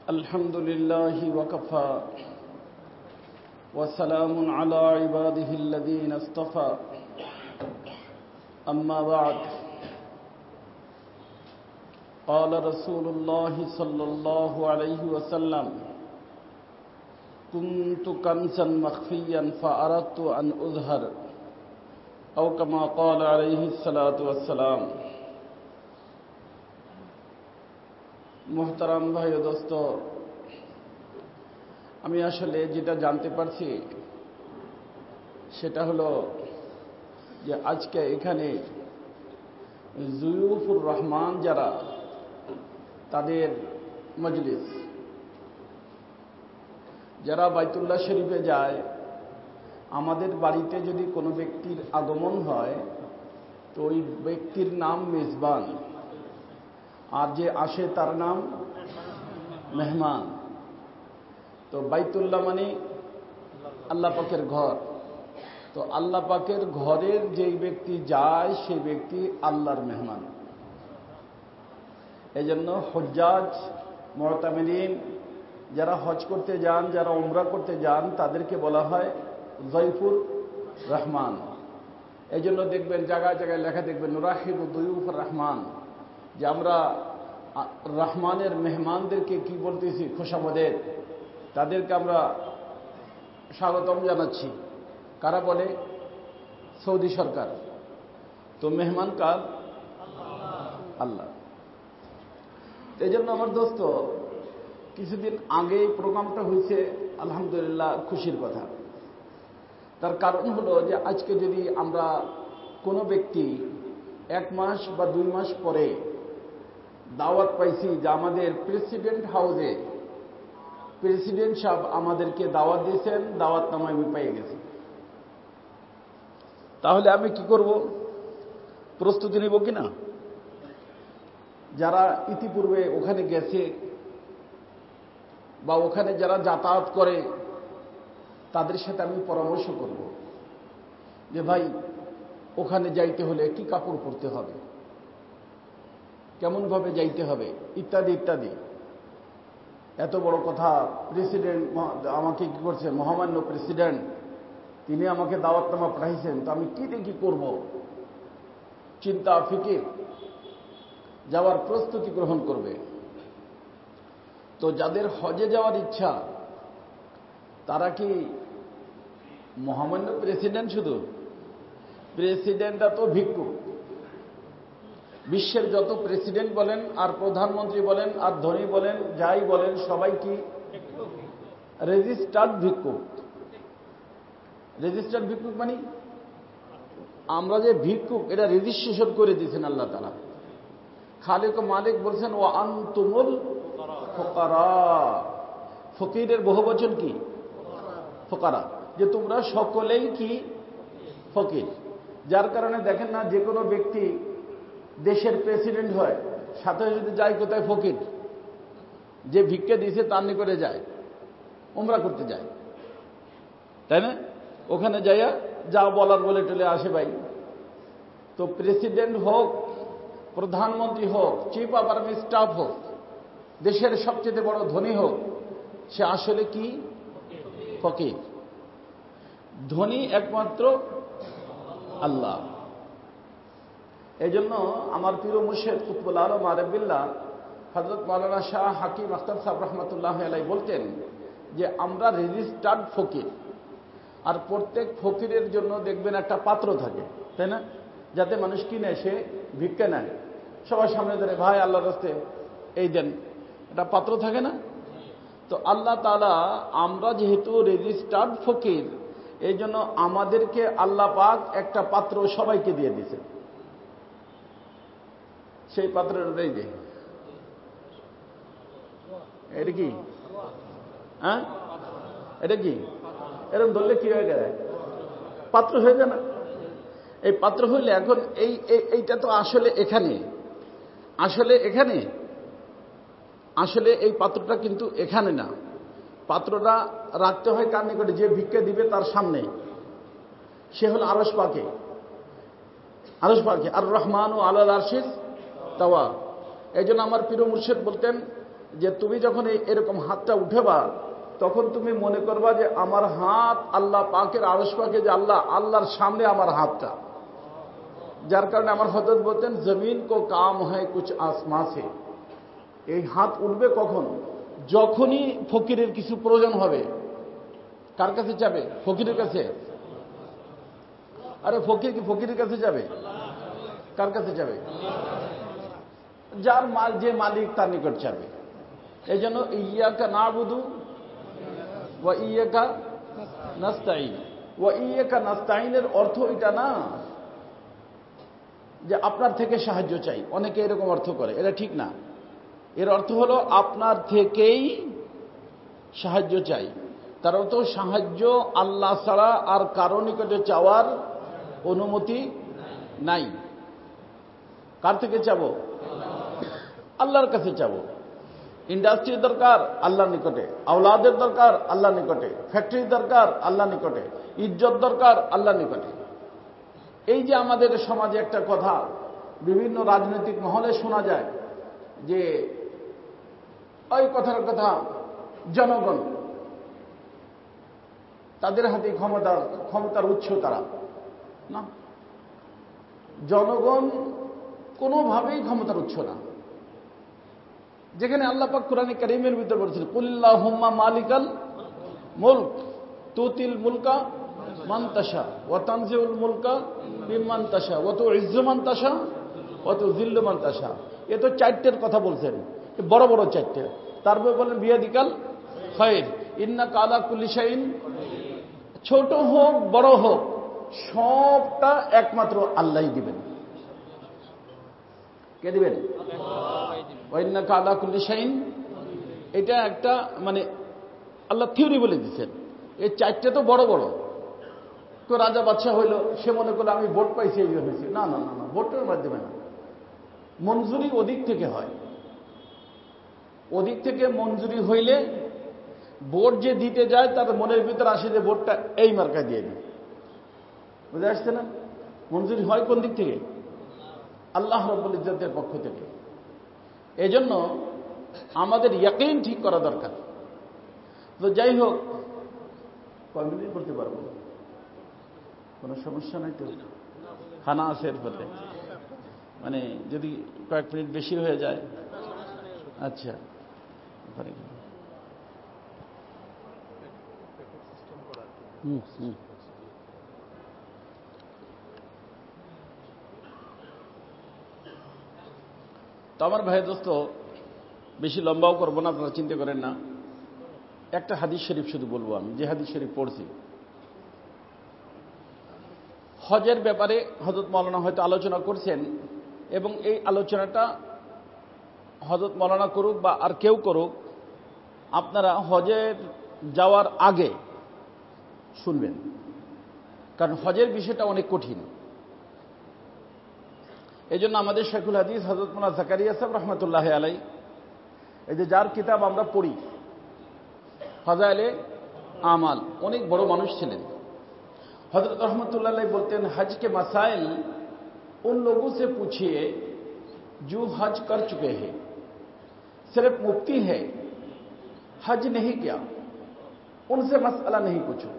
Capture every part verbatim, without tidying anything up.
الحمد لله وكفى وسلام على عباده الذين اصطفى أما بعد قال رسول الله صلى الله عليه وسلم كنت كنزا مخفيا فأردت أن أظهر أو كما قال عليه الصلاة والسلام। মোহতারাম ভাই ও দোস্ত, আমি আসলে যেটা জানতে পারছি সেটা হলো যে আজকে এখানে জুয়ুফুর রহমান যারা, তাদের মজলিস, যারা বাইতুল্লাহ শরীফে যায়, আমাদের বাড়িতে যদি কোনো ব্যক্তির আগমন হয় তো ওই ব্যক্তির নাম মেজবান, আর যে আসে তার নাম মেহমান। তো বাইতুল্লাহ মানে আল্লাহ পাকের ঘর। তো আল্লাহ পাকের ঘরের যেই ব্যক্তি যায় সেই ব্যক্তি আল্লাহর মেহমান। এই জন্য হজ্জাজ, মুতামিরিন যারা হজ করতে যান, যারা উমরা করতে যান, তাদেরকে বলা হয় জয়ফুর রহমান। এই জন্য দেখবেন জায়গায় জায়গায় লেখা দেখবেন নুরাহিবু দুয়ুফুর রহমান, যে আমরা রহমানের মেহমানদেরকে কি বলতেছি, খোশামদের, তাদেরকে আমরা স্বাগতম জানাচ্ছি। কারা বলে? সৌদি সরকার। তো মেহমান কার? আল্লাহ। এই জন্য আমার দোস্ত, কিছুদিন আগে প্রোগ্রামটা হয়েছে, আলহামদুলিল্লাহ খুশির কথা। তার কারণ হলো যে আজকে যদি আমরা কোনো ব্যক্তি এক মাস বা দুই মাস পরে দাওয়াত পাইছি যে আমাদের প্রেসিডেন্ট হাউসে প্রেসিডেন্ট সাহেব আমাদেরকে দাওয়াত দিয়েছেন, দাওয়াত নামা আমি পেয়ে গেছি, তাহলে আমি কি করব? প্রস্তুতি নিব কিনা? যারা ইতিপূর্বে ওখানে গেছে বা ওখানে যারা যাতায়াত করে তাদের সাথে আমি পরামর্শ করব যে ভাই, ওখানে যাইতে হলে কি কাপড় পরতে হবে, কেমন ভাবে যাইতে হবে, ইত্যাদি ইত্যাদি। এত বড় কথা, প্রেসিডেন্ট আমাকে কি করছে, মহামান্য প্রেসিডেন্ট, তিনি আমাকে দাওয়াতনামা পাঠাইছেন, তো আমি কি দেখি করব, চিন্তা ফিকির, যাওয়ার প্রস্তুতি গ্রহণ করবে। তো যাদের হজে যাওয়ার ইচ্ছা, তারা কি মহামান্য প্রেসিডেন্ট? শুধু প্রেসিডেন্টরা তো ভিক্ষুক। বিশ্বের যত প্রেসিডেন্ট বলেন আর প্রধানমন্ত্রী বলেন আর ধনী বলেন, যাই বলেন, সবাই কি রেজিস্টার্ড ভিক্ষুক। রেজিস্টার্ড ভিক্ষুক মানে আমরা যে ভিক্ষুক, এটা রেজিস্ট্রেশন করে দিয়েছেন আল্লাহ তাআলা। খালিক ও মালিক বলছেন ও আনতুমুল ফুকারা। ফকিরের বহুবচন কি? ফুকারা। যে তোমরা সকলেই কি? ফকির। যার কারণে দেখেন না, যে কোনো ব্যক্তি দেশের প্রেসিডেন্ট হয়, সাথে যদি যায় কোথায়? ফকির। যে ভিক্ষা দিয়েছে তার নিকটে যায়, উমরা করতে যায়, তাই না? ওখানে যাইয়া যা বলার বলে টলে আসে ভাই। তো প্রেসিডেন্ট হোক, প্রধানমন্ত্রী হোক, চিফ অফ আর্মি স্টাফ হোক, দেশের সবচেয়ে বড় ধনী হোক, সে আসলে কি? ফকির। ধনী একমাত্র আল্লাহ। এই জন্য আমার প্রিয় মুর্শিদ কুতুবুল আলম আরবিল্লাহ হযরত মাওলানা শাহ হাকিম আখতার সাহেব রহমাতুল্লাহ আলাইহি বলতেন যে আমরা রেজিস্টার্ড ফকির। আর প্রত্যেক ফকিরের জন্য দেখবেন একটা পাত্র থাকে, তাই না? যাতে মানুষ কিনে সে ভিক্ষা নেয়, সবার সামনে ধরে ভাই আল্লাহর রাস্তে এই দেন, এটা পাত্র থাকে না? তো আল্লাহ তাআলা, আমরা যেহেতু রেজিস্টার্ড ফকির, এই জন্য আমাদেরকে আল্লাহ পাক একটা পাত্র সবাইকে দিয়ে দিয়েছে। সেই পাত্রের এই যে এটা কি? হ্যাঁ, এটা কি? এরকম ধরলে কি হয়ে গেলে পাত্র হয়ে যায় না? এই পাত্র হইলে এখন এই এইটা তো আসলে এখানে, আসলে এখানে, আসলে এই পাত্রটা কিন্তু এখানে না। পাত্রটা রাখতে হয় কার নিকটে? যে ভিক্ষা দিবে তার সামনে। সে হল আরশ পাকে, আরশ পাকে। আর রহমান ও আলাল আরশিস তাওয়া। এই জন্য আমার প্রিয় মুর্শিদ বলতেন যে তুমি যখন এরকম হাতটা উঠেবা তখন তুমি মনে করবা যে আমার হাত আল্লাহ পাকের আরশ পাকে, যে আল্লাহ আল্লাহর সামনে আমার হাতটা। যার কারণে আমার হযরত বলতেন জমিন কো কাম হয় কুছ আসমান সে। এই হাত উঠবে কখন? যখনই ফকিরের কিছু প্রয়োজন হবে। কার কাছে যাবে? ফকিরের কাছে। আরে ফকির কি ফকিরের কাছে যাবে? কার কাছে যাবে? যার মাল, যে মালিক তার নিকট যাবে। এই জন্য ইয়াকা নাবুদু ওয়া ইয়াকা নাস্তাইন। ওয়া ইয়াকা নাস্তাইনের অর্থ এটা না যে আপনার থেকে সাহায্য চাই। অনেকে এরকম অর্থ করে, এটা ঠিক না। এর অর্থ হলো আপনার থেকেই সাহায্য চাই। তার অর্থ সাহায্য আল্লাহ ছাড়া আর কারো নিকটে চাওয়ার অনুমতি নাই। কার থেকে চাবো? আল্লাহর কাছে চাবো। ইন্ডাস্ট্রির দরকার আল্লাহর নিকটে, আওলাদের দরকার আল্লাহর নিকটে, ফ্যাক্টরি দরকার আল্লাহর নিকটে, ইজ্জত দরকার আল্লাহর নিকটে। এই যে আমাদের সমাজে একটা কথা বিভিন্ন রাজনৈতিক মহলে শোনা যায় যে ওই কথার কথা জনগণ, তাদের হাতে ক্ষমতার ক্ষমতার উৎস তারা না। জনগণ কোনোভাবেই ক্ষমতার উৎস না। যেখানে আল্লাহ পাক কোরআনে কারীমের ভিতরে বলেছেন কুল্লাহুম্মা মালিকাল মুলক তুতিল মুলকা মান তাশা ওয়া তানজিউল মুলকা মিম্মান তাশা ওয়া তুইজ্জু মান তাশা ওয়া তুযিল্লু মান তাশা। এ তো চারটের কথা বলছেন, বড় বড় চারটে। তারপরে বলেন বিয়াদিকাল খায়র ইন্নাকা আলা কুল্লি শাইইন। ছোট হোক বড় হোক সবটা একমাত্র আল্লাহই দিবেন। কে দিবেন? ওয়া ইন্নাকা আলা কুল্লি শাইইন। এটা একটা মানে আল্লাহ থিওরি বলে দিচ্ছেন। এই চারটে তো বড় বড়। তো রাজা বাদশা হইল, সে মনে করলো আমি ভোট পাইছি এই হয়েছে। না না না না, ভোটের মাধ্যমে না, মঞ্জুরি ওদিক থেকে হয়। ওদিক থেকে মঞ্জুরি হইলে ভোট যে দিতে যায় তার মনের ভিতরে আসে যে ভোটটা এই মার্কা দিয়ে দিই। বুঝে আসছে না? মঞ্জুরি হয় কোন দিক থেকে? আল্লাহ রাব্বুল ইজ্জতের পক্ষ থেকে। এই জন্য আমাদের ইয়াকিন ঠিক করা দরকার। তো যাই হোক, কয় মিনিট করতে পারবো? কোনো সমস্যা নাই তো? খানা আছে এরপরে, মানে যদি কয়েক মিনিট বেশি হয়ে যায়। আচ্ছা, হুম হুম তো আমার ভাই দোস্ত, বেশি লম্বাও করবো না, আপনারা চিন্তা করেন না। একটা হাদিস শরীফ শুধু বলবো আমি, যে হাদিস শরীফ পড়ছি। হজের ব্যাপারে হযরত মাওলানা হয়তো আলোচনা করছেন, এবং এই আলোচনাটা হযরত মাওলানা করুক বা আর কেউ করুক, আপনারা হজের যাওয়ার আগে শুনবেন, কারণ হজের বিষয়টা অনেক কঠিন। এই জন্য আমাদের শেখুল হাদিস হযরত মাওলানা জাকারিয়া সাহেব রহমতুল্লাহ আলাই, এই যে যার কিতাব আমরা পড়ি ফাজাইলে আমাল, অনেক বড় মানুষ ছিলেন। हजरत रहमतुल्लाह अलैह बोलते हैं हज के मसाइल उन लोगों से पूछिए जो हज कर चुके हैं, सिर्फ मुफ्ती है हज नहीं किया, उनसे मसला नहीं पूछो।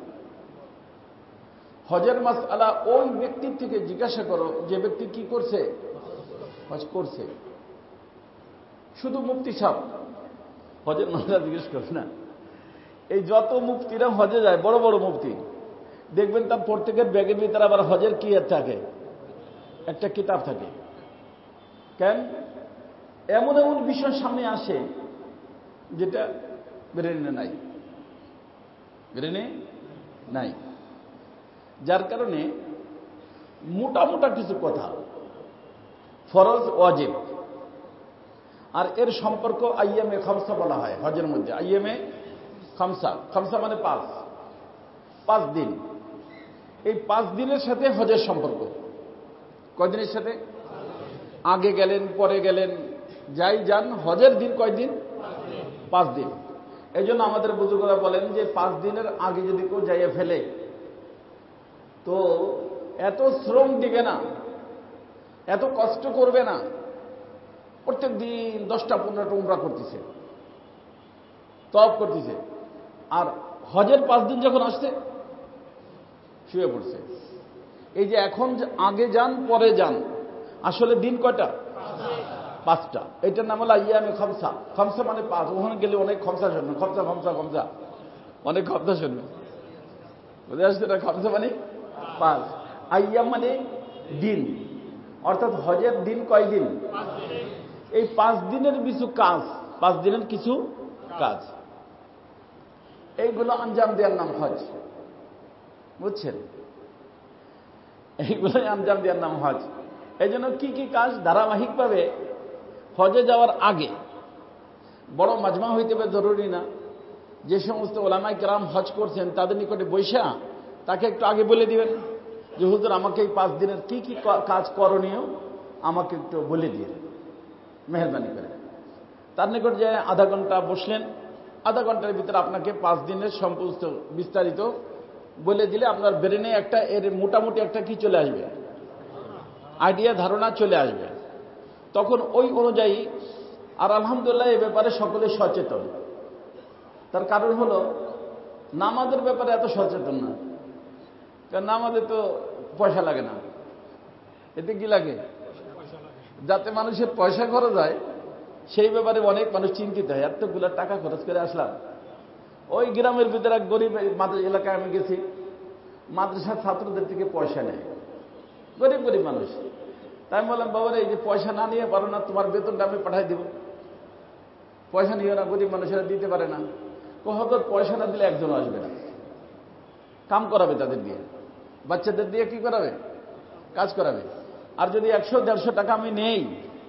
হজের মাসআলা ওই ব্যক্তির থেকে জিজ্ঞাসা করো যে ব্যক্তি কি করছে, হজ করছে। শুধু মুফতি সাহেব হজের মাসআলা জিজ্ঞেস করবে না। এই যত মুফতিরা হজে যায়, বড় বড় মুফতি, দেখবেন তার প্রত্যেকের ব্যাগের ভিতরে আবার হজের কি থাকে, একটা কিতাব থাকে। কেন? এমন এমন বিষয় সামনে আসে যেটা ব্রেনে নাই, ব্রেনে নাই। যার কারণে মোটা মোটা কিছু কথা, ফরজ ওয়াজিব, আর এর সম্পর্ক আইয়ামে খামসা বলা হয় হজের মধ্যে। আইয়ামে খামসা, খামসা মানে পাঁচ, পাঁচ দিন। এই পাঁচ দিনের সাথে হজের সম্পর্ক। কয়দিনের সাথে? আগে গেলেন পরে গেলেন, যাই যান, হজের দিন কয়দিন? পাঁচ দিন। এই জন্য আমাদের বুজুর্গরা বলেন যে পাঁচ দিনের আগে যদি কেউ যাইয়ে ফেলে তো এত শ্রম দিবে না, এত কষ্ট করবে না। প্রত্যেক দিন দশটা পনেরোটা উমরা করতেছে, তওয়াফ করতেছে, আর হজের পাঁচ দিন যখন আসছে শুয়ে পড়ছে। এই যে এখন আগে যান পরে যান, আসলে দিন কয়টা? পাঁচটা। এটার নাম হলো আইয়ামে খামসা। খামসা মানে পাঁচ। ওখানে গেলে অনেক খমসা শুনবে, খমসা খমসা খমসা, অনেক খমসা শুনবে, বুঝে আসছে না? খমসা মানে পাঁচ, আইয়াম মানে দিন, অর্থাৎ হজের দিন কয় দিন? এই পাঁচ দিনের কিছু কাজ, পাঁচ দিনের কিছু কাজ, এইগুলো আঞ্জাম দেওয়ার নাম হজ, বুঝছেন? এইগুলোই আঞ্জাম দেওয়ার নাম হজ। এই জন্য কি কি কাজ ধারাবাহিকভাবে হজে যাওয়ার আগে, বড় মাজমা হইতে হবে জরুরি না, যে সমস্ত ওলামায়ে কেরাম হজ করছেন তাদের নিকটে বৈশা তাকে একটু আগে বলে দিবেন যে হুজুর আমাকে এই পাঁচ দিনের কি কি কাজ করণীয় আমাকে একটু বলে দিয়ে, মেহরবানি করে। তার নিকট যে আধা ঘন্টা বসলেন, আধা ঘন্টার ভিতরে আপনাকে পাঁচ দিনের সমস্ত বিস্তারিত বলে দিলে আপনার ব্রেনে একটা এর মোটামুটি একটা কি চলে আসবে, আইডিয়া, ধারণা চলে আসবে। তখন ওই অনুযায়ী, আর আলহামদুলিল্লাহ এ ব্যাপারে সকলে সচেতন। তার কারণ হলো নামাজের ব্যাপারে এত সচেতন না, কারণ নামাজে তো পয়সা লাগে না। এতে কি লাগে? যাতে মানুষের পয়সা খরচ হয় সেই ব্যাপারে অনেক মানুষ চিন্তিত হয়। এতগুলো টাকা খরচ করে আসলাম। ওই গ্রামের ভিতরে এক গরিব মাদ্রাসা এলাকায় আমি গেছি, মাদ্রাসার ছাত্রদের থেকে পয়সা নেয়, গরিব গরিব মানুষ। তাই আমি বললাম, বাবার এই যে পয়সা না নিয়ে পারো না, তোমার বেতনটা আমি পাঠাই দেব, পয়সা নিও না। গরিব মানুষেরা দিতে পারে না। হয়তো পয়সা না দিলে একজন আসবে না, কাম করাবে তাদের দিয়ে, বাচ্চাদের দিয়ে কি করাবে, কাজ করাবে। আর যদি একশো দেড়শো টাকা আমি নেই,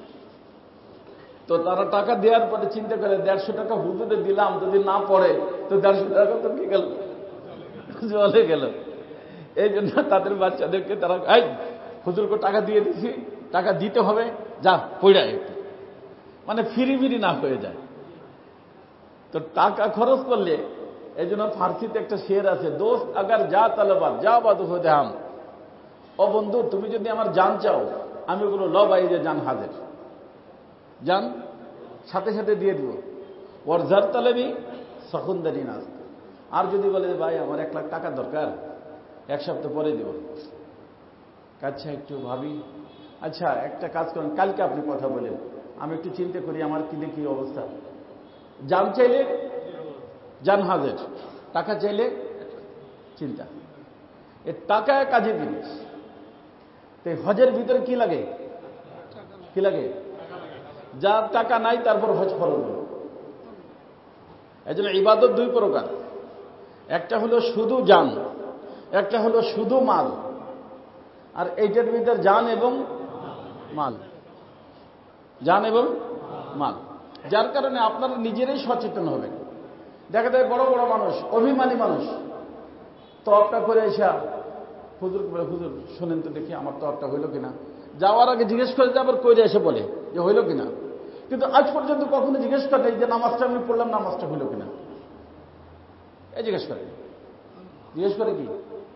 তো তারা টাকা দেওয়ার পরে চিন্তা করে দেড়শো টাকা হুজুরে দিলাম, যদি না পড়ে তো দেড়শো টাকা তো কি গেল, জলে গেল। এই জন্য তাদের বাচ্চাদেরকে তারা, এই হুজুরকে টাকা দিয়ে দিছি, টাকা দিতে হবে, যা পড়া একটু, মানে ফিরি ফিরি না হয়ে যায়। তো টাকা খরচ করলে, এই জন্য ফার্সিতে একটা শের আছে, দোস্ত আগার যা তালেবাদ যা বাদ হয়ে হাম। ও বন্ধু, তুমি যদি আমার জান চাও, আমি বলো ল ভাই যে জান হাজির, জান সাথে সাথে দিয়ে দিব। ওর জার তালেবি সখুন্দারি নাচ। আর যদি বলে ভাই আমার এক লাখ টাকা দরকার, এক সপ্তাহ পরে দিব, আচ্ছা একটু ভাবি, আচ্ছা একটা কাজ করেন, কালকে আপনি কথা বলেন, আমি একটু চিন্তা করি আমার কি দেখি অবস্থা। জান চাইলে জান হাজির, টাকা চাইলে চিন্তা। এ টাকা কাজের জিনিস। তো হজের ভিতরে কি লাগে, কি লাগে? যার টাকা নাই তারপর হজ ফরজ হল। এই জন্য ইবাদত দুই প্রকার, একটা হলো শুধু জান, একটা হলো শুধু মাল। আর এইটার ভিতর জান এবং মাল, জান এবং মাল। যার কারণে আপনারা নিজেরাই সচেতন হবেন। দেখা যায় বড় বড় মানুষ, অভিমানী মানুষ, তওয়াফটা করে এসে হুজুর হুজুর শোনেন তো দেখি আমার তওয়াফটা হইল কিনা। যাওয়ার আগে জিজ্ঞেস করে যাবার কইরে এসে বলে যে হইল কিনা, কিন্তু আজ পর্যন্ত কখনো জিজ্ঞেস করে যে নামাজটা আমি পড়লাম, নামাজটা হইল কিনা, এই জিজ্ঞেস করে। জিজ্ঞেস করে কি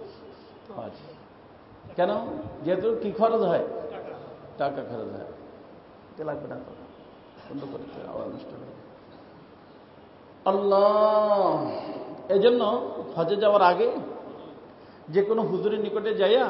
কেন? যেহেতু কি খরচ হয়, টাকা খরচ হয়, লাগবে না, বন্ধ করে আওয়াজ নষ্ট করে। আল্লাহ, এই জন্য হজে যাওয়ার আগে যে কোনো হুজুরের নিকটে যাইয়া,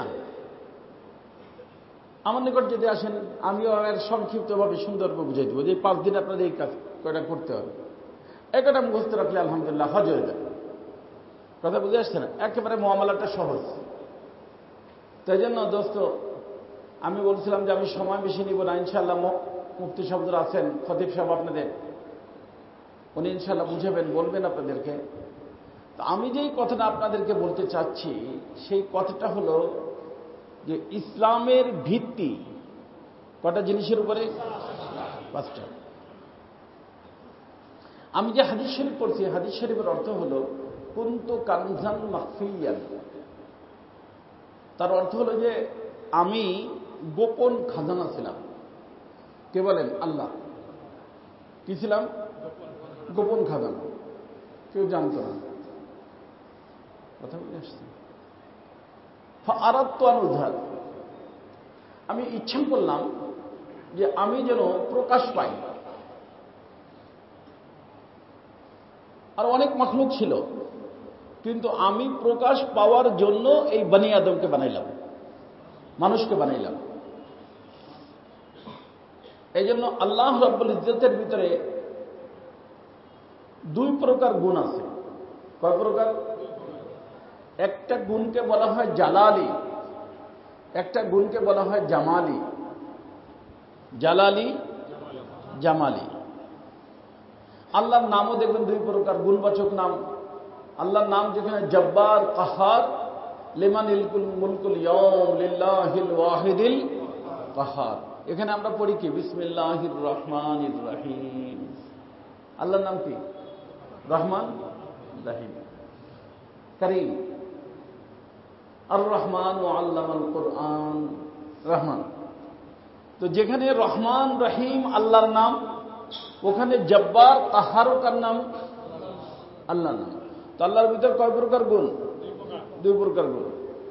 আমার নিকট যদি আসেন আমিও এর সংক্ষিপ্তভাবে সুন্দরভাবে বুঝাই দেবো যে পাঁচ দিন আপনাদের এই কাজ কয়টা করতে হবে। একটা মুখস্থ রাখলে আলহামদুলিল্লাহ হজ হয়ে যাবে। কথা বুঝে আসছে না? একেবারে মুআমালাটা সহজ। তাই জন্য দোস্ত, আমি বলছিলাম যে আমি সময় বেশি নিব না, ইনশাআল্লাহ মুফতি সাহেবরা আছেন, খতিব সাহেব আপনাদের, উনি ইনশাআল্লাহ বুঝাবেন, বলবেন আপনাদেরকে। তো আমি যেই কথাটা আপনাদেরকে বলতে চাচ্ছি, সেই কথাটা হলো যে ইসলামের ভিত্তি কটা জিনিসের উপরে? পাঁচটা। আমি যে হাদিস শরীফ পড়ছি, হাদিস শরীফের অর্থ হলো কুনতু কানজান মাখফিয়ান। তার অর্থ হলো যে আমি গোপন খাজানা ছিলাম। কে বলেন? আল্লাহ। কি ছিলাম? গোপন খাজানা, কেউ জানত না। কথা বলে আসছি। আরাদতু আন উযহার, আমি ইচ্ছা করলাম যে আমি যেন প্রকাশ পাই। আর অনেক মাখলুক ছিল, কিন্তু আমি প্রকাশ পাওয়ার জন্য এই বনি আদমকে বানাইলাম, মানুষকে বানাইলাম। এই জন্য আল্লাহ রাব্বুল ইজ্জতের ভিতরে দুই প্রকার গুণ আছে। কয় প্রকার? একটা গুণকে বলা হয় জালালি, একটা গুণকে বলা হয় জামালি। জালালি, জামালি। আল্লাহর নামও দেখবেন দুই প্রকার, গুণবাচক নাম। আল্লাহর নাম যেখানে জব্বার, কাহার, লিমানিল মুলকুল ইয়াউম লিল্লাহিল ওয়াহিদিল কাহার, এখানে আমরা পড়ি কি বিসমিল্লাহির রহমানির রহিম। আল্লাহর নাম কি? রহমান রহিম করিম। আর রহমান ও আল্লামাল কোরআন, রহমান। তো যেখানে রহমান রহিম আল্লাহর নাম, ওখানে জব্বার কাহারও কার নাম? আল্লাহর নাম। তো আল্লাহর ভিতর কয় প্রকার গুণ? দুই প্রকার গুণ।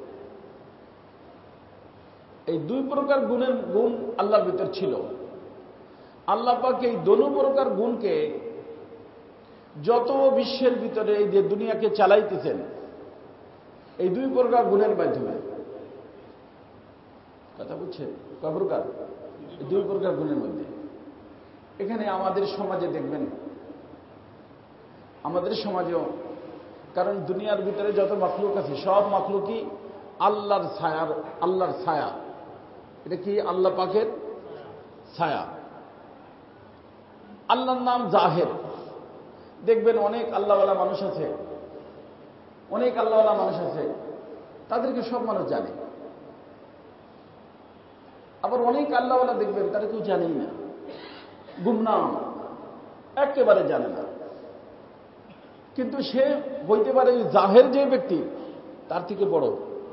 এই দুই প্রকার গুণের গুণ আল্লাহর ভিতর ছিল। আল্লাহ পাক এই দোনো প্রকার গুণকে যত বিশ্বের ভিতরে এই যে দুনিয়াকে চালাইতেছেন, এই দুই প্রকার গুণের মাধ্যমে। কথা বুঝছেন? কয় প্রকার? এই দুই প্রকার গুণের মধ্যে। এখানে আমাদের সমাজে দেখবেন, আমাদের সমাজেও, কারণ দুনিয়ার ভিতরে যত মাখলুক আছে সব মাখলুকই আল্লাহর ছায়ার, আল্লাহর ছায়া। এটা কি? আল্লাহ পাকের ছায়া। আল্লাহর নাম জাহের। দেখবেন অনেক আল্লাহওয়ালা মানুষ আছে, অনেক আল্লাহওয়ালা মানুষ আছে, তাদেরকে সব মানুষ জানে। আবার অনেক আল্লাহওয়ালা দেখবেন তারা কেউ জানেই না, গুমনাম, একেবারে জানে না। কিন্তু সে বলতে পারে জাহের যে ব্যক্তি তার থেকে বড়।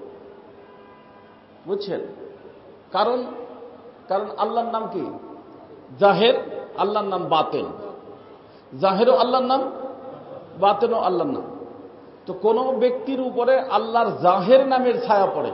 বুঝছেন? কারণ কারণ আল্লাহর নাম কি? জাহের, আল্লাহর নাম বাতেন। জাহেরও আল্লাহর নাম, বাতেনও আল্লাহর নাম। তো কোন ব্যক্তির উপরে আল্লাহর জাহের নামের ছায়া পড়ে,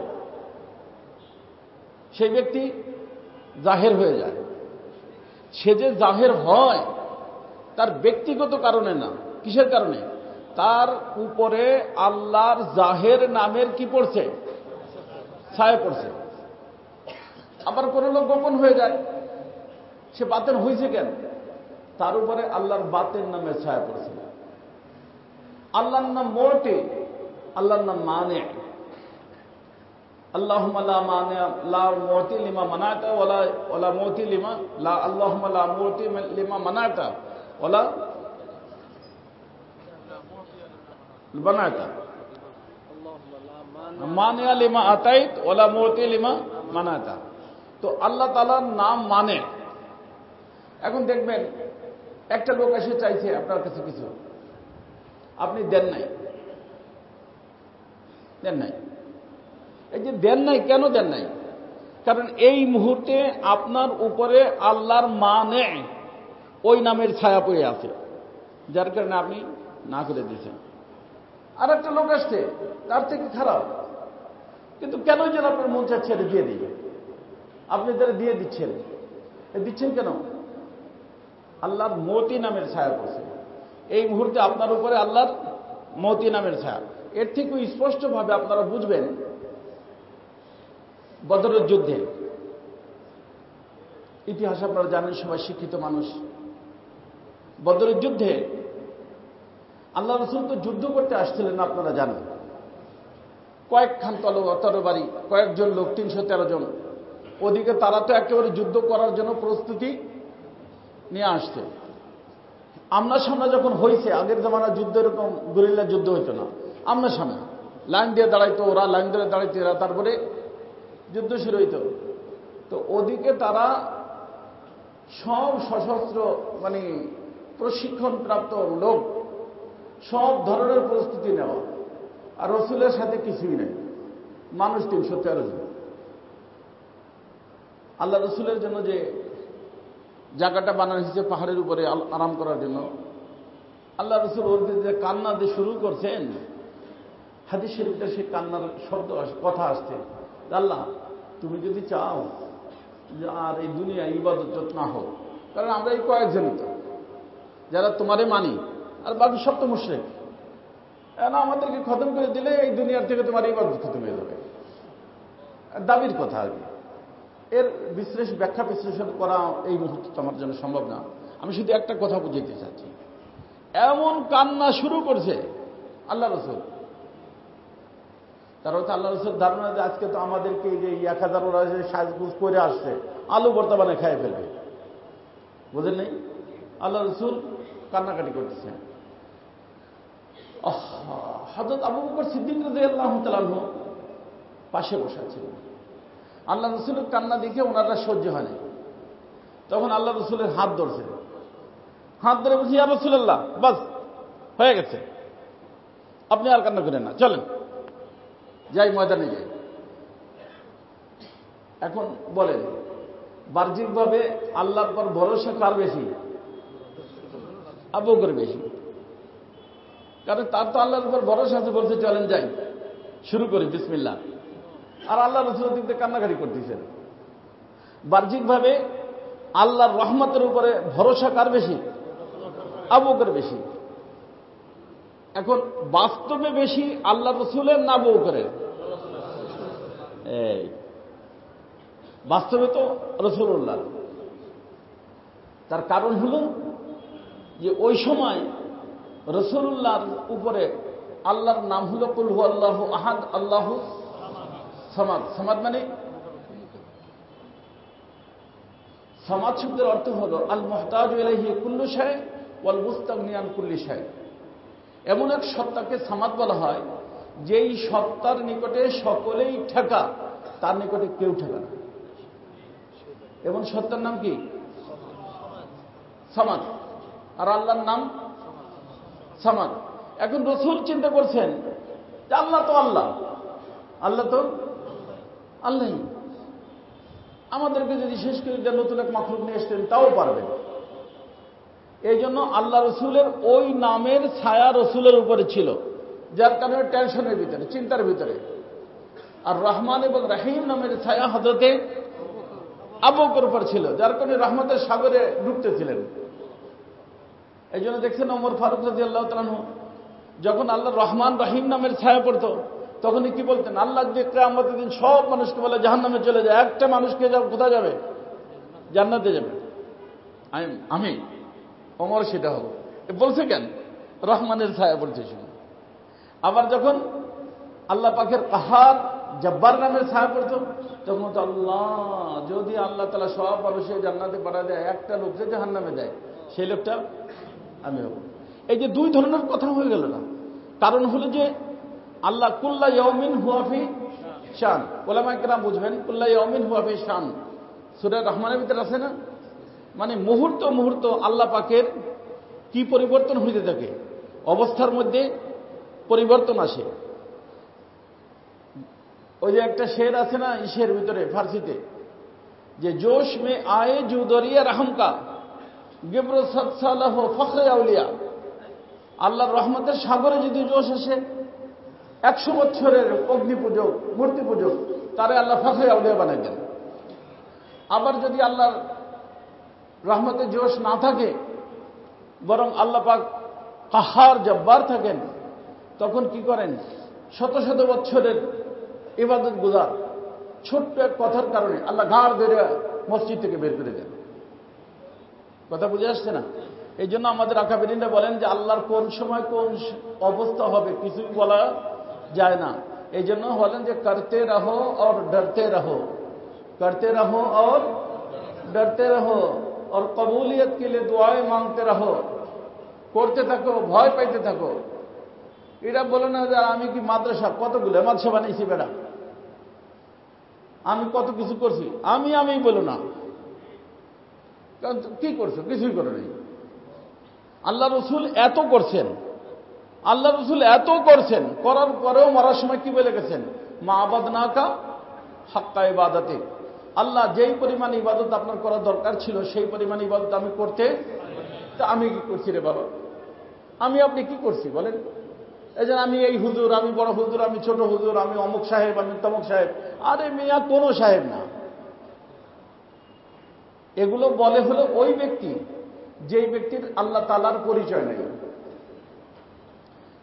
সেই ব্যক্তি জাহের হয়ে যায়। সে যে জাহের হয় তার ব্যক্তিগত কারণে না, কিসের কারণে? তার উপরে আল্লাহর জাহের নামের কি পড়ছে? ছায়া পড়ছে। আবার কোন লোক গোপন হয়ে যায়, সে বাতেন হয়েছে কেন? তার উপরে আল্লাহর বাতেন নামের ছায়া পড়ছে। আল্লাহর নাম মোটে, আল্লাহর নাম মানে। আল্লাহুম্মা লা মানিয়া লা মুতি লিমা মানাতা ওয়ালা ওয়ালা মুতি লিমা লা আল্লাহুম্মা লা মুতি লিমা মানাতা ওয়ালা বানাতা মানিয়া লিমা আতাইত ওয়ালা মুতি লিমা মানাতা। তো আল্লাহ তাআলার নাম মানে। এখন দেখবেন একটা লোক এসে চাইছে আপনার কাছে কিছু, আপনি দেন নাই, দেন নাই। এই যে দেন নাই, কেন দেন নাই? কারণ এই মুহূর্তে আপনার উপরে আল্লাহর মানে ওই নামের ছায়া পড়ে আছে, যার কারণে আপনি না করে দিয়েছেন। আর একটা লোক আসছে তার থেকে খারাপ, কিন্তু কেন যেন আপনার মন চাচ্ছে এটা দিয়ে দিবে, আপনি তারা দিয়ে দিচ্ছেন। দিচ্ছেন কেন? আল্লাহর মতি নামের ছায়া পড়ছে এই মুহূর্তে আপনার উপরে, আল্লাহর মতি নামের ছায়া। এর থেকে স্পষ্টভাবে আপনারা বুঝবেন বদরের যুদ্ধে। ইতিহাস আপনারা জানেন, সবাই শিক্ষিত মানুষ। বদরের যুদ্ধে আল্লাহ রাসূল তো যুদ্ধ করতে আসছিলেন, আপনারা জানেন। কয়েকখান তরবারি, কয়েকজন লোক, তিনশো তেরো জন। ওদিকে তারা তো একেবারে যুদ্ধ করার জন্য প্রস্তুতি নিয়ে আসছে। আমনা সামনা যখন হয়েছে, আগের জামানা যুদ্ধ এরকম গরিল্লা যুদ্ধ হইতো না, আমনা সামনা লাইন দিয়ে দাঁড়াইতো ওরা, লাইন ধরে দাঁড়াইতো এরা, তারপরে যুদ্ধ শুরু হইত। তো ওদিকে তারা সব সশস্ত্র, মানে প্রশিক্ষণপ্রাপ্ত লোক, সব ধরনের প্রস্তুতি নেওয়া, আর রসুলের সাথে কিছুই নেই, মানুষ তিনশো তেরো জন। আল্লাহ রসুলের জন্য যে জায়গাটা বানানো হয়েছে পাহাড়ের উপরে আরাম করার জন্য, আল্লাহ রসুল ওর যে কান্না দিয়ে শুরু করছেন, হাদিস শরীফে সে কান্নার শব্দ, কথা আসছে, আল্লাহ তুমি যদি চাও যে আর এই দুনিয়া ইবাদত না হোক, কারণ আমরা এই কয়েকজনই তো যারা তোমারে মানি, আর বাকি সব তো মুশরিক। না, আমাদেরকে খতম করে দিলে এই দুনিয়ার থেকে তোমার ইবাদত খতম হয়ে যাবে, দাবির কথা আর কি। এর বিশ্লেষ ব্যাখ্যা বিশ্লেষণ করা এই মুহূর্তে আমার জন্য সম্ভব না। আমি শুধু একটা কথা বুঝাইতে চাচ্ছি, এমন কান্না শুরু করছে আল্লাহ রসুল। তার হচ্ছে আল্লাহ রসুল ধারণা যে আজকে তো আমাদেরকে যে এক হাজার ওরা যে সাজগুজ করে আসছে, আলু ভর্তা বানিয়ে খাইয়ে ফেলবে, বুঝেন নেই? আল্লাহ রসুল কান্নাকাটি করতেছেন। হযরত আবু বকর সিদ্দিক রাদিয়াল্লাহু তাআলা আনহু পাশে বসা ছিলেন। আল্লাহ রসুলের কান্না দেখে ওনারা সহ্য হয়নি। তখন আল্লাহ রসুলের হাত ধরছে, হাত ধরে বলছি, ইয়া রাসূলুল্লাহ, বাস হয়ে গেছে, আপনি আর কান্না করেন না, চলেন যাই, ময়দানে যাই। এখন বলেন, বাহ্যিকভাবে আল্লাহর পর ভরসা কার বেশি? আবু বকর বেশি, কারণ তার তো আল্লাহর উপর ভরসা আছে, বলছে চলেন যাই, শুরু করি বিসমিল্লাহ। আর আল্লাহ রসুলের দিক দিয়ে কান্নাকাটি করতেছেন। বাহ্যিকভাবে আল্লাহর রহমতের উপরে ভরসা কার বেশি? আবু বকর বেশি। এখন বাস্তবে বেশি আল্লাহ রসুলের না আবু বকরের? এই বাস্তবে তো রাসূলুল্লাহ। তার কারণ হলো যে ওই সময় রাসূলুল্লাহর উপরে আল্লাহর নাম হলো কুল হুয়াল্লাহু আহাদ আল্লাহু সামাদ। সামাদ মানে, সামাদ শব্দের অর্থ হলো আল মুহতাজু ইলাইহি কুল্লু শাই ওয়াল মুস্তাগনি আন কুল্লি শাই। এমন এক সত্তাকে সামাদ বলা হয় যেই সত্তার নিকটে সকলেই ঠেকা, তার নিকটে কেউ ঠেকা না। এমন সত্তার নাম কি? সামাদ। আর আল্লাহর নাম সামাদ। এখন রাসূল চিন্তা করছেন যে আল্লাহ তো আল্লাহ, আল্লাহ তো আল্লাহ, আমাদেরকে যদি শেষ করে দেন, নতুন এক মাখলুক নিয়ে এসতেন, তাও পারবেন। এই জন্য আল্লাহ রসুলের ওই নামের ছায়া রসুলের উপরে ছিল, যার কারণে টেনশনের ভিতরে, চিন্তার ভিতরে। আর রহমান এবং রাহিম নামের ছায়া হযরতে আবু বকর উপর ছিল, যার কারণে রহমতের সাগরে ডুবতেছিলেন। এই জন্য দেখছেন ওমর ফারুক রাদিয়াল্লাহু তাআলা আনহু যখন আল্লাহ রহমান রাহিম নামের ছায়া পড়ত, তখনই কি বলতেন? আল্লাহ যে কিয়ামতের দিন সব মানুষকে বলে জাহান্নামে চলে যায়, একটা মানুষকে কোথায় যাবে? জান্নাতে যাবে। আমি ওমর সেটা হবো। বলছে কেন? রহমানের ছায়া পড়তেছিল। আবার যখন আল্লাহ পাকের কাহার জব্বার নামের ছায়া পড়ত, তখন তো আল্লাহ, যদি আল্লাহ তাআলা সব মানুষকে জান্নাতে পাঠায় দেয়, একটা লোক যে জাহান্নামে যায়, সেই লোকটা আমি হব। এই যে দুই ধরনের কথা হয়ে গেল না? কারণ হলো যে আল্লাহ কুল্লা ইয়াউমিন হুয়া ফি শান। ওলামায়ে কেরাম বুঝবেন, কুল্লা ইয়াউমিন হুয়া ফি শান সূরা রহমানের ভিতরে আছে না? মানে মুহূর্ত মুহূর্ত আল্লাহ পাকের কি পরিবর্তন হইতে থাকে, অবস্থার মধ্যে পরিবর্তন আসে। ওই যে একটা শের আছে না ইসের ভিতরে, ফার্সিতে, যে জোশ মে আয়ে জু দরিয়া রহম কা গিব্র সৎসালাহ ফখরে আউলিয়া। আল্লাহর রহমতের সাগরে যদি জোশ আসে, একশো বছরের অগ্নি পূজক, মূর্তি পূজক, তারে আল্লাহ ফখরে আউলিয়া বানাই দেন। আবার যদি আল্লাহর রহমতের জোশ না থাকে, বরং আল্লাহ পাক কাহার জব্বার থাকেন, তখন কি করেন? শত শত বছরের ইবাদত গুজার ছোট্ট এক কথার কারণে আল্লাহ ঘাড় ধরে মসজিদ থেকে বের করে দেন। কথা বুঝে আসছে না? এই জন্য আমাদের আকাবিরিনরা বলেন যে আল্লাহর কোন সময় কোন অবস্থা হবে কিছুই বলা যায় না। এই জন্য বলেন যে করতে রহো और डरते रहो, करते रहो और डरते रहो और कबूलियत के लिए दुआएं मांगते रहो। করতে থাকো, ভয় পাইতে থাকো। এটা বলো না যে আমি কি মাদ্রাসা কতগুলো মাদ্রাসা বানাইছি, বেড়া আমি কত কিছু করছি, আমি আমি বলো না। কি করছো? কিছুই করো নাই। আল্লাহ রসুল এত করছেন, আল্লাহ রসুল এত করছেন, করার পরেও মরার সময় কি বলে গেছেন? মা আবাদনাকা হাক্কা ইবাদাতে। আল্লাহ যেই পরিমাণ ইবাদত আপনার করা দরকার ছিল, সেই পরিমাণ ইবাদত আমি করতে, তা আমি কি করছি রে বাবা? আমি আপনি কি করছি বলেন? এই যে আমি এই হুজুর, আমি বড় হুজুর, আমি ছোট হুজুর, আমি অমুক সাহেব, আমি তমুক সাহেব। আরে মিয়া, কোনো সাহেব না। এগুলো বলে হলো ওই ব্যক্তি যেই ব্যক্তির আল্লাহ তাআলার পরিচয় নেই।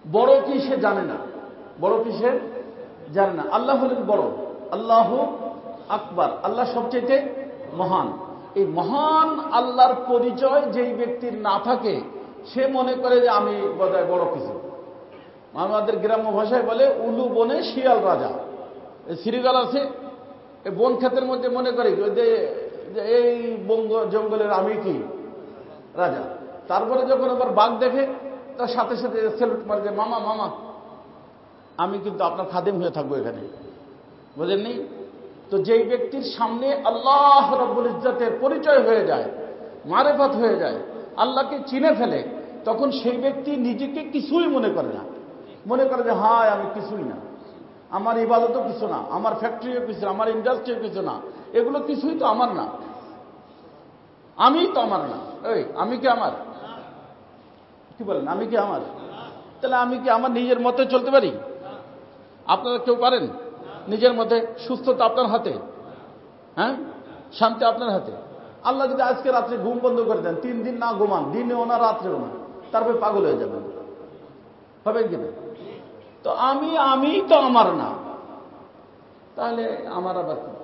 বড় কি সে জানে না, বড় কি সে জানে না। আল্লাহ হলেন বড়, আল্লাহ আকবার, আল্লাহ সবচেয়ে মহান। এই মহান আল্লাহর পরিচয় যেই ব্যক্তির না থাকে সে মনে করে যে আমি বোধহয় বড় কিছু। আমাদের গ্রাম্য ভাষায় বলে উলু বনে শিয়াল রাজা। শ্রীগাল আছে এই বন ক্ষেতের মধ্যে, মনে করে যে এই বঙ্গ জঙ্গলের আমি কি রাজা। তারপরে যখন আবার বাঘ দেখে তার সাথে সাথে সেলুট মারে যে মামা মামা আমি কিন্তু আপনার খাদেম হয়ে থাকবো এখানে, বুঝেননি? তো যেই ব্যক্তির সামনে আল্লাহ রাব্বুল ইজ্জতের পরিচয় হয়ে যায়, মারেফাত হয়ে যায়, আল্লাহকে চিনে ফেলে, তখন সেই ব্যক্তি নিজেকে কিছুই মনে করে না। মনে করে যে হায় আমি কিছুই না, আমার ইবাদতও কিছু না, আমার ফ্যাক্টরিও কিছু না, আমার ইন্ডাস্ট্রিও কিছু না, এগুলো কিছুই তো আমার না, আমি তো আমার না। এই আমি কি আমার? কি বলেন আমি কি আমার? তাহলে আমি কি আমার নিজের মতে চলতে পারি? আপনারা কেউ পারেন? নিজের মতে সুস্থতা আপনার হাতে, হ্যাঁ, শান্তি আপনার হাতে। আল্লাহ যদি আজকে রাত্রে ঘুম বন্ধ করে দেন, তিন দিন না ঘুমান, দিনেও না রাত্রেও না, তারপরে পাগল হয়ে যাবেন, হবে কিনা? তো আমি আমি তো আমার না, তাহলে আমার আবার কি?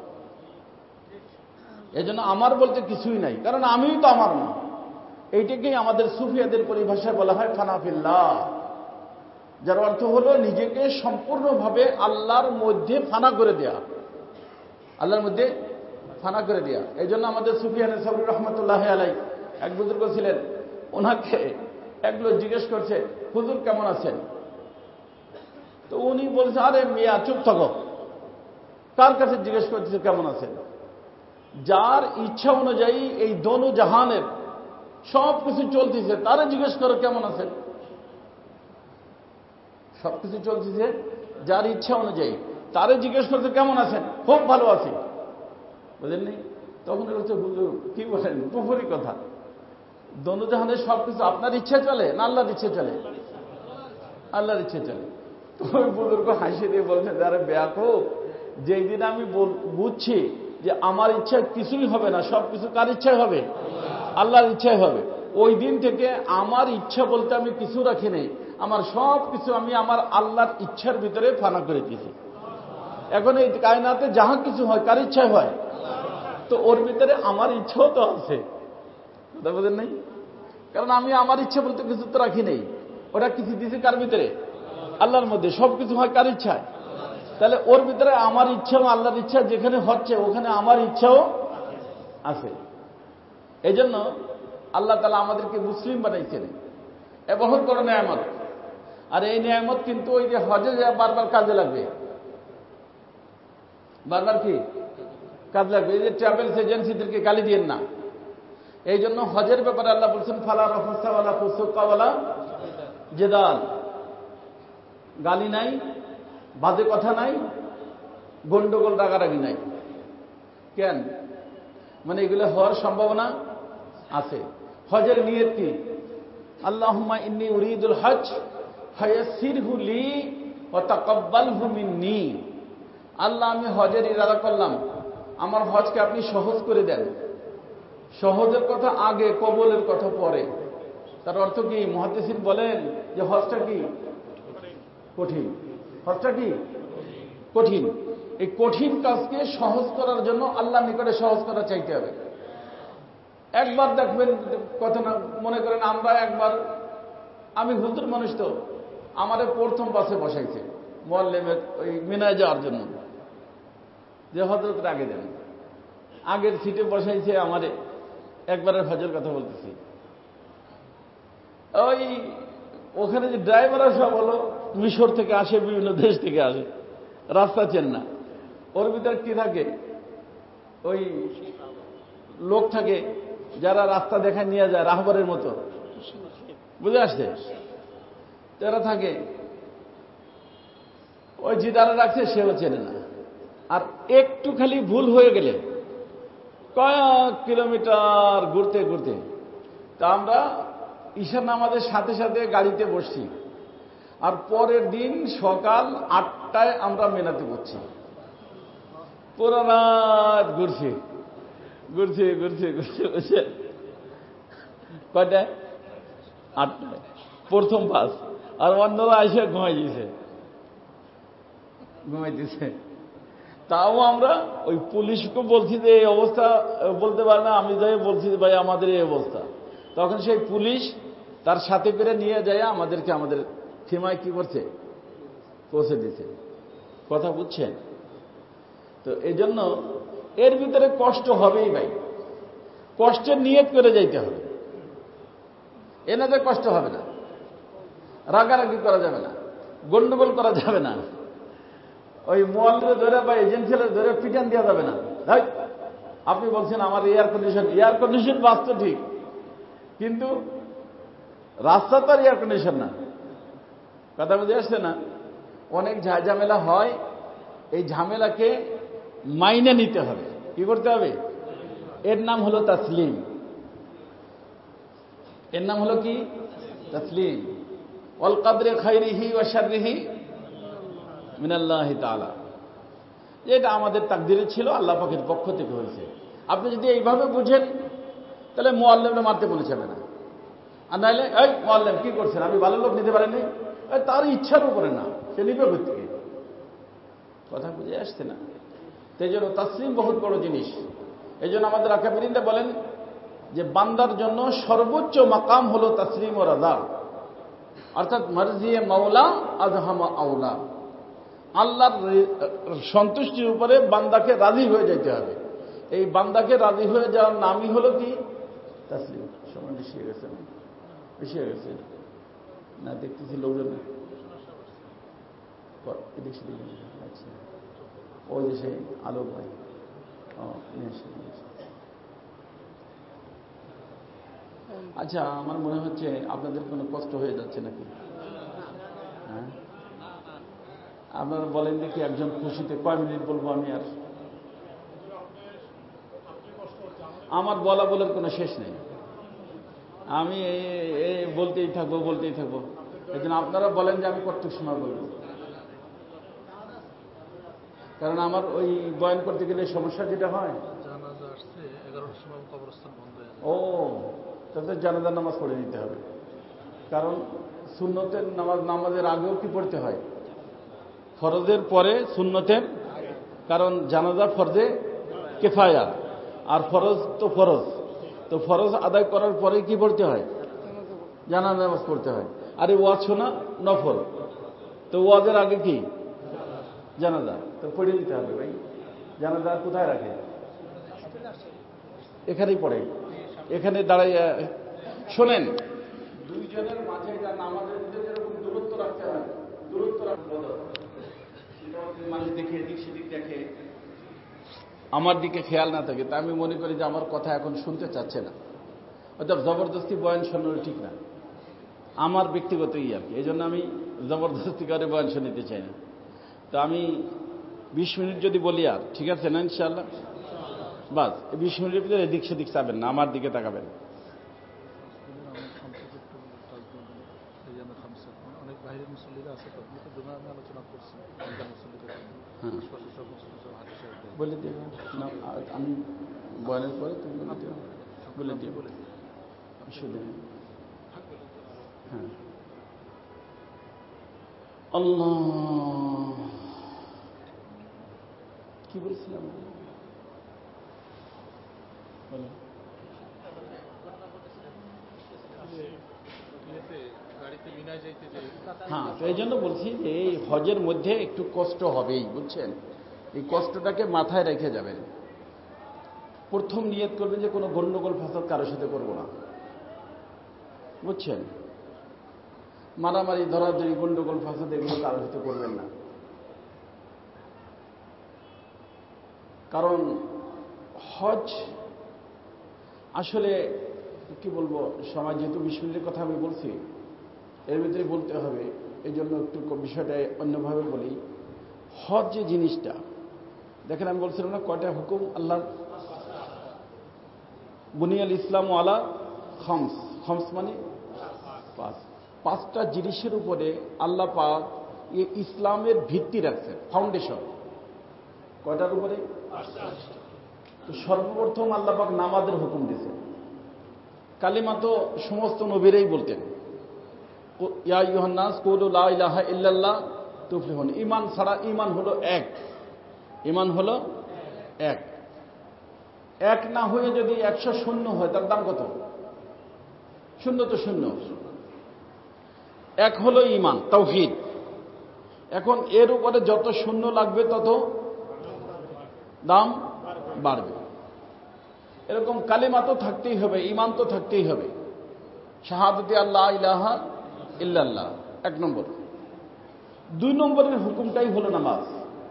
এই জন্য আমার বলতে কিছুই নাই, কারণ আমিই তো আমার না। এইটাকেই আমাদের সুফিয়াদের পরিভাষায় বলা হয় ফানাফিল্লাহ, যার অর্থ হলো নিজেকে সম্পূর্ণভাবে আল্লাহর মধ্যে ফানা করে দেয়া, আল্লাহর মধ্যে ফানা করে দেয়া। এই জন্য আমাদের সুফিয়ান সাবরি রহমতুল্লাহ আলাই এক বুজুর্গ ছিলেন, ওনাকে এক লোক জিজ্ঞেস করছে হুজুর কেমন আছেন? তো উনি বলছে আরে মিয়া চুপ থাকো, কার কাছে জিজ্ঞেস করতেছে কেমন আছেন? যার ইচ্ছা অনুযায়ী এই দনু জাহানের সব কিছু চলতেছে তারে জিজ্ঞেস করো কেমন আছেন। সবকিছু চলতেছে যার ইচ্ছা অনুযায়ী, তারে জিজ্ঞেস করতে কেমন আছেন? খুব ভালো আছি, বুঝলেননি? তখন হচ্ছে হুজুর কি বলেন, পুকুরি কথা। দনুজাহানের সবকিছু আপনার ইচ্ছা চলে না আল্লাহর ইচ্ছে চলে? আল্লাহর ইচ্ছে চলে। তো ওই বুজুর্গ হাসি দিয়ে বলছেন আরে বেয়াকুব, যেই দিন আমি বুঝছি যে আমার ইচ্ছা কিছুই হবে না, সবকিছু কার ইচ্ছায় হবে? আল্লাহর ইচ্ছায় হবে, ওই দিন থেকে আমার ইচ্ছা বলতে আমি কিছু রাখি নেই, আমার সব কিছু আমি আমার আল্লাহর ইচ্ছার ভিতরে ফানা করে দিয়েছি। এখন এই কায়নাতে যাহা কিছু হয় কার ইচ্ছায় হয়? তো ওর ভিতরে আমার ইচ্ছাও তো আছে, কথা বলেন নাই? কারণ আমি আমার ইচ্ছা বলতে কিছু তো রাখি নেই, ওটা কিছু দিয়েছি কার ভিতরে? আল্লাহর মধ্যে। সবকিছু হয় কার ইচ্ছায়? তাহলে ওর ভিতরে আমার ইচ্ছাও আল্লাহর ইচ্ছা যেখানে হচ্ছে ওখানে আমার ইচ্ছাও আছে। এই জন্য আল্লাহ তাআলা আমাদেরকে মুসলিম বানাইছেন, এ বহুত বড় নিয়ামত। আর এই নিয়ামত কিন্তু ওই যে হজে যা বারবার কাজে লাগবে, বারবার কি কাজ লাগবে। এই যে ট্রাভেলস এজেন্সিদেরকে গালি দিয়েন না। এই জন্য হজের ব্যাপারে আল্লাহ বলছেন ফালা রাফাসা ওয়ালা ফুসুকা ওয়ালা জিদাল, গালি নাই, বাজে কথা নাই, গন্ডগোল রাগারাগি নাই। কেন? মানে এগুলো হওয়ার সম্ভাবনা আছে। হজের নিয়ত কি? আল্লাহুম্মা ইন্নী উরিদুল হজ ফায়াসসিরহু লি ওয়া তাকাব্বালহু মিন্নী। আল্লাহ আমি হজের ইরাদা করলাম, আমার হজকে আপনি সহজ করে দেন। সহজের কথা আগে, কবুলের কথা পরে। তার অর্থ কি? মুহাদ্দিসিন বলেন যে হজটা কি কঠিন, হজটা কি কঠিন। এই কঠিন কাজকে সহজ করার জন্য আল্লাহর নিকটে সহজ করা চাইতে হবে। একবার দেখবেন কথা না, মনে করেন আমরা একবার, আমি হুজুর মানুষ তো, আমারে প্রথম বাসে বসাইছে মুআল্লিমের ওই মিনায় যাওয়ার জন্য, যে হযরতের আগে দেন, আগের সিটে বসাইছে আমারে। একবারের হজের কথা বলতেছি, ওই ওখানে যে ড্রাইভাররা সব হলো মিশর থেকে আসে, বিভিন্ন দেশ থেকে আসে, রাস্তা চেন না। ওর ভিতরে কি থাকে? ওই লোক থাকে যারা রাস্তা দেখায় নিয়ে যায়, রাহবরের মতো, বুঝে আসছে? যারা থাকে ওই যে যারা রাখছে সেও চেনে না। আর একটু খালি ভুল হয়ে গেলে কয়েক কিলোমিটার ঘুরতে ঘুরতে, তা আমরা ঈশার নামাজের সাথে সাথে গাড়িতে বসছি, আর পরের দিন সকাল আটটায় আমরা মেনাতে পড়ছি। পুরো রাত ঘুরছি ঘুরছি ঘুরছি ঘুরছি ঘুরছে কয়টায়? আটটায় প্রথম বাস। আর অন্যরা এসে ঘুমাই দিয়েছে, ঘুমাই দিছে। তাও আমরা ওই পুলিশকে বলছি যে এই অবস্থা, বলতে পারে না, আমি যাই বলছি যে ভাই আমাদের এই অবস্থা। তখন সেই পুলিশ তার সাথে করে নিয়ে যায় আমাদেরকে আমাদের সীমায় কি করছে, পৌঁছে দিচ্ছে। কথা বুঝছেন? তো এই জন্য এর ভিতরে কষ্ট হবেই ভাই, কষ্টের নিয়ত করে যাইতে হবে, এনাতে কষ্ট হবে না, রাগারাগি করা যাবে না, গন্ডগোল করা যাবে না, ওই মোয়াল্লিরে ধরে বা এজেন্সিরে ধরে পিটান দেওয়া যাবে না। তাই আপনি বলছেন আমার এয়ার কন্ডিশন, এয়ার কন্ডিশন বাস্তব ঠিক, কিন্তু রাস্তা তো আর এয়ার কন্ডিশন না। কথা বুঝে আসছে না? অনেক ঝামেলা হয়, এই ঝামেলাকে মাইনে নিতে হবে। কি করতে হবে? এর নাম হলো তাসলিম। এর নাম হলো কি? তাসলিম। ওয়াল কদরে খাইরিহি ওয়া শাররিহি মিনাল্লাহি তাআলা। এটা আমাদের তাকদিরে ছিল, আল্লাহ পাকের পক্ষ থেকে হয়েছে। আপনি যদি এইভাবে বুঝেন তাহলে মুআল্লিমরা মারতে বলেছেন না, আর নাইলে এই মুআল্লিম কি করছেন, আমি ভালো লোক নিতে পারেনি, তার ইচ্ছার উপরে না, সে নিবে থেকে। কথা বুঝে আসছে না? এই জন্য তাসলিম বহুত বড় জিনিস। এই জন্য আমাদের আকাবিরিনরা বলেন যে বান্দার জন্য সর্বোচ্চ মাকাম হলো তাসলিম ও রাজা, অর্থাৎ মারজিয়ে মাওলা আজহামা আওলা। আল্লাহর সন্তুষ্টির উপরে বান্দাকে রাজি হয়ে যেতে হবে। এই বান্দাকে রাজি হয়ে যাওয়ার নামই হলো কি? তাসলিম। সময় বেশি হয়ে গেছে, বেশি হয়ে গেছে না, দেখতেছি লোকজন আচ্ছা, ওই যে সেই আলোক ভাই, আচ্ছা, আমার মনে হচ্ছে আপনাদের কোনো কষ্ট হয়ে যাচ্ছে নাকি? হ্যাঁ, আপনারা বলেন দেখি, একজন খুশিতে কয় মিনিট বলবো আমি? আর আমার বলা বলার কোনো শেষ নেই, আমি এই বলতেই থাকবো বলতেই থাকবো। এই জন্য আপনারা বলেন যে আমি কতটুকু সময় বলবো, কারণ আমার ওই বয়ান করতে গেলে সমস্যা যেটা হয়, ও তাদের জানাজার নামাজ পড়ে নিতে হবে। কারণ সুন্নতের নামাজ, নামাজের আগেও কি পড়তে হয়? ফরজের পরে সুন্নতের, কারণ জানাজা ফরজে কিফায়া, আর ফরজ তো ফরজ, তো ফরজ আদায় করার পরে কি পড়তে হয়? জানাজা নামাজ পড়তে হয়। আর এই ওয়াজ শোনা নফল, তো ওয়াজের আগে কি? জানাজা, তো পড়ে নিতে হবে ভাই। জানাজা কোথায় রাখে? এখানেই পড়ে, এখানে দাঁড়াইয়া শোনেন। দুইজনের মাঝে নামাজের মধ্যে যেরকম দূরত্ব রাখতে হয়, দূরত্ব রাখতে হবে। মাঝে দেখে এদিক সেদিক দেখে, আমার দিকে খেয়াল না থাকে, তা আমি মনে করি যে আমার কথা এখন শুনতে চাচ্ছে না, অর্থাৎ জবরদস্তি বয়ান শোনানো ঠিক না, আমার ব্যক্তিগত ই আর কি। এই জন্য আমি জবরদস্তি করে বয়ান শুনিতে চাই না। তো আমি বিশ মিনিট যদি বলি, আর ঠিক আছে না ইনশাআল্লাহ? বাস বিশ মিনিটের ভিতরে এদিক সেদিক চাবেন না, আমার দিকে তাকাবেন। বলে দিও না, আমি বয়ানের পরে তুমি বলে দিও, বলে দিও, বলে দিও, হ্যাঁ। আল্লাহ, কি বলছিলাম? হ্যাঁ, তো এই জন্য বলছি যে এই হজের মধ্যে একটু কষ্ট হবেই, বুঝছেন? এই কষ্টটাকে মাথায় রেখে যাবেন। প্রথম নিয়ত করবেন যে কোনো গন্ডগোল ফাসাদ কারোর সাথে করবো না, বুঝছেন? মারামারি, ধরাধরি, গন্ডগোল ফাসাদ এগুলো কারোর সাথে করবেন না। কারণ হজ আসলে কি বলবো, সময় যেহেতু বিশ মিনিটের কথা আমি বলছি, এর ভিতরে বলতে হবে, এই জন্য একটু বিষয়টা অন্যভাবে বলি। হজ যে জিনিসটা, দেখেন আমি বলছিলাম না কয়টা হুকুম আল্লাহর? বুনিয়াল ইসলাম আলা খামস, খামস মানে পাঁচ, পাঁচটা জিনিসের উপরে আল্লাহ পাক এই ইসলামের ভিত্তি রাখছেন, ফাউন্ডেশন। কয়টার উপরে? তো সর্বপ্রথম আল্লাহ পাক নামাজের হুকুম দিয়েছেন। কালিমা তো সমস্ত নবীরাই বলতেন, ইয়া আইয়ুহান নাস কুলু লা ইলাহা ইল্লাল্লাহ তুফলিহুন। ঈমান ছাড়া, ঈমান হলো এক, ঈমান হলো এক। এক না হয়ে যদি একশো শূন্য হয় তার দাম কত? শূন্য তো শূন্য। এক হলো ঈমান, তাওহীদ। এখন এর উপরে যত শূন্য লাগবে তত দাম বাড়বে। এরকম কালিমা তো থাকতেই হবে, ঈমান তো থাকতেই হবে। শাহাদাতে আল্লাহ ইলাহা ইল্লাল্লাহ এক নম্বর। দুই নম্বরের হুকুমটাই হলো নামাজ।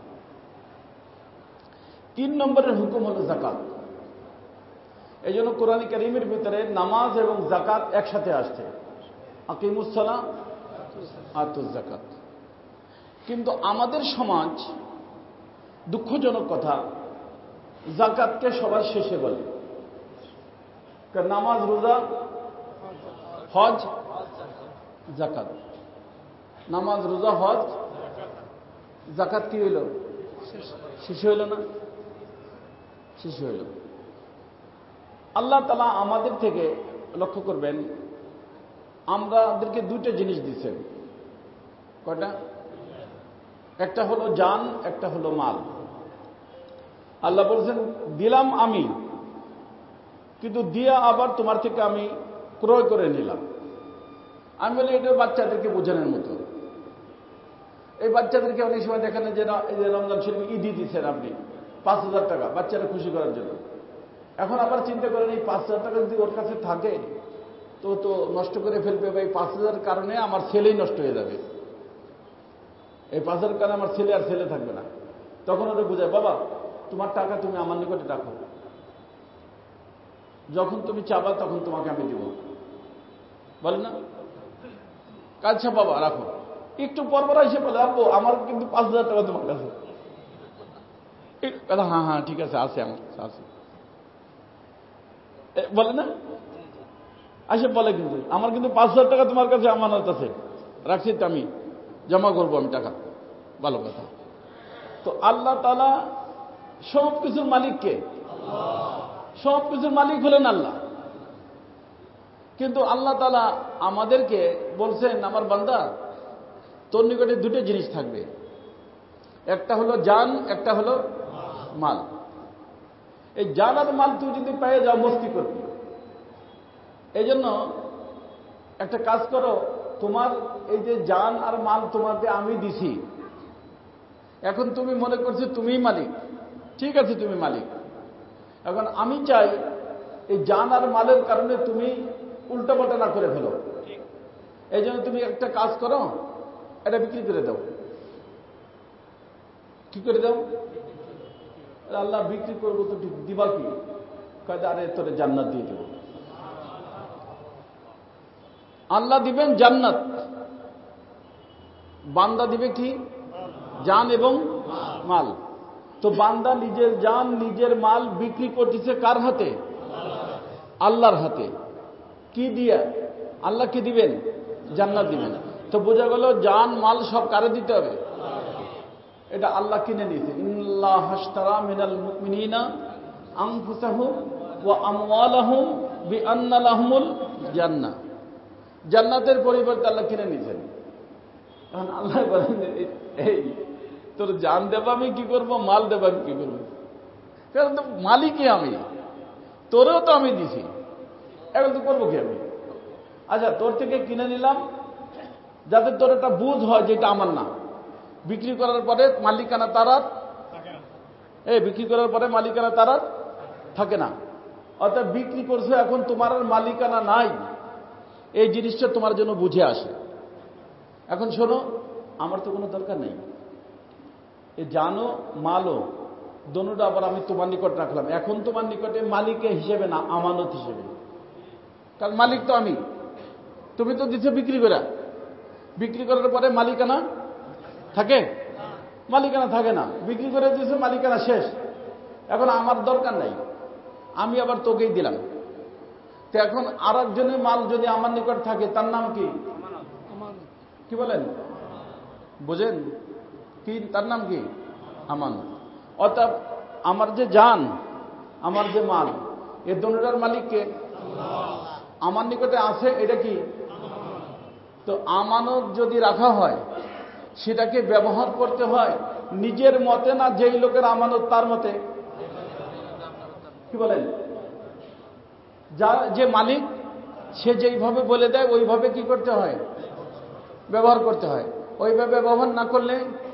তিন নম্বরের হুকুম হলো যাকাত। এই জন্য কোরআন কারীমের ভিতরে নামাজ এবং যাকাত একসাথে আসছে, আকিমুস সালাহ আতুজ যাকাত। কিন্তু আমাদের সমাজ, দুঃখজনক কথা, যাকাতকে সবার শেষে বলে। নামাজ, রোজা, হজ, যাকাত। নামাজ, রোজা, হজ, যাকাত কি হইল? শেষ হইল না? শেষ হইল। আল্লাহ তাআলা আমাদের থেকে, লক্ষ্য করবেন, আমাদেরকে দুইটা জিনিস দিচ্ছেন। কয়টা? একটা হলো জান, একটা হলো মাল। আল্লাহ বলছেন দিলাম আমি, কিন্তু দিয়া আবার তোমার থেকে আমি ক্রয় করে নিলাম। আমি বলি এটা বাচ্চাদেরকে বোঝানোর মতো। এই বাচ্চাদেরকে অনেক সময় দেখেন যে রমজান শরীফ ঈদই দিচ্ছেন আপনি পাঁচ হাজার টাকা বাচ্চারা খুশি করার জন্য। এখন আবার চিন্তা করেন এই পাঁচ হাজার টাকা যদি ওর কাছে থাকে তো তো নষ্ট করে ফেলবে, বা এই পাঁচ হাজার কারণে আমার ছেলেই নষ্ট হয়ে যাবে, এই পাঁচ হাজার কারণে আমার ছেলে আর ছেলে থাকবে না। তখন ওরা বোঝায়, বাবা তোমার টাকা তুমি আমার নিকটে রাখো, যখন তুমি চাবা তখন তোমাকে আমি দিব, বলে না? আচ্ছা বাবা রাখো। একটু পর পর এসে বলে, আব্বু আমার কিন্তু পাঁচ হাজার টাকা তোমার কাছে। হ্যাঁ হ্যাঁ ঠিক আছে, আছে আমার আছে, বলে না? আসে বলে কিন্তু আমার কিন্তু পাঁচ হাজার টাকা তোমার কাছে আমানত আছে, রাখছি তো আমি, জমা করবো আমি টাকা। ভালো কথা। তো আল্লাহ তাআলা সব কিছুর মালিক কে? সব কিছুর মালিক হলেন আল্লাহ। কিন্তু আল্লাহ তাআলা আমাদেরকে বলছেন, আমার বান্দা তোর নিকটে দুটো জিনিস থাকবে, একটা হলো জান, একটা হলো মাল। এই জান আর মাল তুই যদি পেয়ে যাও মস্তি করবি। এই জন্য একটা কাজ করো, তোমার এই যে জান আর মাল তোমাকে আমি দিছি, এখন তুমি মনে করছো তুমিই মালিক, ঠিক আছে তুমি মালিক। এখন আমি চাই এই জান আর মালের কারণে তুমি উল্টাপাল্টা না করে ফেলো। এই জন্য তুমি একটা কাজ করো, এটা বিক্রি করে দাও। কি করে দাও? আল্লাহ বিক্রি করবো তো দিবা কি? কাজে আরে তোরে জান্নাত দিয়ে দেব। আল্লাহ দিবেন জান্নাত, বান্দা দিবে কি? জান এবং মাল। তো বান্দা নিজের জান নিজের মাল বিক্রি করতেছে কার হাতে? আল্লাহর হাতে। কি দিয়ে? আল্লাহ কি দিবেন? জান্নাত দিবেন। তো বোঝা গেল জান মাল সব কারে দিতে হবে? এটা আল্লাহ কিনে নিয়েছে। ইন্নাল্লাহ আশতারা মিনাল মুমিনিনা আনফুসাহুম ওয়া আমওয়ালাহুম বিআন্না লাহুমুল জান্নাহ। জান্নাতের পরিবর্তে আল্লাহ কিনে নিয়েছেন। এখন আল্লাহ বলেন, এই তোর জান দেবা আমি কি করবো, মাল দেবা আমি কি করবো? কারণ তো মালিকই আমি, তোরেও তো আমি দিছি, এখন তো করবো কি আমি? আচ্ছা তোর থেকে কিনে নিলাম যাতে তোর একটা বুঝ হয় যে এটা আমার না। বিক্রি করার পরে মালিকানা তার আর এই বিক্রি করার পরে মালিকানা তার আর থাকে না। অর্থাৎ বিক্রি করছো, এখন তোমার আর মালিকানা নাই, এই জিনিসটা তোমার জন্য বুঝে আসে। এখন শোনো, আমার তো কোনো দরকার নেই, এ জানো মালও দোনোটা আবার আমি তোমার নিকট রাখলাম। এখন তোমার নিকটে মালিকের হিসেবে না, আমানত হিসেবে। কারণ মালিক তো আমি, তুমি তো দিচ্ছ বিক্রি করে। বিক্রি করার পরে মালিকানা থাকে? মালিকানা থাকে না। বিক্রি করে দিয়েছে, মালিকানা শেষ। এখন আমার দরকার নাই, আমি আবার তোকেই দিলাম। তো এখন আর একজনের মাল যদি আমার নিকট থাকে তার নাম কি? কি বলেন? বুঝেন কি? তার নাম কি? আমানত। অর্থাৎ আমার যে জান, আমার যে মাল, এ দুটোটার মালিককে আমার নিকটে আছে, এটা কি? তো তো আমানত যদি রাখা হয় সেটাকে ব্যবহার করতে হয় নিজের মতে না যেই লোকের আমানত তার মতে। কি বলেন? যা যে মালিক সে যেইভাবে বলে দেয় ওইভাবে কি করতে হয়? ব্যবহার করতে হয়। ওইভাবে ব্যবহার না করলে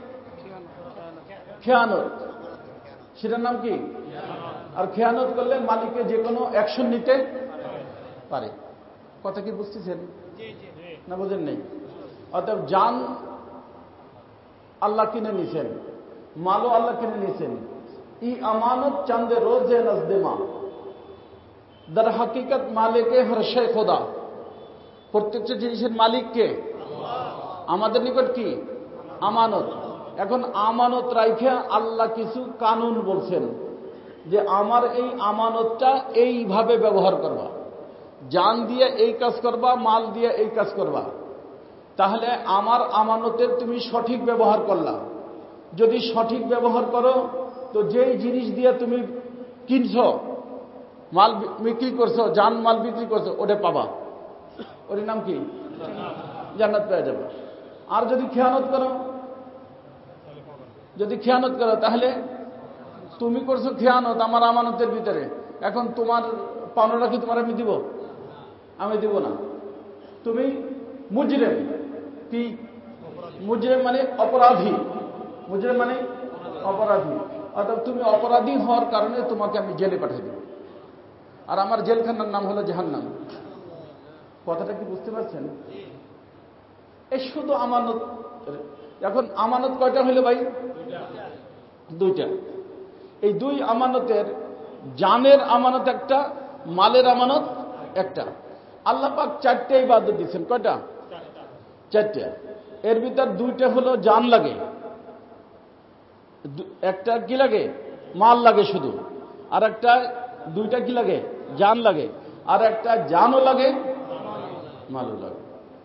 খেয়ানত, সেটার নাম কি? আর খেয়ানত করলে মালিককে যে কোনো অ্যাকশন নিতে পারে। কথা কি বুঝতেছেন না বুঝেন নেই? অতএব জান আল্লাহ কিনে নিছেন, মালও আল্লাহ কিনে নিছেন। ই আমানত চান্দে রোজে নজদেমা দার হাকিকত মালিকে হরশে খোদা। প্রত্যেকটা জিনিসের মালিককে আমাদের নিকট কি? আমানত। এখন আমানত রাইখা আল্লাহ কিছু কানুন বলছেন যে আমার এই আমানতটা এইভাবে ব্যবহার করবা, জান দিয়ে এই কাজ করবা, মাল দিয়ে এই কাজ করবা। তাহলে আমার আমানতের তুমি সঠিক ব্যবহার করলা। যদি সঠিক ব্যবহার করো তো যেই জিনিস দিয়ে তুমি কিনছ, মাল বিক্রি করছো, জান মাল বিক্রি করছো, ওটা পাবা। ওর নাম কি? জান্নাত পেয়ে যাবে। আর যদি খেয়ানত করো, যদি খেয়ানত করো তাহলে তুমি করছো খেয়ানত আমার আমানতের ভিতরে। এখন তোমার পাওনাটা কি তোমার আমি দিব? আমি দিব না। তুমি মুজরিম। কি মুজরিম? মানে অপরাধী। মুজরিম মানে অপরাধী। অর্থাৎ তুমি অপরাধী হওয়ার কারণে তোমাকে আমি জেলে পাঠিয়ে দেব। আর আমার জেলখানার নাম হলো জাহান্নাম। কথাটা কি বুঝতে পারছেন? এই শুধু আমানত। এখন আমানত কয়টা হইল ভাই? দুইটা। এই দুই আমানতের, জানের আমানত একটা, মালের আমানত একটা। আল্লাহ পাক চারটে ইবাদত দিচ্ছেন। কয়টা? চারটে। এর ভিতর দুইটা হলো জান লাগে, একটা কি লাগে? মাল লাগে শুধু। আর একটা দুইটা কি লাগে? জান লাগে। আর একটা জানও লাগে, মালও লাগে।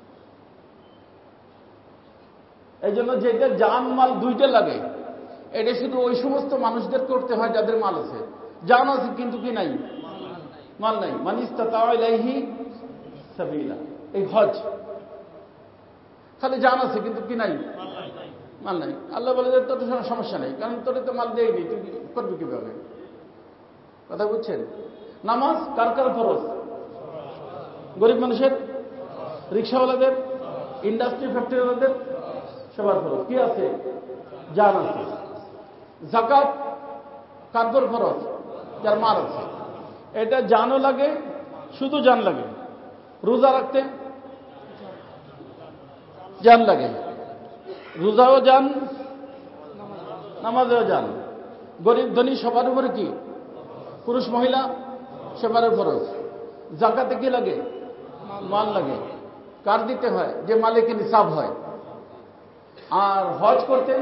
এই জন্য যেটা জান মাল দুইটা লাগে, এটা শুধু ওই সমস্ত মানুষদের করতে হয় যাদের মাল আছে। জান আছে কিন্তু কি নাই? মাল নাই। মান ইসতাতা ইলাইহি সাবিলা। এই হজ খালি জান আছে কিন্তু কি নাই? মাল নাই। আল্লাহ বলে যে তোর তো সমস্যা নেই, কারণ তোর তো মাল দেয়নি, তুই করবি কিভাবে? কথা বুঝছেন? নামাজ কার কার ফরজ? গরিব মানুষের, রিক্সাওয়ালাদের, ইন্ডাস্ট্রি ফ্যাক্টরিওয়ালাদের, সবার ফরজ। কি আছে? জান আছে। যাকাত কার পর ফরজ? যার মাল আছে। এটা জানও লাগে, শুধু জান লাগে। রোজা রাখতে জান লাগে, রোজাও জান, নামাজেও জান। গরিব ধনী সবার উপরে কি? পুরুষ মহিলা সবার ফরজ। যাকাতে কি লাগে? মাল লাগে। কার দিতে হয়? যে মালিকের নিসাব হয়। আর হজ করতে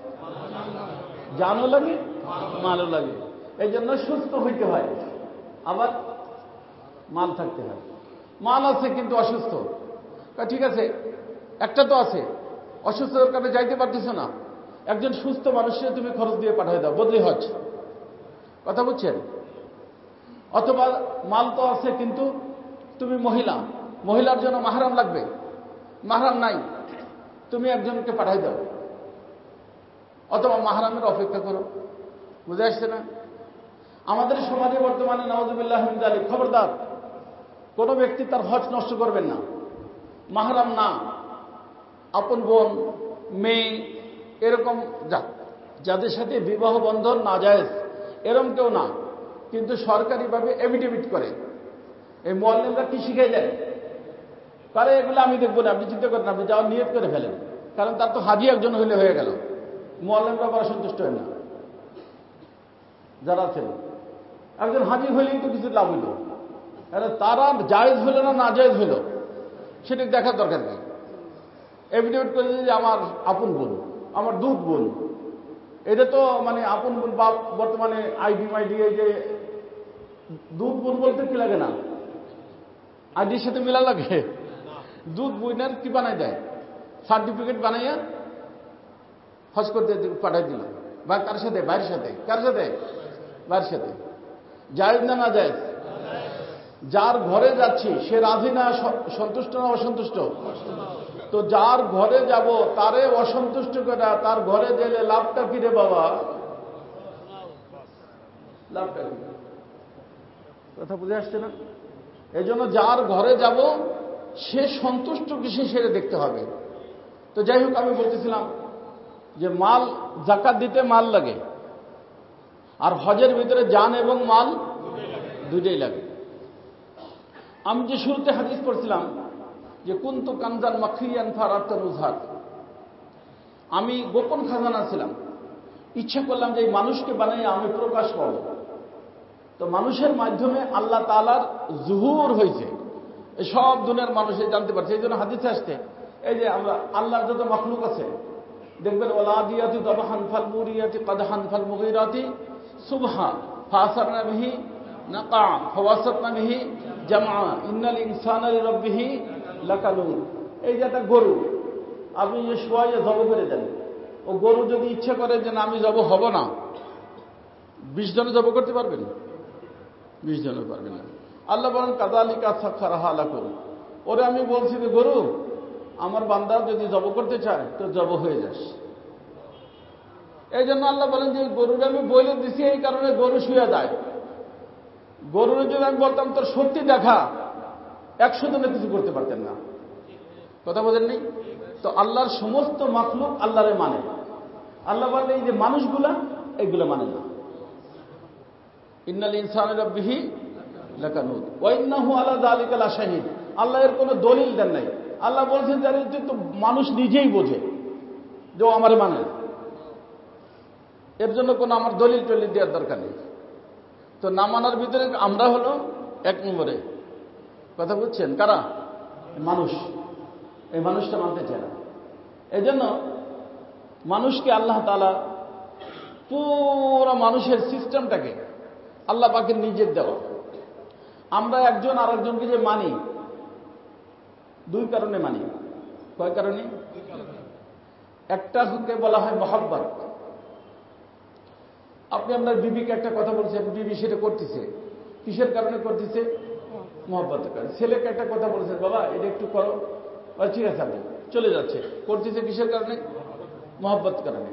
জানও লাগে, মালও লাগে। এই জন্য সুস্থ হইতে হয়, আবার মাল থাকতে হয়। মাল আছে কিন্তু অসুস্থ। ঠিক আছে, একটা তো আছে, অসুস্থতার কারণে যাইতে পারতেছ না। একজন সুস্থ মানুষকে তুমি খরচ দিয়ে পাঠিয়ে দাও, বদলি হজ। কথা বুঝছেন? অথবা মাল তো আছে কিন্তু তুমি মহিলা, মহিলার জন্য মাহরাম লাগবে, মাহরাম নাই, তুমি একজনকে পাঠিয়ে দাও। অথবা মাহরামের অপেক্ষা করো। বুঝে আসছে না? আমাদের সমাজে বর্তমানে নাউযুবিল্লাহ মিন যালিক, খবরদার কোন ব্যক্তি তার হজ নষ্ট করবেন না। মাহরাম না, আপন বোন, মেয়ে, এরকম যাদের সাথে বিবাহ বন্ধন নাজায়েজ, এরকম কেউ না, কিন্তু সরকারিভাবে এফিডেভিট করে। এই মুআল্লিমরা কি শিখে দেন? তারা এগুলো আমি দেখবো না, আপনি চিন্তা করেন, আপনি যাওয়ার নিয়ত করে ফেলেন। কারণ তার তো হাজি একজন হইলে হয়ে গেল, মুআল্লিমরা বড় সন্তুষ্ট হয় না। যারা আছেন একজন হাজি হইলেই তো কিছু লাভ হইল, তারা জায়েজ হইল না না জায়েজ হইল সেটা দেখার দরকার নেই। এফিডেভিট করে যে আমার আপন বোন, আমার দুধ বোন, এটা তো মানে আপন বোন বাপ। বর্তমানে আইডি মাইডি, এই যে দুধ বোন বলতে কি লাগে না, আইডির সাথে মিলা লাগে। দুধ বোনের কি বানাই দেয়? সার্টিফিকেট বানাইয়া হজ করতে পাঠাই দিল। বা কার সাথে? ভাইয়ের সাথে। কার সাথে? ভাইয়ের সাথে। জায়েজ না না জায়েজ? যার ঘরে যাচ্ছি সে রাজি না, সন্তুষ্ট না অসন্তুষ্ট? তো যার ঘরে যাব তারে অসন্তুষ্ট করে তার ঘরে গেলে লাভটা কি রে বাবা? লাভটা কি? কথা বুঝে আসছে না? এই জন্য যার ঘরে যাব সে সন্তুষ্ট কিসে সেরে দেখতে হবে। তো যাই হোক, আমি বলতেছিলাম যে মাল যাকাত দিতে মাল লাগে, আর হজের ভিতরে জান এবং মাল দুইটাই লাগে। আমি যে শুরুতে হাদিস পড়ছিলাম যে কুনতু কানজান মাখিয়ান ফারাতা রুজহাত, আমি গোপন খাজানা ছিলাম, ইচ্ছা করলাম যে এই মানুষকে বানিয়ে আমি প্রকাশ করব। তো মানুষের মাধ্যমে আল্লাহ তাআলার জুহুর হয়েছে, এই সব দুনিয়ার মানুষে জানতে পারছে। এই জন্য হাদিসে আসছে, এই যে আমরা আল্লাহর যত মাখলুক আছে দেখবেন, ওয়ালাদিয়াতি দাবহান ফাল মুরিয়াতি কাদহান ফাল মুগীরাতি সুবহা ফাসারনা বিহি নাকা ফাওয়াসাতনা বিহি জামা ইন্নাল ইনসানা লিরাব্বিহি লাকানুন। এই যে একটা গরু আপনি যে শোয়াইয়ে জব করে দেন, ও গরু যদি ইচ্ছা করে যে না আমি জব হব না, বিশ জনে জব করতে পারবেন? বিশ জনে পারবেন না। আল্লাহ বলেন কাযালিকা সাখখারাহা লাকুম, ওরে আমি বলছি যে গরু আমার বান্দা যদি জব করতে চায় তো জব হয়ে যাস। এই জন্য আল্লাহ বলেন যে গরুরে আমি বলে দিছি, এই কারণে গরু শুয়ে যায়। গরুরে যদি আমি বলতাম তোর শক্তি দেখা, একশো জনে কিছু করতে পারতেন না। কথা বলেন নেই? তো আল্লাহর সমস্ত মাখলুক আল্লাহরে মানে। আল্লাহ বলেন এই যে মানুষগুলা এইগুলো মানে না। ইন্নাল ইনসানা লিরাব্বিহি লাকানুদ ওয়া ইন্নাহু আলা যালিকা লাশাহিদ। আল্লাহ এর কোনো দলিল দেন নাই। আল্লাহ বলছেন যে তো মানুষ নিজেই বোঝে যে ও আমারে মানে, এর জন্য কোনো আমার দলিল টলিল দেওয়ার দরকার নেই। তো না মানার ভিতরে আমরা হলো এক নম্বরে। কথা বুঝছেন? কারা? মানুষ। এই মানুষটা মানতে চায় না। এই জন্য মানুষকে আল্লাহ তাআলা পুরো মানুষের সিস্টেমটাকে আল্লাহ পাকের নিজের দেওয়া। আমরা একজন আর একজনকে যে মানি, দুই কারণে মানি। কয় কারণে? একটা হচ্ছে বলা হয় মহব্বত। আপনি আপনার বিবিকে একটা কথা বলছেন, বিবি সেটা করতেছে, কিসের কারণে করতেছে? মহব্বতের কারণে। ছেলেকে একটা কথা বলছেন, বাবা এটা একটু করো, ঠিক আছে আপনি চলে যাচ্ছে, করতেছে কিসের কারণে? মহব্বত কারণে।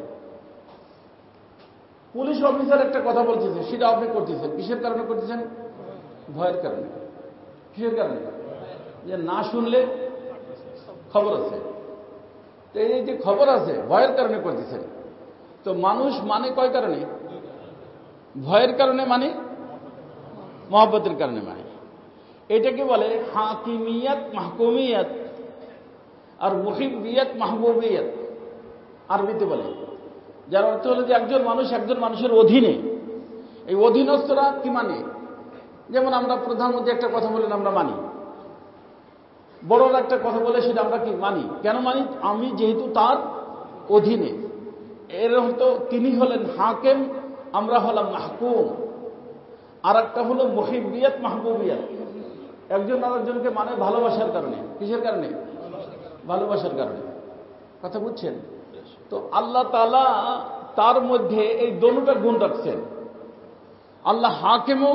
পুলিশ অফিসার একটা কথা বলতেছে, সেটা আপনি করতেছেন, কিসের কারণে করতেছেন? ভয়ের কারণে। কিসের কারণে? যে না শুনলে খবর আছে। তো এই যে খবর আছে, ভয়ের কারণে করতেছেন। তো মানুষ মানে কয় কারণে? ভয়ের কারণে মানে, মহব্বতের কারণে মানে। এটাকে বলে হাকিমিয়াত মাহকুমিয়াত আর মুহিব্বিয়াত মাহবুবিয়াত, আরবিতে বলে। যার অর্থ হলো যে একজন মানুষ একজন মানুষের অধীনে। এই অধীনস্থরা কি মানে? যেমন আমরা প্রধানমন্ত্রী একটা কথা বলেন আমরা মানি, বড়রা একটা কথা বলে সেটা আমরা কি মানি। কেন মানি? আমি যেহেতু তার অধীনে। এর হতো তিনি হলেন হাকেম, আমরা হলাম মাহকুম। আর একটা হলো মুহিব্বিয়াত মাহবুবিয়াত, একজন আরেকজনকে মানে ভালোবাসার কারণে। কিসের কারণে? ভালোবাসার কারণে। কথা বুঝছেন? তো আল্লাহ তাআলা তার মধ্যে এই দোনোটা গুণ রাখছেন। আল্লাহ হাকেমও,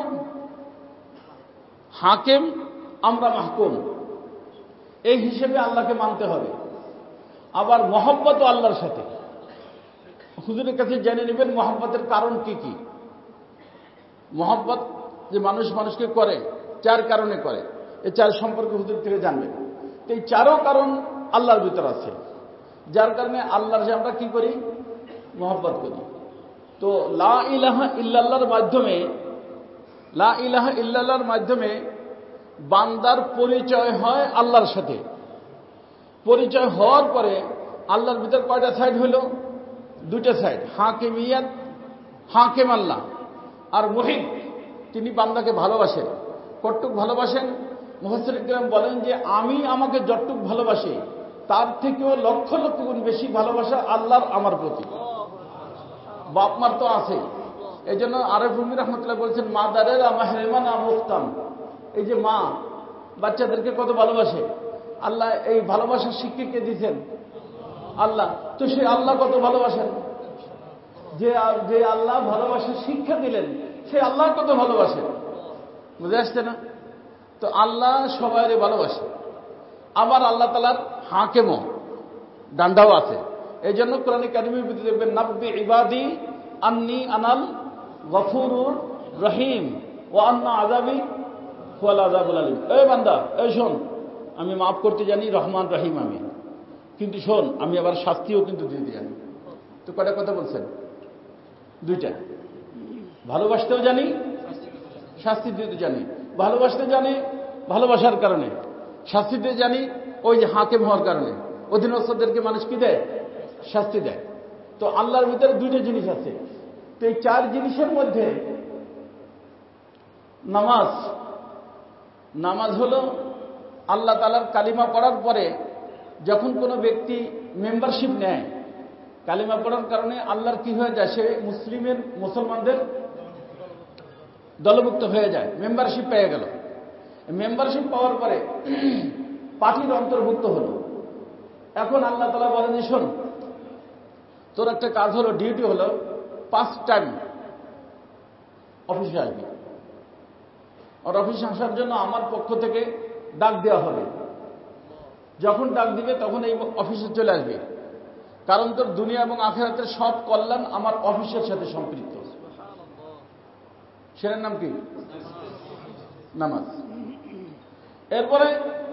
হাকেম, আমরা মাহকুম। এই হিসেবে আল্লাহকে মানতে হবে। আবার মহব্বত আল্লাহর সাথে। হুজুরের কাছে জেনে নেবেন মহব্বতের কারণ কি কি। মহব্বত যে মানুষ মানুষকে করে, চার কারণে করে। এই চার সম্পর্কে হুজুর থেকে জানবেন। তো এই চারও কারণ আল্লাহর ভিতর আছে, যার কারণে আল্লাহর যে আমরা কি করি? মহব্বত করি। তো লা ইলাহা ইল্লাল্লাহর মাধ্যমে, লা ইলাহা ইল্লাল্লাহর মাধ্যমে বান্দার পরিচয় হয় আল্লাহর সাথে। পরিচয় হওয়ার পরে আল্লাহর ভিতর কয়টা সাইড হইল? দুইটা সাইড। হাকিমিয়াত, হাকিম আল্লাহ, আর মুহিব, তিনি বান্দাকে ভালোবাসেন। কতটুক ভালোবাসেন? মুফাসসির কিরাম বলেন যে আমি আমাকে যতটুক ভালোবাসি তার থেকেও লক্ষ লক্ষ গুণ বেশি ভালোবাসা আল্লাহর আমার প্রতি। বাপ মার তো আছে। এই জন্য আরেফ রুমি রহমতুল্লাহ বলছেন মা দারেরা মাহরেমানা মুফতাম। এই যে মা বাচ্চাদেরকে কত ভালোবাসে, আল্লাহ এই ভালোবাসার শিক্ষা কে দিয়েছেন? আল্লাহ। তো সে আল্লাহ কত ভালোবাসেন? যে যে আল্লাহ ভালোবাসার শিক্ষা দিলেন সে আল্লাহ কত ভালোবাসেন। বুঝে আসছে না? তো আল্লাহ সবাইরে ভালোবাসে, আবার আল্লাহ তাআলার হাকেমও ডান্ডাও আছে। এই জন্য কোরআনে কারিমের ভিতরে দেখবেন নাব্বি ইবাদি আন্নি আনাল গফুরুর রহিম ওয়া আন্না আযাবি হুয়াল আযাবুল আলীম। এই বান্দা, এই শোন, আমি মাফ করতে জানি, রহমান রহিম আমি, কিন্তু শোন আমি আবার শাস্তিও কিন্তু দিতে জানি। তো কয়টা কথা বলছেন? দুইটা। ভালোবাসতেও জানি, শাস্তি দিতে জানি। ভালোবাসতে জানি ভালোবাসার কারণে, শাস্তি দিতে জানি ওই যে হাকেম হওয়ার কারণে। অধীনস্থদেরকে মানুষ কি দেয়? শাস্তি দেয়। তো আল্লাহর ভিতরে দুইটা জিনিস আছে। তো এই চার জিনিসের মধ্যে নামাজ, নামাজ হলো আল্লাহ তাআলার কালিমা পড়ার পরে যখন কোনো ব্যক্তি মেম্বারশিপ নেয়, কালিমা পড়ার কারণে আল্লাহর কি হয়ে যায়? সে মুসলিমের মুসলমানদের দলভুক্ত হয়ে যায়, মেম্বারশিপ পেয়ে গেল। মেম্বারশিপ পাওয়ার পরে পার্টির অন্তর্ভুক্ত হলো। এখন আল্লাহ তাআলা বলেন যে শোন, তোর একটা কাজ হলো, ডিউটি হলো পাঁচ টাইম অফিসে আসবি। আর অফিসে আসার জন্য আমার পক্ষ থেকে ডাক দেওয়া হবে। যখন ডাক দিবে তখন এই অফিসে চলে আসবে, কারণ তোর দুনিয়া এবং আখিরাতের সব কল্যাণ আমার অফিসের সাথে সম্পৃক্ত। সেটার নাম কি? নামাজ। এরপরে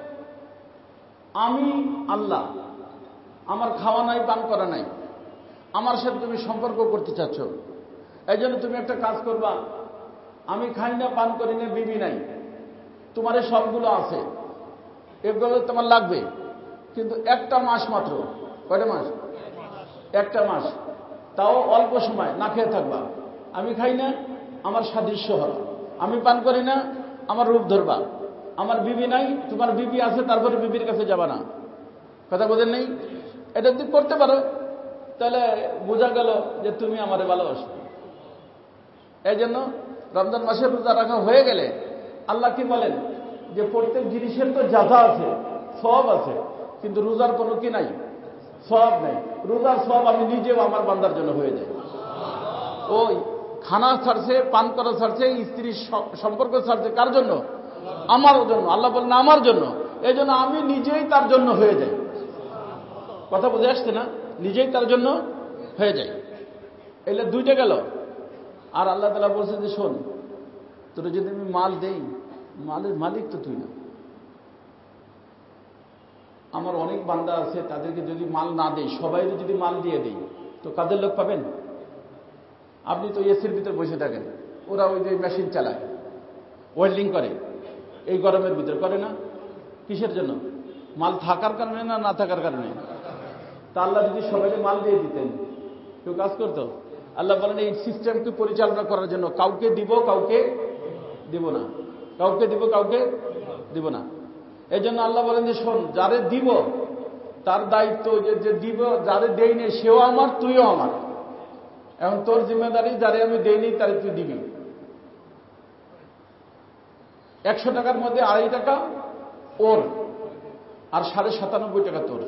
আমি আল্লাহ, আমার খাওয়া নাই, পান করা নাই, আমার সাথে তুমি সম্পর্ক করতে চাচ্ছ, এই জন্য তুমি একটা কাজ করবা, আমি খাই না, পান করি না, বিবি নাই, তোমার এই সবগুলো আছে, এগুলো তোমার লাগবে, কিন্তু একটা মাস মাত্র। কয়টা মাস? একটা মাস, তাও অল্প সময় না খেয়ে থাকবা। আমি খাই না, আমার সাদৃশ্য হবা। আমি পান করি না, আমার রূপ ধরবা। আমার বিবি নাই, তোমার বিবি আছে, তারপরে বিবির কাছে যাবা না। কথা বোঝেন নেই? এটা যদি করতে পারো তাহলে বোঝা গেল যে তুমি আমারে ভালোবাসো। এই জন্য রমজান মাসের রোজা রাখা হয়ে গেলে আল্লাহ কি বলেন যে প্রত্যেক জিনিসের তো জাযা আছে, সওয়াব আছে, কিন্তু রোজার কোনো কি নাই, সওয়াব নাই। রোজার সওয়াব আমি নিজেও আমার বান্দার জন্য হয়ে যায়। ওই খানা ছাড়ছে, পান করা ছাড়ছে, স্ত্রীর সম্পর্ক ছাড়ছে, কার জন্য? আমার জন্য। আল্লাহ বলেন আমার জন্য। এই জন্য আমি নিজেই তার জন্য হয়ে যাই। কথা বুঝে আসছে না? নিজেই তার জন্য হয়ে যায়। এলে দুইটা গেল। আর আল্লাহ তাআলা বলছে যে শোন, তোর যদি আমি মাল দেই, মালের মালিক তো তুই না। আমার অনেক বান্দা আছে, তাদেরকে যদি মাল না দেই, সবাই যদি মাল দিয়ে দেই, তো কাদের লোক পাবেন? আপনি তো এসির ভিতরে বসে থাকেন, ওরা ওই যে মেশিন চালায়, ওয়েল্ডিং করে, এই গরমের ভিতরে করে না? কিসের জন্য? মাল থাকার কারণে না না থাকার কারণে? তা আল্লাহ যদি সবাইকে মাল দিয়ে দিতেন, কেউ কাজ করতো? আল্লাহ বলেন এই সিস্টেমকে পরিচালনা করার জন্য কাউকে দিব, কাউকে দিব না, কাউকে দিব, কাউকে দিব না। এই জন্য আল্লাহ বলেন যে শোন, যারে দিব তার দায়িত্ব, যে দিব, যারে দেইনি সেও আমার, তুইও আমার। এখন তোর জিম্মেদারি, যারে আমি দেইনি তারে তুই দিবি। একশো টাকার মধ্যে আড়াই টাকা ওর, আর সাড়ে সাতানব্বই টাকা তোর।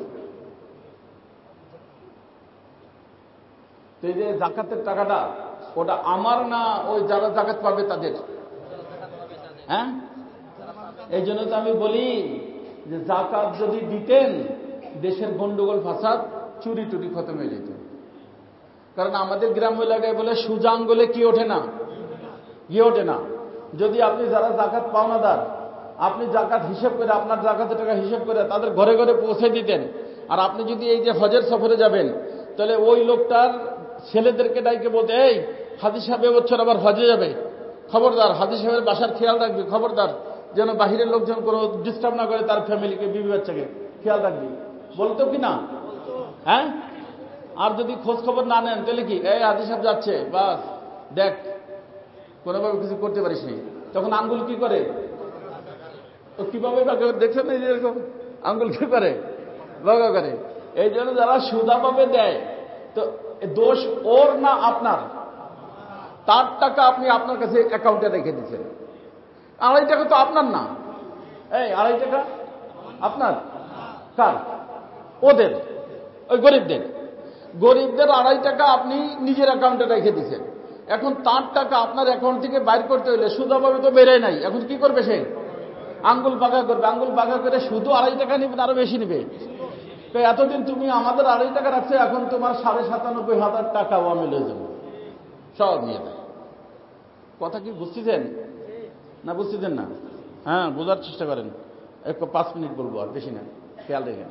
এই যে জাকাতের টাকাটা, ওটা আমার না ওই যারা জাকাত পাবে তাদের? হ্যাঁ, এই জন্য তো আমি বলি যে জাকাত যদি দিতেন, দেশের গন্ডগোল ফাসাদ, চুরি টুরি খতম হয়ে যেত। কারণ আমাদের গ্রাম এলাকায় বলে সুজা আঙ্গুলে কি ওঠে না, গিয়ে ওঠে না। যদি আপনি যারা জাকাত পাওনাদার, আপনি জাকাত হিসেব করে, আপনার জাকাতের টাকা হিসেব করে তাদের ঘরে ঘরে পৌঁছে দিতেন, আর আপনি যদি এই যে হজের সফরে যাবেন, তাহলে ওই লোকটার ছেলেদেরকে ডাইকে বলতে, এই হাজী সাহেব এবছর আবার হজে যাবে, খবরদার, হাজী সাহেবের বাসার খেয়াল রাখবি, খবরদার যেন বাহিরের লোকজন কোনো ডিস্টার্ব না করে, তার ফ্যামিলিকে, বিবি বাচ্চাকে খেয়াল রাখবি, বলতো কি না? হ্যাঁ। আর যদি খোঁজ খবর না নেন তাহলে কি, এই হাজী সাহেব যাচ্ছে, বাস দেখ, কোনোভাবে কিছু করতে পারিস নি, তখন আঙ্গুল কি করে, ও কিভাবে দেখছেন এই যে এরকম আঙ্গুল কি করে, বাগা করে। এই জন্য যারা সুদা পাবে দেয়, তো দোষ ওর না আপনার? তার টাকা আপনি আপনার কাছে অ্যাকাউন্টে রেখে দিচ্ছেন, আড়াই টাকা তো আপনার না। এই আড়াই টাকা আপনার? কার? ওদের, ওই গরিবদের। গরিবদের আড়াই টাকা আপনি নিজের অ্যাকাউন্টে রেখে দিচ্ছেন। এখন তার টাকা আপনার অ্যাকাউন্ট থেকে বাইর করতে হলে সুদাভাবে তো বেড়ে নাই, এখন কি করবে সে? আঙ্গুল বাঁকা করবে, আঙ্গুল বাঁকা করে শুধু আড়াই টাকা নিবে, আরো বেশি নিবে। তো এতদিন তুমি আমাদের আড়াই টাকা রাখছো, এখন তোমার সাড়ে সাতানব্বই হাজার টাকা ওয়ামিল হয়ে যাবে, সব নিয়ে দেয়। কথা কি বুঝতেছেন না? বুঝতেছেন না? হ্যাঁ, বোঝার চেষ্টা করেন। এক পাঁচ মিনিট বলবো, আর বেশি না, খেয়াল রেখেন।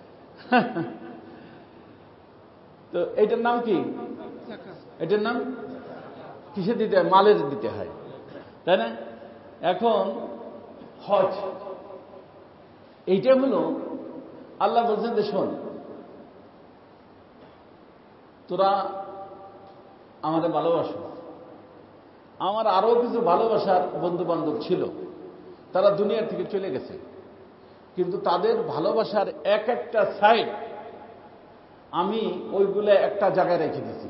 তো এটার নাম কি? এটার নাম কিসে দিতে হয়? মালের দিতে হয়, তাই না? এখন হজ, এইটা হলো আল্লাহ বলছেন যে শোন, তোরা আমাদের ভালোবাসো। আমার আরো কিছু ভালোবাসার বন্ধু বান্ধব ছিল, তারা দুনিয়ার থেকে চলে গেছে, কিন্তু তাদের ভালোবাসার এক একটা সাইড আমি ওইগুলো একটা জায়গায় রেখে দিয়েছি।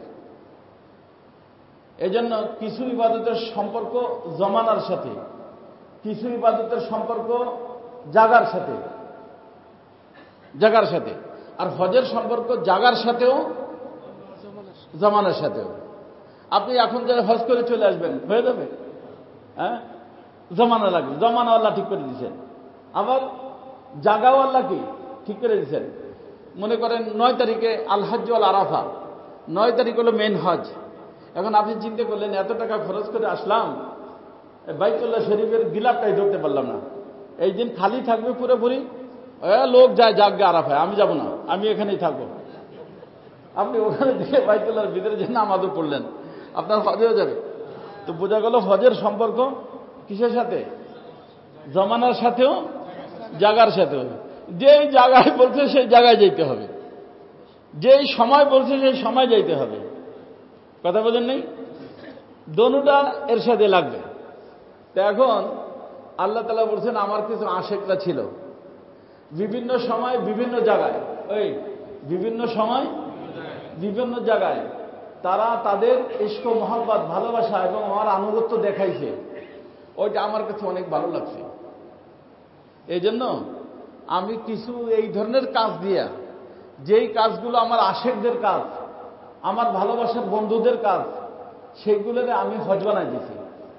এজন্য কিছু ইবাদতের সম্পর্ক জমানার সাথে, কিছু ইবাদতের সম্পর্ক জাগার সাথে জাগার সাথে আর হজের সম্পর্ক জাগার সাথেও জমানার সাথেও। আপনি এখন যারা হজ করে চলে আসবেন, হয়ে যাবে? হ্যাঁ, জমানা লাগবে, জমানা আল্লাহ ঠিক করে দিচ্ছেন। আবার জাগাও আল্লাহ কি ঠিক করে দিচ্ছেন। মনে করেন নয় তারিখে আল হজ্জ আল আরাফা, নয় তারিখ হলো মেন হজ। এখন আপনি চিন্তা করলেন এত টাকা খরচ করে আসলাম, বাইতুল্লাহ শরীফের গিলাপটাই ধরতে পারলাম না, এই দিন খালি থাকবে পুরোপুরি, লোক যায় জাগবে আরাফায়, আমি যাব না, আমি এখানেই থাকবো। আপনি ওখানে দিকে বাইতুল্লাহর ভিতরে যে নামাজও পড়লেন, আপনার হজেও যাবে। তো বোঝা গেল হজের সম্পর্ক কিসের সাথে? জমানার সাথেও জাগার সাথেও। যেই জায়গায় বলছে সেই জায়গায় যেতে হবে, যেই সময় বলছে সেই সময় যাইতে হবে। কথা বোঝেন নেই? দোনোটা এর সাথে লাগবে। তো এখন আল্লাহ তাআলা বলছেন আমার কিছু আশেকরা ছিল বিভিন্ন সময় বিভিন্ন জায়গায়, ওই বিভিন্ন সময় বিভিন্ন জায়গায় তারা তাদের ইশক ও মহব্বত, ভালোবাসা এবং আমার আনুগত্য দেখাইছে, ওইটা আমার কাছে অনেক ভালো লাগছে। এই জন্য আমি কিছু এই ধরনের কাজ দিয়া, যেই কাজগুলো আমার আশেকদের কাজ, আমার ভালোবাসার বন্ধুদের কাজ, সেইগুলোর আমি হজ বানাই দিছি।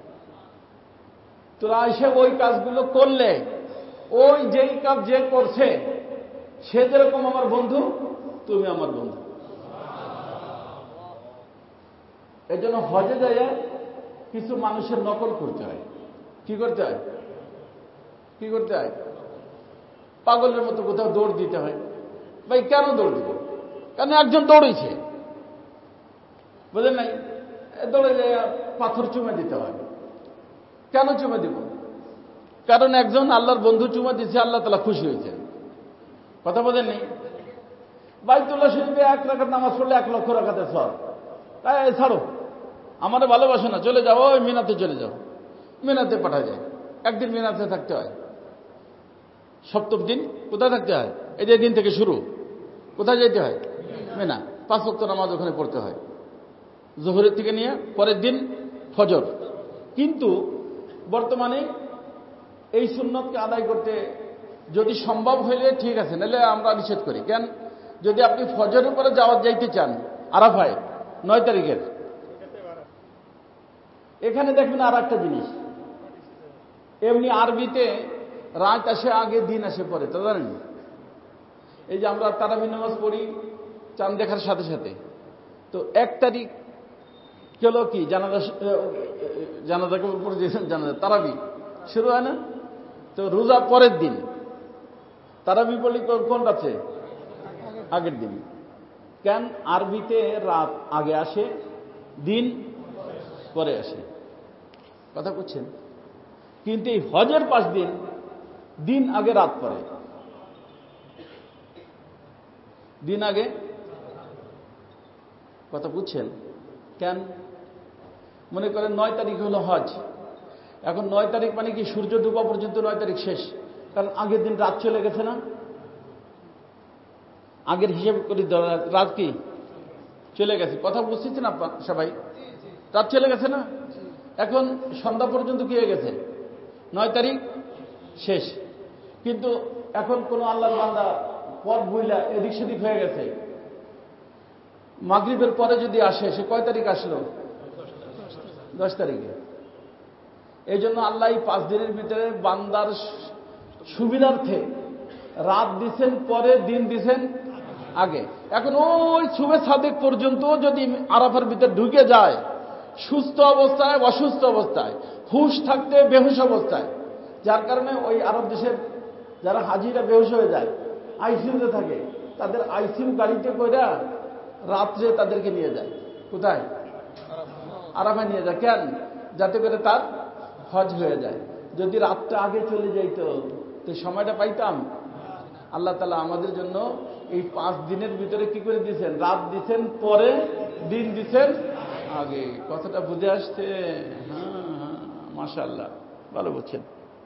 তোরা এসে ওই কাজগুলো করলে, ওই যেই কাজ যে করছে সে যেরকম আমার বন্ধু, তুমি আমার বন্ধু। এই জন্য হজে যায় কিছু মানুষের নকল করতে হয়। কি করতে হয়? কি করতে হয়? পাগলের মতো কোথাও দৌড় দিতে হয়। ভাই কেন দৌড় দিব? কারণ একজন দৌড়েছে, বুঝলেন নাই? দৌড়ে যায় পাথর চুমে দিতে হয়। কেন চুমে দিব? কারণ একজন আল্লাহর বন্ধু চুমে দিচ্ছে, আল্লাহ তাআলা খুশি হয়েছেন। কথা বোঝেন নেই? বাইতুল্লাহ শরীফে এক রাকাত নামাজ পড়লে এক লক্ষ রাকাতের সওয়াব। তাই ছাড়ো, আমারে ভালোবাসো না, চলে যাও, ওই মিনাতে চলে যাও। মিনাতে পাঠা যায়, একদিন মিনাতে থাকতে হয়। সপ্তম দিন কোথায় থাকতে হয়? এই যে দিন থেকে শুরু, কোথায় যেতে হয়? মিনা। পাঁচ ওয়াক্ত নামাজ ওখানে পড়তে হয়, জোহরের থেকে নিয়ে পরের দিন ফজর। কিন্তু বর্তমানে এই সুন্নতকে আদায় করতে যদি সম্ভব হইলে ঠিক আছে, নাহলে আমরা নিষেধ করি। কেন? যদি আপনি ফজরের পরে যাওয়া যাইতে চান আরাফায় নয় তারিখের, এখানে দেখবেন আর একটা জিনিস, এমনি আরবিতে রাত আসে আগে, দিন আসে পরে, তা জানেন? এই যে আমরা তারাবি নামাজ পড়ি চাঁদ দেখার সাথে সাথে, তো এক তারিখ হলো কি জানাজা, জানাজাকে উপরে জানাজা তারাবি শুরু হয় না? তো রোজা পরের দিন, তারাবি পড়লি কোন রাতে? আগের দিন। কেন? আরবিতে রাত আগে আসে, দিন পরে আসে। কথা বুঝছেন? কিন্তু এই হজের পাঁচ দিন, দিন আগে রাত পরে। দিন আগে, কথা বুঝছেন? কেন? মনে করেন নয় তারিখ হলো হজ, এখন নয় তারিখ মানে কি সূর্য ডুবা পর্যন্ত নয় তারিখ শেষ, কারণ আগের দিন রাত চলে গেছে না? আগের হিসেব করি রাত কি চলে গেছে। কথা বুঝতেছেন আপনার সবাই? রাত চলে গেছে না? এখন সন্ধ্যা পর্যন্ত কি হয়ে গেছে? নয় তারিখ শেষ। কিন্তু এখন কোন আল্লাহর বান্দা পথ ভুইলা এদিক সেদিক হয়ে গেছে, মাগরিবের পরে যদি আসে, সে কয় তারিখ আসলো? দশ তারিখে। এই জন্য আল্লাহ এই পাঁচ দিনের ভিতরে বান্দার সুবিধার্থে রাত দিছেন পরে, দিন দিছেন আগে। এখন ওই শুভে সাদেক পর্যন্ত যদি আরাফার ভিতর ঢুকে যায়, সুস্থ অবস্থায় অসুস্থ অবস্থায়, হুশ থাকতে বেহুশ অবস্থায়, যার কারণে ওই আরব দেশের যারা হাজিরা বেহুশ হয়ে যায়, আইসিইউতে থাকে, তাদের আইসিইউ গাড়িতে কইরা রাত্রে তাদেরকে নিয়ে যায়। কোথায়? আরাফায় নিয়ে যায়। কেন? যাতে করে তার হজ হয়ে যায়। যদি রাতটা আগে চলে যাইত তো সময়টা পাইতাম। আল্লাহ তাআলা আমাদের জন্য এই পাঁচ দিনের ভিতরে কি করে দিয়েছেন? রাত দিচ্ছেন পরে, দিন দিচ্ছেন আগে। কথাটা বুঝে আসছে? হ্যাঁ হ্যাঁ, মাশাআল্লাহ, ভালো বলছেন।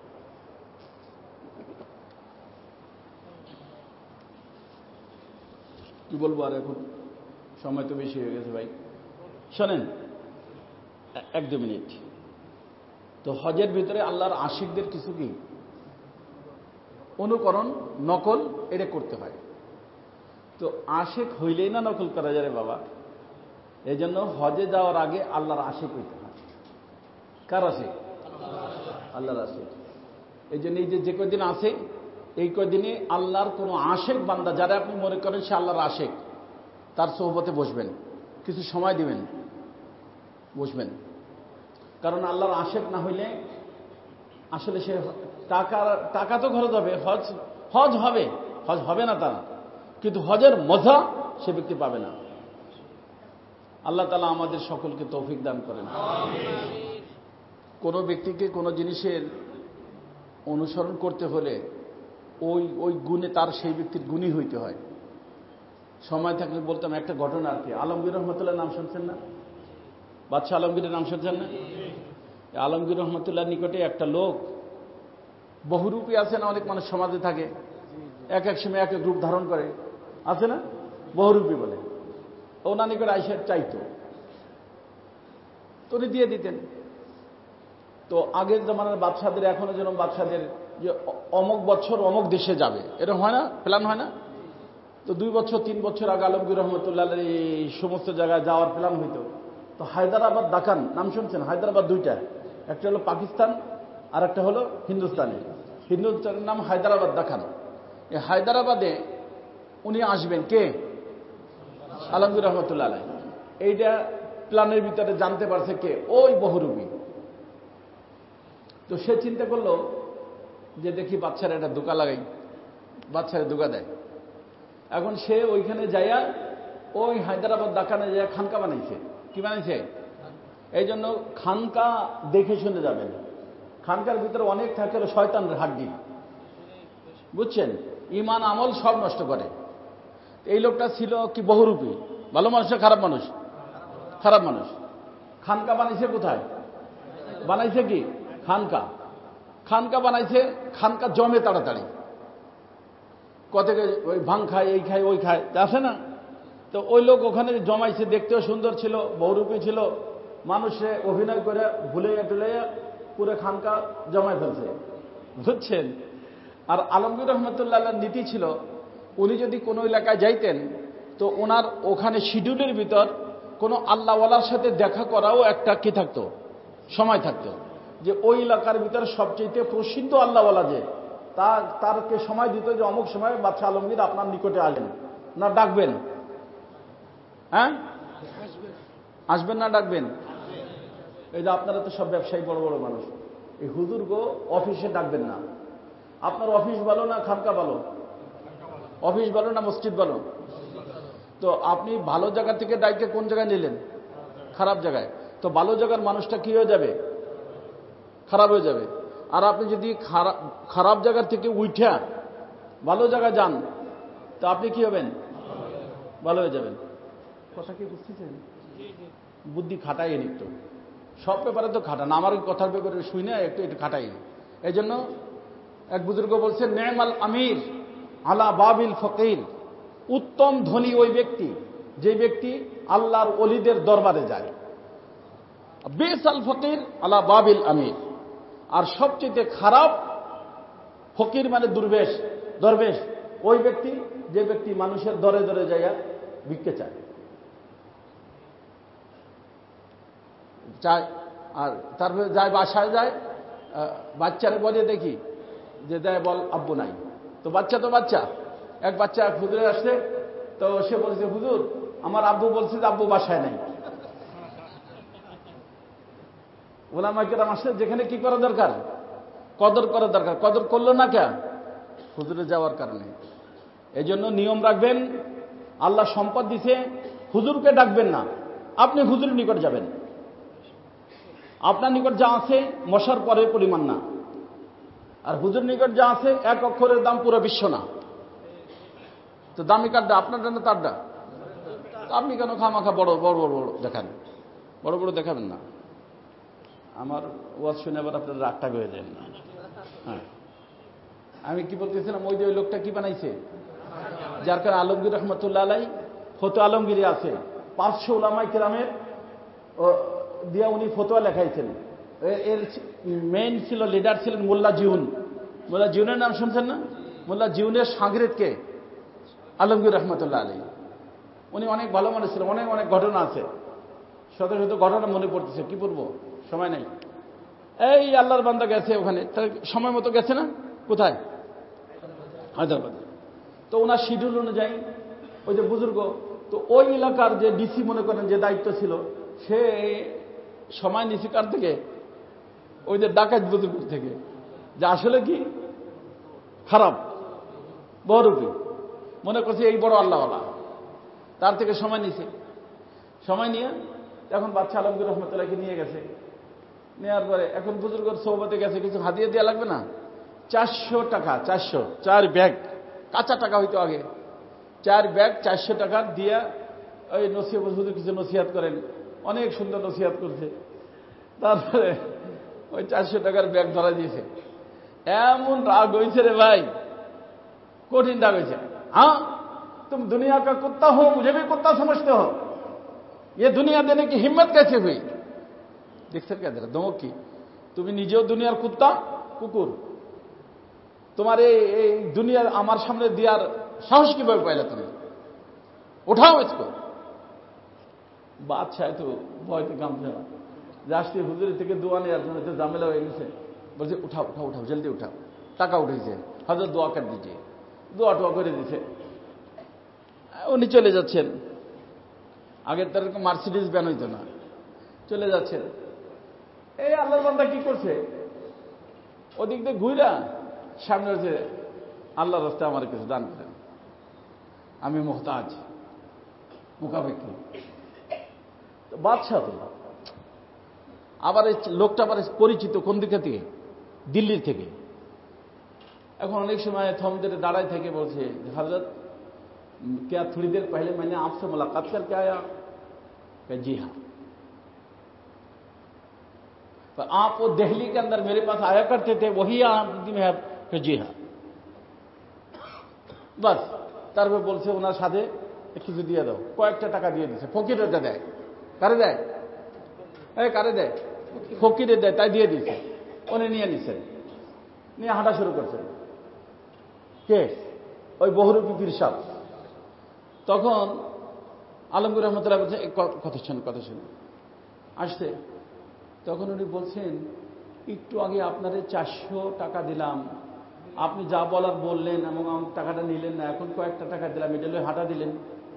কি বলবো আর, এখন সময় তো বেশি হয়ে গেছে ভাই। শোনেন এক দু মিনিট। তো হজের ভিতরে আল্লাহর আশিকদের কিছু কি অনুকরণ, নকল এটা করতে হয়। তো আশিক হইলেই না নকল করা যায় বাবা। এই জন্য হজে যাওয়ার আগে আল্লাহর আশিক হইতে হয়। কার আশিক? আল্লাহর আশিক। এই জন্য এই যে যে কদিন আছে, এই কদিনে আল্লাহর কোনো আশিক বান্দা যারা আপনি মনে করেন সে আল্লাহর আশিক, তার সোহবতে বসবেন, কিছু সময় দিবেন, বসবেন। কারণ আল্লাহর আশিক না হইলে আসলে সে টাকা টাকা তো খরচ হবে, হজ হজ হবে, হজ হবে না তা না, কিন্তু হজের মজা সে ব্যক্তি পাবে না। আল্লাহ তাআলা আমাদের সকলকে তৌফিক দান করেন। কোনো ব্যক্তিকে কোনো জিনিসের অনুসরণ করতে হলে ওই ওই গুণে তার সেই ব্যক্তির গুণী হইতে হয়। সময় থাকলে বলতাম একটা ঘটনা আর কি। আলমগীর রহমতুল্লাহ নাম শুনছেন না? বাদশাহ আলমগীরের নাম শুনছেন না? আলমগীর রহমতুল্লাহ নিকটে একটা লোক, বহুরূপী আছে না, অনেক মানুষ সমাজে থাকে, এক এক সময় এক এক রূপ ধারণ করে, আছে না, বহুরূপী বলে। ওনার নিকটে আইসার চাইতো, তো উনি দিয়ে দিতেন। তো আগের জমানার বাদশাদের, এখনো যেন বাদশাদের যে অমুক বছর অমুক দেশে যাবে, এরকম হয় না, প্ল্যান হয় না? তো দুই বছর তিন বছর আগে আলমগীর রহমতুল্লাহ এই সমস্ত জায়গায় যাওয়ার প্ল্যান হইতো। তো হায়দ্রাবাদ, দাকান নাম শুনছেন? হায়দ্রাবাদ দুইটা, একটা হলো পাকিস্তান আর একটা হলো হিন্দুস্তানে। হিন্দুস্তানের নাম হায়দ্রাবাদ, দাকান। এই হায়দ্রাবাদে উনি আসবেন, কে? আলমগীর রহমতুল্লাহ আলাই। এইটা প্ল্যানের ভিতরে জানতে পারছে কে? ওই বহুরূপী। তো সে চিন্তা করলো যে দেখি বাচ্চারা একটা দোকা লাগাই, বাচ্চারা দোকা দেয়। এখন সে ওইখানে যাইয়া ওই হায়দ্রাবাদ দাকানে যাইয়া খানকা বানাইছে। কি বানাইছে? এই জন্য খানকা দেখে শুনে যাবেন। খানকার ভিতরে অনেক থাকে শয়তানের হাড্ডি, বুঝছেন, ইমান আমল সব নষ্ট করে। এই লোকটা ছিল কি বহুরূপী, ভালো মানুষ না খারাপ মানুষ? খারাপ মানুষ। খানকা বানাইছে কোথায়? বানাইছে কি? খানকা। খানকা বানাইছে, খানকা জমে তাড়াতাড়ি, কত ওই ভাং খায়, এই খায়, ওই খায়, আছে না? তো ওই লোক ওখানে জমাইছে, দেখতেও সুন্দর ছিল, বহুরূপী ছিল, মানুষে অভিনয় করে ভুলাইয়া টুলাইয়া পুরো খানকা জমাই ফেলছে, বুঝছেন। আর আলমগীর রহমতুল্লাহ নীতি ছিল, উনি যদি কোনো এলাকায় যাইতেন তো ওনার ওখানে শিডিউলের ভিতর কোনো আল্লাহওয়ালার সাথে দেখা করাও একটা কি থাকতো, সময় থাকতো, যে ওই এলাকার ভিতরে সবচেয়ে প্রসিদ্ধ আল্লাহওয়ালা যে, তার তারকে সময় দিত যে অমুক সময় বাদশাহ আলমগীর আপনার নিকটে আসবেন, না ডাকবেন? হ্যাঁ, আসবেন না ডাকবেন? এই যে আপনারা তো সব ব্যবসায়ী, বড় বড় মানুষ, এই হুজুর গো অফিসে ডাকবেন না। আপনার অফিস ভালো না খানকা ভালো? অফিস ভালো না মসজিদ ভালো? তো আপনি ভালো জায়গা থেকে ডাইকে কোন জায়গায় নিলেন? খারাপ জায়গায়। তো ভালো জায়গার মানুষটা কি হয়ে যাবে? খারাপ হয়ে যাবে। আর আপনি যদি খারাপ জায়গার থেকে উঠা ভালো জায়গায় যান তো আপনি কি হবেন? ভালো হয়ে যাবেন। কথা কি বুঝতেছেন? বুদ্ধি খাটাই একটু, সব ব্যাপারে তো খাটান, আমার কথার ব্যাপারে শুই না, একটু একটু খাটাই। এই জন্য এক বুজুর্গ বলছেন, নেমাল আমির আলা বাবিল ফকির, উত্তম ধনী ওই ব্যক্তি যে ব্যক্তি আল্লাহর ওলিদের দরবারে যায়। বেসাল ফকির আলা বাবিল আমির। আর সবচেয়ে খারাপ ফকির মানে দুর্বেশ, দরবেশ, ওই ব্যক্তি যে ব্যক্তি মানুষের দরে দরে যায় ভিক্ষে চায় চায় আর তারপরে যায় বাসায় যায়, বাচ্চারা বলে দেখি যে দেয় বল আব্বু নাই। তো বাচ্চা তো বাচ্চা, এক বাচ্চা এক হুজুরে আসছে, তো সে বলছে হুজুর আমার আব্বু বলছে যে আব্বু বাসায় নাই। ওলামা কেরাম আসছে, যেখানে কি করা দরকার, কদর করা দরকার, কদর করলো না কেন, হুজুরে যাওয়ার কারণে। এই জন্য নিয়ম রাখবেন, আল্লাহ সম্পদ দিছে, হুজুরকে ডাকবেন না, আপনি হুজুরের নিকট যাবেন। আপনার নিকট যা আছে মশার পরে পরিমাণ না, আর হুজুর নিকট যা আছে এক অক্ষরের দাম পুরো বিশ্ব না। তো দামি কারটা আপনার জন্য তারটা, আপনি কেন খামাখা বড় বড় বড় বড় দেখান, বড় বড় দেখাবেন না। আমার ওয়াজ শুনে আবার আপনার রাগটা হয়ে যায় না। হ্যাঁ, আমি কি বলতেছিলাম, ওই যে ওই লোকটা কি বানাইছে, যার কারণে আলমগীর রহমতুল্লাহ আলাই ফতো আলমগীরি আছে, পাঁচশো উলামায়ে কেরামের দিয়া উনি ফতোয়া লেখাইছেন। এর মেইন ছিল, লিডার ছিলেন মোল্লা জিউন। মোল্লা জিউনের নাম শুনছেন না? মোল্লা জিউনের সাগরেদ কে? আলমগীর রহমতুল্লাহ আলাই। উনি অনেক ভালো মানুষ ছিলেন, অনেক অনেক ঘটনা আছে, শত শত ঘটনা মনে পড়তেছে, কি বলবো, সময় নাই। এই আল্লাহর বান্দা গেছে ওখানে, তার সময় মতো গেছে না, কোথায়, হায়দ্রাবাদে। তো ওনার শিডিউল অনুযায়ী ওই যে বুজুর্গ, তো ওই এলাকার যে ডিসি মনে করেন যে দায়িত্ব ছিল, সে সময় নিছে কার থেকে, ওই যে ডাকাত বুজুর্গ থেকে, যে আসলে কি খারাপ বড়রূপী মনে করছে এই বড় আল্লাহওয়ালা, তার থেকে সময় নিছে। সময় নিয়ে এখন বাচ্চা আলমগীর রহমতুল্লাহকে নিয়ে গেছে। নেওয়ার পরে এখন বুজুর্গর সৌবতে গেছে, কিছু হাদিয়া দেওয়া লাগবে না, চারশো টাকা, চারশো চার ব্যাগ কাঁচা টাকা হইতো আগে, চার ব্যাগ চারশো টাকার দিয়া ওই নসিহত, হুজুর কিছু নসিহাত করেন, অনেক সুন্দর নসিহাত করছে। তারপরে ওই চারশো টাকার ব্যাগ ধরা দিয়েছে। এমন রাগ হয়েছে রে ভাই, কঠিন রাগ হয়েছে। হ্যাঁ तुम दुनिया का कुत्ता हो, मुझे भी कुत्ता समझते हो, ये दुनिया देने की हिम्मत कैसे हुई? দেখছেন কে দেরা ধমক কি, তুমি নিজেও দুনিয়ার কুত্তা কুকুর, তোমার এই দুনিয়ার আমার সামনে দেওয়ার সাহস কিভাবে পাইলে তুমি, উঠাও इसको। বাদশাহ তো ভয়তে কামছে না, রাষ্ট্রীয় হুজুরি থেকে দোয়া নেওয়ার জন্য তো ঝামেলা হয়ে গেছে, বলছে উঠাও উঠাও উঠাও জলদি উঠাও, টাকা উঠেছে, হযরত দোয়া করে দিয়েছে, দোয়া টোয়া করে দিয়েছে। উনি চলে যাচ্ছেন, আগের তার মার্সিডিজ ভ্যান হইতো না, চলে যাচ্ছেন। এই আল্লাহর বান্দা কি করছে, ওদিক দিয়ে ঘুরা সামনে হচ্ছে, আল্লাহর রাস্তায় আমার কিছু দান করেন, আমি মুহতাজ মুখাপেক্ষী। বাদশাহ তো আবার এই লোকটা আবার পরিচিত কোন দিকে থেকে, দিল্লির থেকে। এখন অনেক সময় থমদের দাঁড়ায় থেকে বলছে, হযরত क्या थोड़ी देर पहले मैंने आपसे मुलाकात करके आया? जी हाँ। तो आप वो दिल्ली के अंदर मेरे पास आया करते थे, वही आदमी है? जी हाँ। बस তারপর বলছে ওনার সাথে কিছু দিয়ে দাও, কয়েকটা টাকা দিয়ে দিচ্ছে। ফকিরেরটা দেয়, কারে দেয়, এই কারে দেয়, ফকিরের দেয়, তাই দিয়ে দিচ্ছে। উনি নিয়ে নিছেন, নিয়ে হাঁটা শুরু করছেন। কে? ওই বহুরূপী পীর সাহেব। তখন আলমগীর রহমতুল্লাহ বলছে, কথা শুনে কথা শুনে আসছে। তখন উনি বলছেন, একটু আগে আপনাদের চারশো টাকা দিলাম, আপনি যা বলার বললেন এবং টাকাটা নিলেন না, এখন কয়েকটা টাকা দিলাম, এটা লয়ে হাঁটা দিলেন।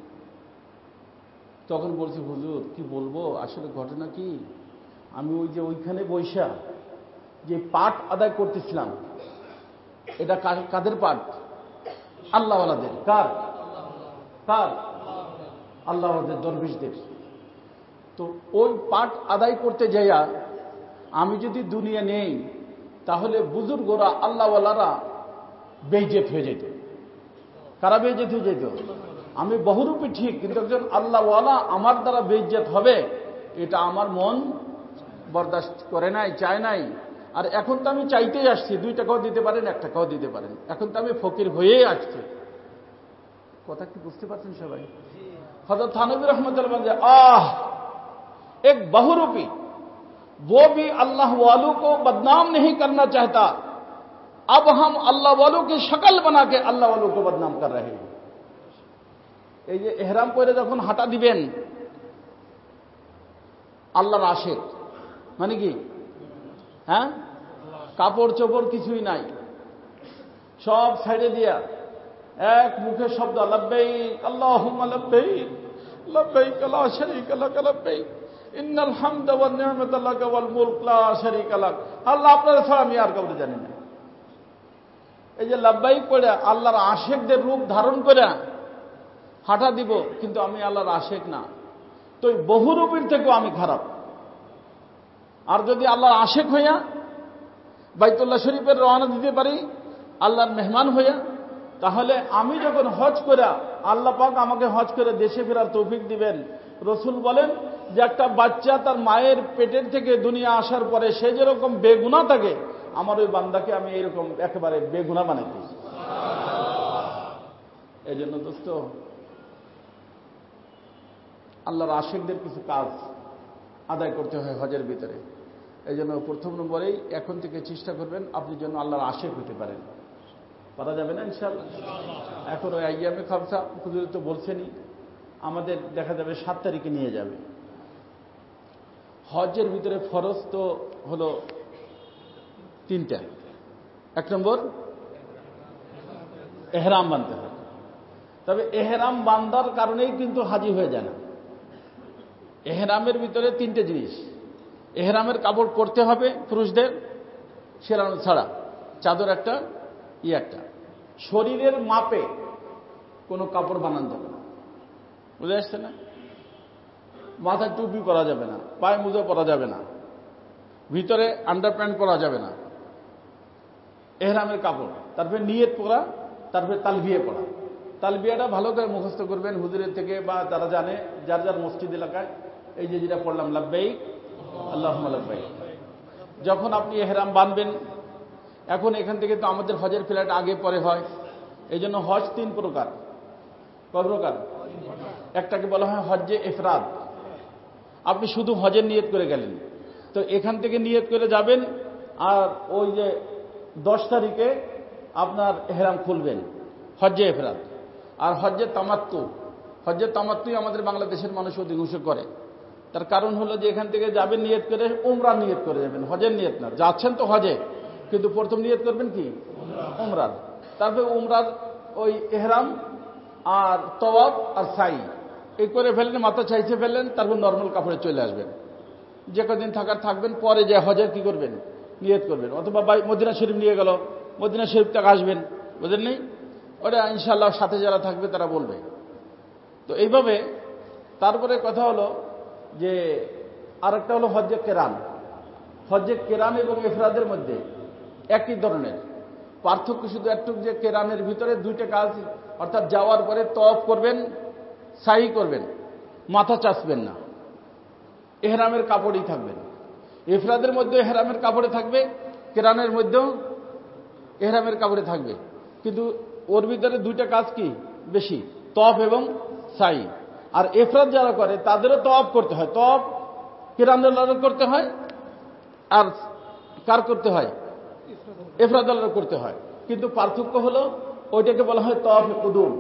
তখন বলছি, হুজুর কি বলবো, আসলে ঘটনা কি, আমি ওই যে ওইখানে বৈশা যে পাঠ আদায় করতেছিলাম, এটা কাদের পাঠ? আল্লাহওয়ালাদের। কার? কার? আল্লাহওয়ালাদের, দরবেশদের। তো ওই পাঠ আদায় করতে যাইয়া আমি যদি দুনিয়া নেই, তাহলে বুজুর্গরা আল্লাহওয়ালারা বেইজ্জত হয়ে যেত। কারা বেইজ্জত হয়ে যেত? আমি বহুরূপী ঠিক, কিন্তু একজন আল্লাহওয়ালা আমার দ্বারা বেইজ্জত হবে, এটা আমার মন বরদাস্ত করে নাই, চায় নাই। আর এখন তো আমি চাইতেই আসছি, দুই টাকাও দিতে পারেন, এক টাকাও দিতে পারেন, এখন তো আমি ফকির হয়েই আসছি। কথা কি বুঝতে পারছেন সবাই? হযরত থানভী রহমতুল্লাহ বলেন, আহ एक बहुरूपी, वो भी अल्लाह वालों को बदनाम नहीं करना चाहता, अब हम अल्लाह वालों की शक्ल बना के अल्लाह वालों को बदनाम कर रहे हैं। এই যে ইহরাম পরে যখন হাঁটা দিবেন, আল্লাহর আশিক মানে কি, হ্যাঁ, কাপড় চোপড় কিছুই নাই, সব সাইডে দিয়া এক মুখের শব্দ লাব্বাইক আল্লাহুম্মা লাব্বাইক লাব্বাইক লা শারীকা লাক লাব্বাইক ইন্নাল হামদা ওয়ান নি'মাতা লাকা ওয়াল মুলক লা শারীকা লাক। আল্লাহ আপনারা ছাড়া আমি আর কাউকে জানি না। এই যে লাব্বাইক পড়ে আল্লাহর আশেকদের রূপ ধারণ করে হাঁটা দিব, কিন্তু আমি আল্লাহর আশেক না, তো বহুরূপীর থেকেও আমি খারাপ। আর যদি আল্লাহর আশেক হইয়া বাইতুল্লাহ শরীফের রওনা দিতে পারি আল্লাহর মেহমান হইয়া, তাহলে আমি যখন হজ করে আল্লাহ পাক আমাকে হজ করে দেশে ফেরার তৌফিক দিবেন। রসুল বলেন যে একটা বাচ্চা তার মায়ের পেটের থেকে দুনিয়া আসার পরে সে যেরকম বেগুনাহ থাকে, আমার ওই বান্দাকে আমি এরকম একেবারে বেগুনাহ বানাই দিই। এই জন্য দোস্ত, আল্লাহর আশেকদের কিছু কাজ আদায় করতে হয় হজের ভিতরে। এই জন্য প্রথম নম্বরেই এখন থেকে চেষ্টা করবেন আপনি যেন আল্লাহর আশেক হতে পারেন। পারা যাবে না ইনশাআল্লাহ? এখন ওই আইয়ামে খামসা হুজুর তো বলছেনই, আমাদের দেখা যাবে সাত তারিখে নিয়ে যাবে। হজের ভিতরে ফরজ তো হলো তিনটা। এক নম্বর এহরাম বাঁধতে হয়, তবে এহরাম বান্ধার কারণেই কিন্তু হাজি হয়ে যায় না। এহরামের ভিতরে তিনটে জিনিস। এহরামের কাপড় পরতে হবে পুরুষদের, সেরানো ছাড়া, চাদর একটা, ই একটা। শরীরের মাপে কোনো কাপড় বানানো যাবে না, বুঝে আসছে না? মাথায় টুপি পরা যাবে না, পায়ে মোজা পরা যাবে না, ভিতরে আন্ডার প্যান্ট পরা যাবে না। এহরামের কাপড়, তারপরে নিয়ত পরা, তারপরে তালবিয়া পড়া। তালবিয়াটা ভালো করে মুখস্থ করবেন হুজুরের থেকে, বা যারা জানে যার যার মসজিদ এলাকায়। এই যে যেটা পড়লাম লাব্বাইক আল্লাহুম্মা লাব্বাইক। যখন আপনি এহরাম বাঁধবেন, এখন এখান থেকে তো আমাদের হজের ফ্লাইট আগে পরে হয়, এই জন্য হজ তিন প্রকার। কয় প্রকার? একটাকে বলা হয় হজ্জে ইফরাদ, আপনি শুধু হজের নিয়ত করে গেলেন, তো এখান থেকে নিয়ত করে যাবেন, আর ওই যে দশ তারিখে আপনার এহরাম খুলবেন, হজ্জে ইফরাদ। আর হজ্জে তামাত্তু, হজ্জে তামাত্তুই আমাদের বাংলাদেশের মানুষ অধিকাংশ করে। তার কারণ হলো যে এখান থেকে যাবেন নিয়ত করে, উমরার নিয়ত করে যাবেন, হজের নিয়ত না। যাচ্ছেন তো হজে, কিন্তু প্রথম নিয়ত করবেন কি? উমরার। তারপরে উমরার ওই এহরাম আর তওয়াফ আর সাই এই করে ফেললেন, মাথা চাইছে ফেললেন, তারপর নর্মাল কাপড়ে চলে আসবেন। যে কদিন থাকার থাকবেন, পরে যে হজের কি করবেন? নিয়ত করবেন। অথবা মদিনা শরীফ নিয়ে গেল, মদিনা শরীফ থেকে আসবেন, বুঝলেন নেই? ওটা ইনশাআল্লাহ সাথে যারা থাকবে তারা বলবে। তো এইভাবে তারপরে কথা হলো যে আরেকটা হলো হজ্জে কেরান। হজ্জে কেরান এবং ইফরাদের মধ্যে একই ধরনের পার্থক্য, শুধু একটু যে কেরানের ভিতরে দুইটা কাজ, অর্থাৎ যাওয়ার পরে তওয়াফ করবেন, সাই করবেন, মাথা চাচবেন না, এহরামের কাপড়ই থাকবেন। ইফরাদের মধ্যে এহরামের কাপড়ে থাকবে, কেরানের মধ্যেও এহরামের কাপড়ে থাকবে, কিন্তু ওর ভিতরে দুইটা কাজ কি বেশি, তওয়াফ এবং সাই। আর ইফরাদ যারা করে তাদেরও তওয়াফ করতে হয়, তওয়াফ কেরানের করতে হয়, আর কার করতে হয়? ইফরাদের করতে হয়। কিন্তু পার্থক্য হলো ওইটাকে বলা হয় তওয়াফে কুদুম।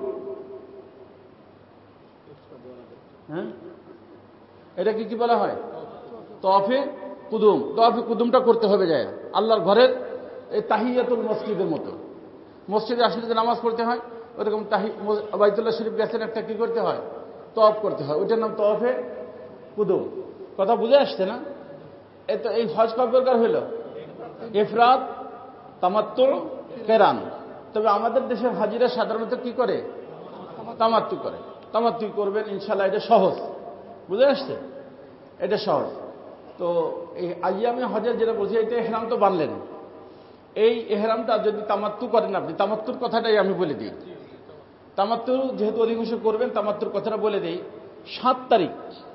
হ্যাঁ, এটাকে কি বলা হয়? তওয়াফে কুদুম। তওয়াফে কুদুমটা করতে হবে যায় আল্লাহর ঘরের এই তাহিয়াতুল মসজিদের মতো। মসজিদে আসলে যে নামাজ পড়তে হয়, ওরকম তাহি বাইতুল্লাহ শরীফ গেছেন একটা কি করতে হয়? তওয়াফ করতে হয়, ওইটার নাম তওয়াফে কুদুম। কথা বুঝে আসছে না? তো এই হজ কয় প্রকার হইল? ইফরাদ, তামাত্তু, কেরান। তবে আমাদের দেশের হাজিরা সাধারণত কি করে? তামাত্তু করে। তামাত্তু করবেন ইনশাআল্লাহ, এটা সহজ। বুঝে আসছে? এটা সহজ। তো এই আইয়ামে হজের যেটা বলছি, এটা এহরাম তো বানলেন, এই এহরামটা যদি তামাত্তু করেন আপনি, তামাত্তুর কথাটাই আমি বলে দিই। তামাত্তু যেহেতু অধিকাংশ করবেন, তামাত্তুর কথাটা বলে দিই। সাত তারিখ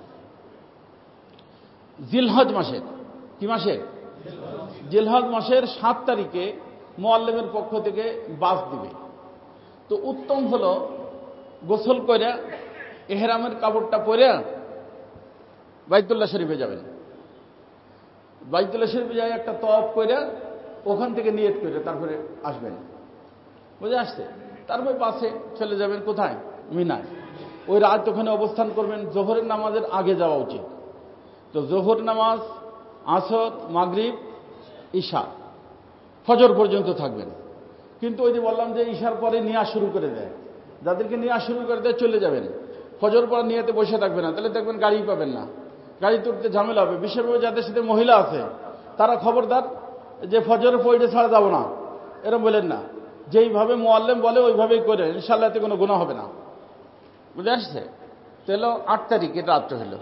জিলহজ মাসের, কি মাসের? জিলহজ মাসের সাত তারিখে মুআল্লিমের পক্ষ থেকে বাস দিবে। তো উত্তম হলো গোসল করে এহরামের কাপড়টা পরে বাইতুল্লাহ শরীফে যাবেন। বাইতুল্লাহ শরীফে যাই একটা তওয়াফ করে ওখান থেকে নিয়ত করে তারপরে আসবেন। বুঝে আসছে? তারপরে বাসে চলে যাবেন কোথায়? মিনায়। ওই রাত ওখানে অবস্থান করবেন। জোহরের নামাজের আগে যাওয়া উচিত। তো জোহর নামাজ, আসর, মাগরিব, ঈশা, ফজর পর্যন্ত থাকবেন। কিন্তু ওই যে বললাম যে ঈশার পরে নেওয়া শুরু করে দেয়, যাদেরকে নেওয়া শুরু করে দেয় চলে যাবেন, ফজর পর নিয়েতে বসে থাকবে না, তাহলে দেখবেন গাড়ি পাবেন না, গাড়ি তুলতে ঝামেলা হবে। বিশেষভাবে যাদের সাথে মহিলা আছে তারা খবরদার যে ফজরে পড়ে ছাড়া যাব না এরকম বলেন না, যেইভাবে মোয়াল্লেম বলে ওইভাবেই করে, ইনশাআল্লাহ এতে কোনো গুনাহ হবে না। বুঝে আসছে? তাহলে আট তারিখ এটা রাত্র হলো,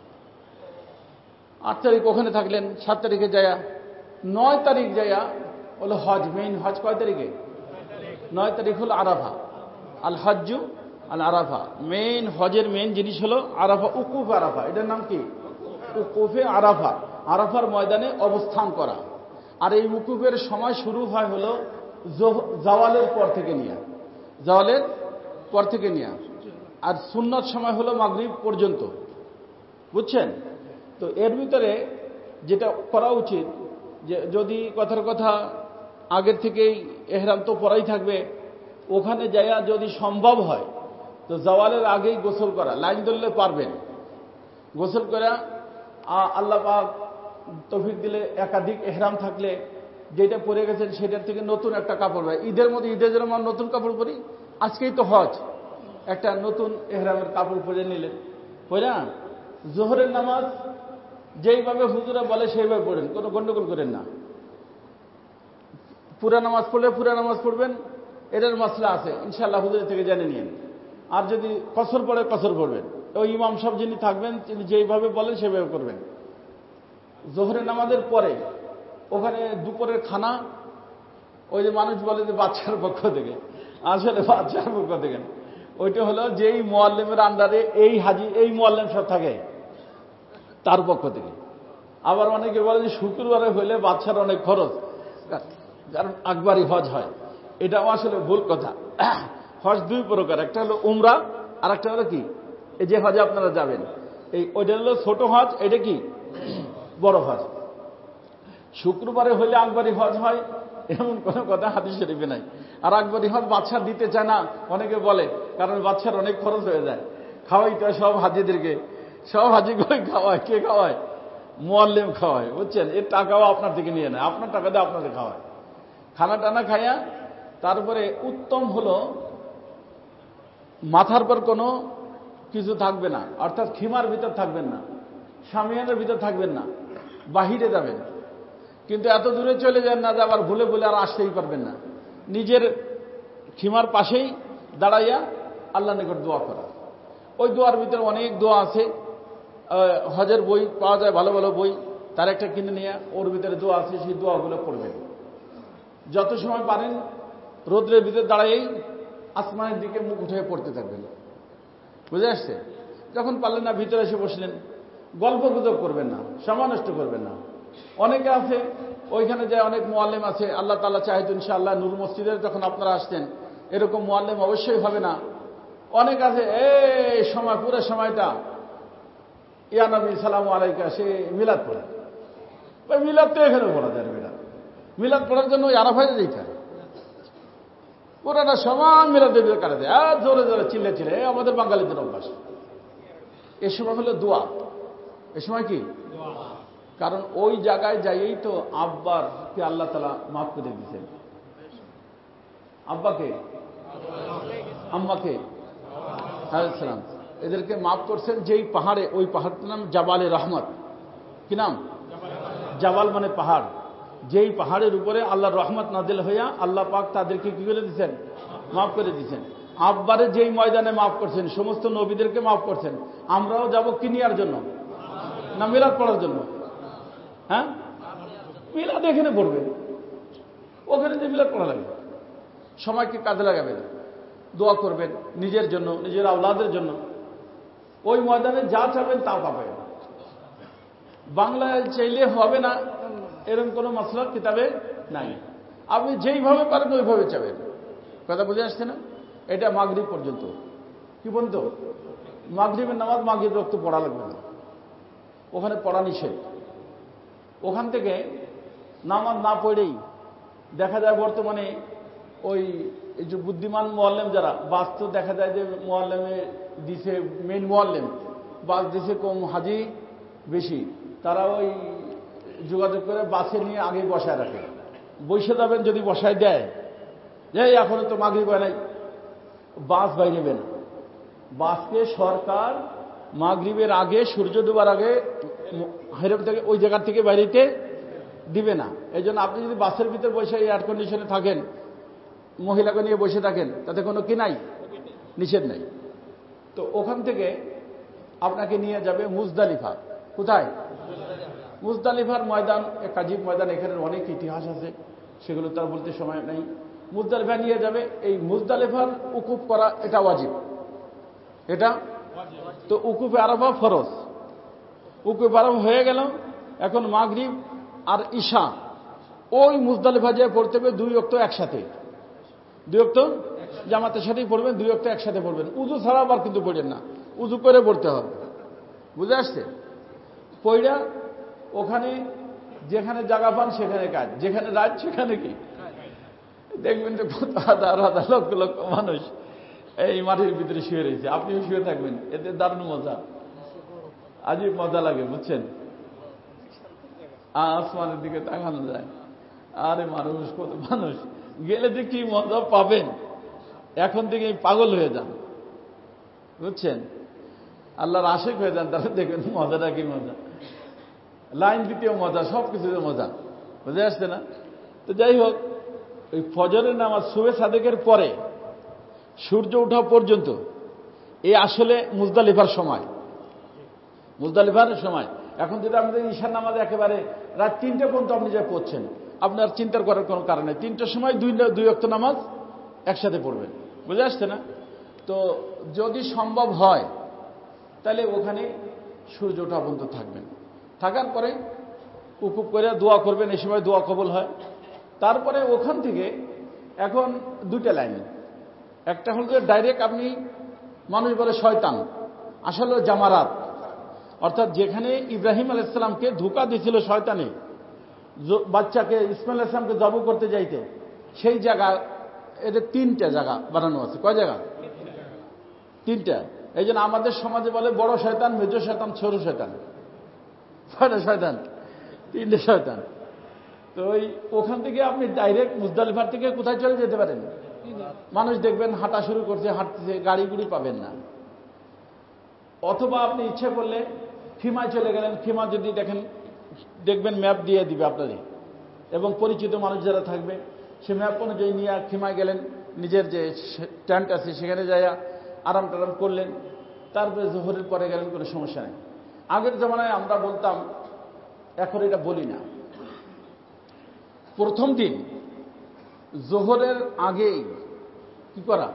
আট তারিখ ওখানে থাকলেন, সাত তারিখে যায়া নয় তারিখ যায়া হলো হজ, মেইন হজ কয় তারিখে? নয় তারিখ হলো আরাফা, আল হজ্জু আল আরাফা। মেইন হজের মেইন জিনিস হলো আরাফা, উকুফ আরাফা। এটার নাম কি? উকুফে আরাফা, আরাফার ময়দানে অবস্থান করা। আর এই উকুফের সময় শুরু হয় হলো জাওয়ালের পর থেকে নিয়ে, জাওয়ালের পর থেকে নিয়ে, আর সুন্নত সময় হলো মাগরিব পর্যন্ত। বুঝছেন? তো এর ভিতরে যেটা করা উচিত, যে যদি কথার কথা আগের থেকেই এহরাম তো পরাই থাকবে, ওখানে যাইয়া যদি সম্ভব হয় তো জাওয়ালের আগেই গোসল করা, লাইন ধরলে পারবেন, গোসল করা। আল্লাহ পাক তৌফিক দিলে একাধিক এহরাম থাকলে যেটা পরে গেছেন সেটার থেকে নতুন একটা কাপড় পায়। ঈদের মধ্যে ঈদের জন্য আমরা নতুন কাপড় পরি, আজকেই তো হজ, একটা নতুন এহরামের কাপড় পরে নিলেন, পরে জোহরের নামাজ যেইভাবে হুজুরা বলে সেইভাবে পড়েন, কোনো গন্ডগোল করেন না। পুরা নামাজ পড়লে পুরা নামাজ পড়বেন, এটার মাসলা আছে ইনশাআল্লাহ হুজুরের থেকে জেনে নিন। আর যদি কসর পড়ে কসর পড়বেন, ওই ইমাম সাহেব যিনি থাকবেন তিনি যেইভাবে বলেন সেভাবে করবেন। জোহরের নামাজের পরে ওখানে দুপুরের খানা, ওই যে মানুষ বলে যে বাচ্চার পক্ষ থেকে, আসলে বাচ্চার পক্ষ থেকে না, ওইটা হলো যেই মোয়াল্লেমের আন্ডারে এই হাজি এই মোয়াল্লেম সব থাকে তার পক্ষ থেকে। আবার অনেকে বলে যে শুক্রবারে হইলে বাচ্চার অনেক খরচ, কারণ আকবরী হজ হয়। এটাও আসলে ভুল কথা। হজ দুই প্রকার, একটা হলো উমরা আর একটা হলো কি এই যে হজে আপনারা যাবেন, এই ওইটা হলো ছোট হজ, এটা কি বড় হজ। শুক্রবারে হইলে আকবরী হজ হয় এমন কোনো কথা হাদিস শরীফে নাই। আর আকবরী হজ বাচ্চা দিতে চায় না অনেকে বলে, কারণ বাচ্চার অনেক খরচ হয়ে যায়। খাওয়াইতে হয় সব হাজিদেরকে, সব হাজি করে খাওয়ায়, কে খাওয়ায়? মোয়াল্লেম খাওয়ায়। বুঝছেন? এর টাকাও আপনার থেকে নিয়ে নেয়, আপনার টাকা দিয়ে আপনাদের খাওয়ায়। খানা টানা খাইয়া তারপরে উত্তম হলো মাথার পর কোনো কিছু থাকবে না, অর্থাৎ খিমার ভিতর থাকবেন না, শামিয়ানের ভিতর থাকবেন না, বাহিরে যাবেন। কিন্তু এত দূরে চলে যান না যে আবার ভুলে ভুলে আর আসতেই পারবেন না। নিজের খিমার পাশেই দাঁড়াইয়া আল্লাহ নিকট দোয়া করা। ওই দোয়ার ভিতরে অনেক দোয়া আছে, হজের বই পাওয়া যায়, ভালো ভালো বই, তার একটা কিনে নিয়ে ওর ভিতরে দোয়া আছে, সেই দোয়াগুলো পড়বেন। যত সময় পারেন রোদ্রের ভিতরে দাঁড়াইয়েই আসমানের দিকে মুখ উঠে পড়তে থাকবেন। বুঝে আসছে? যখন পারলেন না ভিতরে এসে বসলেন, গল্প গুজব করবেন না, সময় নষ্ট করবেন না। অনেকে আছে ওইখানে যায়, অনেক মোয়াল্লেম আছে, আল্লাহ তাআলা চাইতো ইনশাআল্লাহ নূর মসজিদের যখন আপনারা আসতেন এরকম মোয়াল্লেম অবশ্যই হবে না। অনেক আছে এই সময় পুরো সময়টা ইয়া নবী সালামু আলাইকা, সে মিলাদ পড়ে। ওই মিলাদ তো এখানে পড়া যায়, মিলাদ মিলাদ পড়ার জন্য ওই আরাফায় যেতে হয়, পুরাটা সমান মিলাদের ভিতরে কাটা দেয়, আর জোরে জোরে চিল্লে চিল্লে, আমাদের বাঙালিদের অভ্যাস। এ সময় হলো দোয়া, এ সময় কি? কারণ ওই জায়গায় যাইয়েই তো আব্বার কে আল্লাহ তাআলা মাফ করে দিয়েছেন। আব্বাকে, আম্মাকে আলাইহিস সালাম এদেরকে মাফ করছেন যেই পাহাড়ে, ওই পাহাড়টার নাম জাবালে রহমত। কি নাম? জাবাল মানে পাহাড়। যেই পাহাড়ের উপরে আল্লাহর রহমত নাজিল হইয়া আল্লাহ পাক তাদেরকে কি করে দিয়েছেন? মাফ করে দিয়েছেন। আব্বারে যেই ময়দানে মাফ করছেন, সমস্ত নবীদেরকে মাফ করছেন। আমরাও যাব কি নেওয়ার জন্য? না মিলাদ পড়ার জন্য? হ্যাঁ, মিলাদ এখানে পড়বেন, ওখানে যে মিলাদ পড়া লাগবে। সময়কে কাজে লাগাবেন, দোয়া করবেন নিজের জন্য, নিজের আওলাদের জন্য। ওই ময়দানে যা চাবেন তা পাবেন। বাংলায় চাইলে হবে না এরকম কোনো মাসলা কিতাবে নাই। আপনি যেইভাবে পারেন ওইভাবে চাবেন। কথা বুঝে আসছে না? এটা মাগরিব পর্যন্ত। কি পর্যন্ত? মাগরিবের নামাজ মাগরিব রক্ত পড়া লাগবে না, ওখানে পড়া নিষেধ। ওখান থেকে নামাজ না পড়েই দেখা যায় বর্তমানে ওই এই যে বুদ্ধিমান মোয়াল্লেম যারা, বাস তো দেখা যায় যে মোয়াল্লেমে দিছে, মেন মোয়াল্লেম বাস দিছে কম, হাজি বেশি, তারা ওই যোগাযোগ করে বাসে নিয়ে আগে বসায় রাখে। বসে যাবেন যদি বসায় দেয় যে এখনো তো মাগরিব হয় নাই, বাস বাইরেবে না। বাসকে সরকার মাগরিবের আগে, সূর্য ডোবার আগে হেরম থেকে ওই জায়গার থেকে বাইরেতে দিবে না। এই জন্য আপনি যদি বাসের ভিতর বসে এয়ার কন্ডিশনে থাকেন, মহিলাকে নিয়ে বসে থাকেন, তাতে কোনো কি নাই, নিষেধ নাই। তো ওখান থেকে আপনাকে নিয়ে যাবে মুজদালিফা। কোথায়? মুজদালিফার ময়দান, এক আজীব ময়দান, এখানে অনেক ইতিহাস আছে, সেগুলো তার বলতে সময় নেই। মুজদালিফা নিয়ে যাবে। এই মুজদালিফার উকুফ করা এটা ওয়াজিব, এটা তো উকুফে আরাফা ফরজ। উকুফ আরাফা হয়ে গেল, এখন মাগরিব আর ঈশা ওই মুজদালিফা যে পড়তে হবে দুই ওয়াক্ত একসাথে, দুই ওয়াক্ত জামাতের সাথেই পড়বেন, দুই ওয়াক্ত একসাথে পড়বেন। উযু ছাড়া আবার কিন্তু পড়েন না, উযু করে পড়তে হবে। বুঝে আসছে? পইড়া ওখানে যেখানে জায়গা পান সেখানে কাজ, যেখানে রাত সেখানে কি দেখবেন যে কত হাজার হাজার লক্ষ লক্ষ মানুষ এই মাটির ভিতরে শুয়ে রয়েছে, আপনিও শুয়ে থাকবেন, এতে দারুণ মজা, আজই মজা লাগে, বুঝছেন? আসমানের দিকে তাকানো যায়, আরে মানুষ, কত মানুষ, গেলে যে কি মজা পাবেন, এখন থেকে পাগল হয়ে যান, বুঝছেন? আল্লাহর আশিক হয়ে যান, তাহলে দেখবেন মজাটা কি মজা, লাইন দিতেও মজা, সব কিছুতে মজা। বুঝে আসছে না? তো যাই হোক, ওই ফজরের নামাজ সুবে সাদেকের পরে সূর্য ওঠা পর্যন্ত এই আসলে মুজদালিফার সময়, মুজদালিফার সময়। এখন যদি আমাদের ঈশার নামাজ একেবারে রাত তিনটে পর্যন্ত আপনি যা পড়ছেন, আপনার চিন্তার করার কোনো কারণ নেই। তিনটার সময় দুই দুই ওয়াক্ত নামাজ একসাথে পড়বেন। বুঝে আসছে না? তো যদি সম্ভব হয় তাহলে ওখানে সূর্য ওঠা পর্যন্ত থাকবেন, থাকার পরে উকুপ করে দোয়া করবেন, এই সময় দোয়া কবুল হয়। তারপরে ওখান থেকে এখন দুইটা লাইন, একটা হল যে ডাইরেক্ট আপনি, মানুষ বলে শয়তান, আসলে জামারাত, অর্থাৎ যেখানে ইব্রাহিম আলাইহিস সালামকে ধোঁকা দিয়েছিল শয়তানে, বাচ্চাকে ইসমাইল আলাইহিস সালামকে জব করতে যাইতে, সেই জায়গা, এদের তিনটা জায়গা বানানো আছে। কয় জায়গা? তিনটা। এই জন্য আমাদের সমাজে বলে বড় শয়তান, মেজ শয়তান, ছোট শয়তান। কয়টা শয়তান? তিনটে শয়তান। তো ওই ওখান থেকে আপনি ডাইরেক্ট মুজদালিফার থেকে কোথায় চলে যেতে পারেন? মানুষ দেখবেন হাঁটা শুরু করছে, হাঁটতেছে, গাড়ি গুড়ি পাবেন না। অথবা আপনি ইচ্ছে করলে খিমায় চলে গেলেন, খিমা যদি দেখেন, দেখবেন ম্যাপ দিয়ে দিবে আপনাদের, এবং পরিচিত মানুষ যারা থাকবে সে ম্যাপ অনুযায়ী নিয়ে খিমায় গেলেন, নিজের যে ট্যান্ট আছে সেখানে যাইয়া আরাম টারাম করলেন, তারপরে জোহরের পরে গেলেন, কোনো সমস্যা নেই। আগের জমানায় আমরা বলতাম, এখন এটা বলি না। প্রথম দিন জোহরের আগেই কি করা,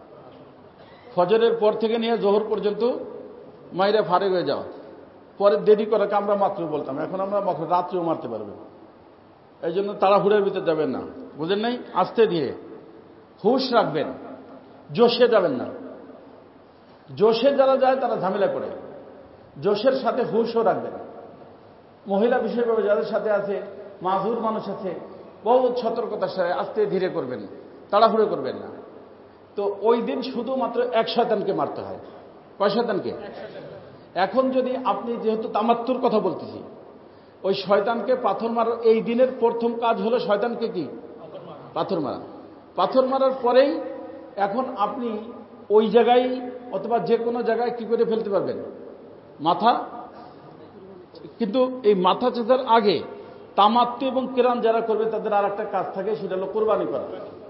ফজরের পর থেকে নিয়ে জোহর পর্যন্ত মাইরা ফারেক হয়ে যাওয়া, পরে দেরি করাকে আমরা মাত্র বলতাম, এখন আমরা রাত্রেও মারতে পারবে। এই জন্য তাড়াহুড়োর ভিতরে যাবেন না, বুঝেন নাই? আস্তে ধীরে হুঁশ রাখবেন, জোশে যাবেন না। জোশে যারা যায় তারা ঝামেলা করে, জোশের সাথে হুঁশও রাখবেন। মহিলা বিষয়ভাবে যাদের সাথে আছে, মাহুর মানুষ আছে, বহুত সতর্কতার সাথে আস্তে ধীরে করবেন, তাড়াহুড়ো করবেন না। তো ওই দিন শুধুমাত্র এক শয়তানকে মারতে হয়। কয় শয়তানকে? এখন যদি আপনি, যেহেতু তামাত্তুর কথা বলতেছি, ওই শয়তানকে পাথর মারার, এই দিনের প্রথম কাজ হলো শয়তানকে কি পাথর মারা। পাথর মারার পরেই এখন আপনি ওই জায়গায় অথবা যে কোনো জায়গায় কি করে ফেলতে পারবেন? মাথা। কিন্তু এই মাথা চেঁচার আগে তামাত্তু এবং কিরান যারা করবে তাদের আর একটা কাজ থাকে, সেটা হলো কোরবানি করা।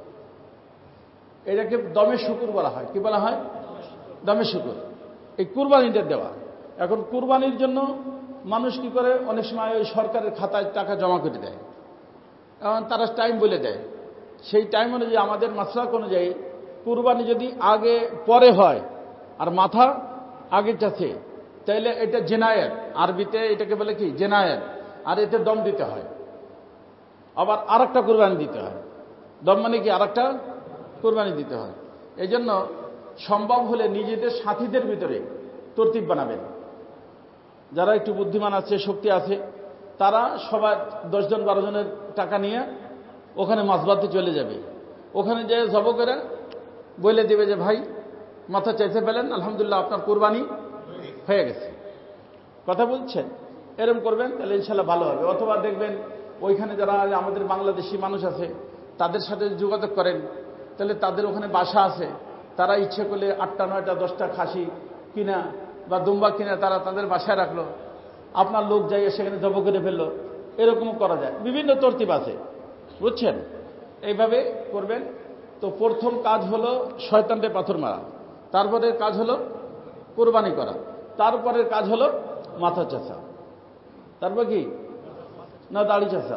এটাকে দমে শুকুর বলা হয়। কি বলা হয়? দমে শুকুর। এই কুরবানিটা দেওয়া। এখন কুরবানির জন্য মানুষ কি করে, অনেক সময় ওই সরকারের খাতায় টাকা জমা করে দেয়, এবং তারা টাইম বলে দেয়, সেই টাইম অনুযায়ী আমাদের মাসলাক অনুযায়ী কুরবানি যদি আগে পরে হয় আর মাথা আগে চাচ্ছে, তাইলে এটা জেনায়েত, আরবিতে এটাকে বলে কি জেনায়েত, আর এতে দম দিতে হয়, আবার আর একটা কুরবানি দিতে হয়। দম মানে কি আর একটা কুরবানি দিতে হয়। এই জন্য সম্ভব হলে নিজেদের সাথীদের ভিতরে তরতিব বানাবেন, যারা একটু বুদ্ধিমান আছে, শক্তি আছে, তারা সবাই দশজন বারো জনের টাকা নিয়ে ওখানে মাছ বাঁধতে চলে যাবে। ওখানে যে জব করে বলে দেবে যে ভাই মাথা চাইতে পেলেন, আলহামদুলিল্লাহ আপনার কুরবানি হয়ে গেছে। কথা বলছেন? এরকম করবেন, তাহলে ইনশাল্লাহ ভালো হবে। অথবা দেখবেন ওইখানে যারা আমাদের বাংলাদেশি মানুষ আছে তাদের সাথে যোগাযোগ করেন, তাহলে তাদের ওখানে বাসা আছে, তারা ইচ্ছে করলে আটটা নয়টা দশটা খাসি কিনা বা দুম্বা কিনা তারা তাদের বাসায় রাখলো, আপনার লোক যাইয়ে সেখানে জব করে ফেললো, এরকমও করা যায়, বিভিন্ন তরতিব আছে, বুঝছেন? এইভাবে করবেন। তো প্রথম কাজ হলো শয়তানকে পাথর মারা, তারপরে কাজ হলো কোরবানি করা, তারপরের কাজ হলো মাথা চাষা, তারপর কি না দাড়ি চাষা।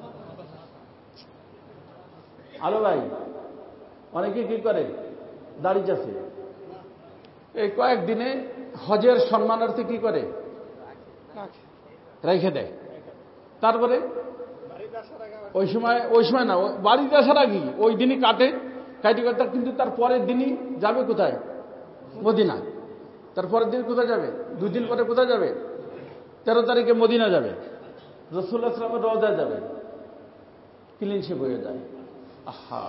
আলো ভাই, অনেকে কি করে দাড়ি চাষে, এই কয়েকদিনে হজের সম্মানার্থে কি করে রেখে দেয়, তারপরে ওই সময় ওই সময় না বাড়িতে আসার আগে ওই দিনই কাটে, কাটি কাটা, কিন্তু তার পরের দিনই যাবে কোথায়? মদিনা। তার পরের দিন কোথায় যাবে? দুই দিন পরে কোথায় যাবে? তেরো তারিখে মদিনা যাবে, রাসূলুল্লাহ সাল্লাল্লাহু আলাইহি ওয়াসাল্লামের রওজা যাবে, ক্লিন শেভ হয়ে যায়। আহা,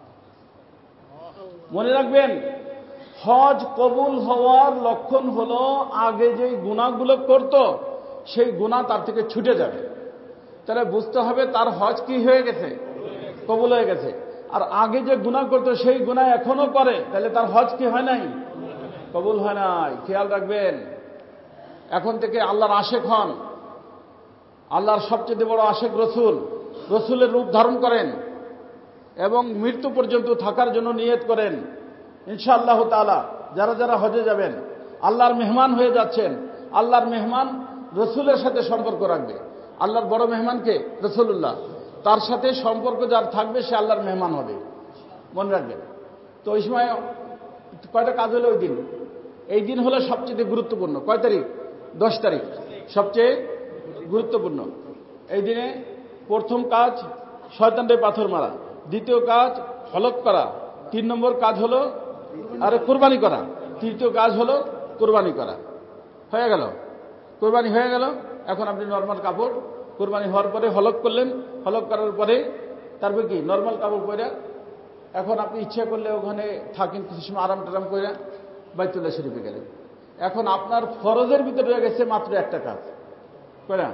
মনে রাখবেন, হজ কবুল হওয়ার লক্ষণ হলো আগে যে গুনাহগুলো করত সেই গুনাহ তার থেকে ছুটে যাবে। তাহলে বুঝতে হবে তার হজ কি হয়ে গেছে? কবুল হয়ে গেছে। আর আগে যে গুনাহ করতো সেই গুনাহ এখনো করে, তাহলে তার হজ কি হয় নাই? কবুল হয় নাই। খেয়াল রাখবেন, এখন থেকে আল্লাহর আশেক হন, আল্লাহর সবচেয়ে বড় আশেক রসুল, রসুলের রূপ ধারণ করেন এবং মৃত্যু পর্যন্ত থাকার জন্য নিয়ত করেন। ইনশাআল্লাহ তাআলা যারা যারা হজে যাবেন, আল্লাহর মেহমান হয়ে যাচ্ছেন, আল্লাহর মেহমান রসুলের সাথে সম্পর্ক রাখবে। আল্লাহর বড় মেহমানকে রাসূলুল্লাহ, তার সাথে সম্পর্ক যার থাকবে সে আল্লাহর মেহমান হবে, মনে রাখবেন। তো ওই সময় কয়টা কাজ হলো ওই দিন? এই দিন হলো সবচেয়ে গুরুত্বপূর্ণ। কয় তারিখ? দশ তারিখ, সবচেয়ে গুরুত্বপূর্ণ। এই দিনে প্রথম কাজ শয়তানকে পাথর মারা, দ্বিতীয় কাজ হলক করা, তিন নম্বর কাজ হলো আরে কোরবানি করা, তৃতীয় কাজ হলো কোরবানি করা। হয়ে গেল, কোরবানি হয়ে গেল। এখন আপনি নর্মাল কাপড়, কোরবানি হওয়ার পরে হলক করলেন, হলক করার পরে তারপর কি নর্মাল কাপড় পরে এখন আপনি ইচ্ছা করলে ওখানে থাকেন, কিছু সময় আরাম টারাম করে বাইতুল্লাহ শরীফে গেলেন। এখন আপনার ফরজের ভিতরে রয়ে গেছে মাত্র একটা কাজ, কয়টা?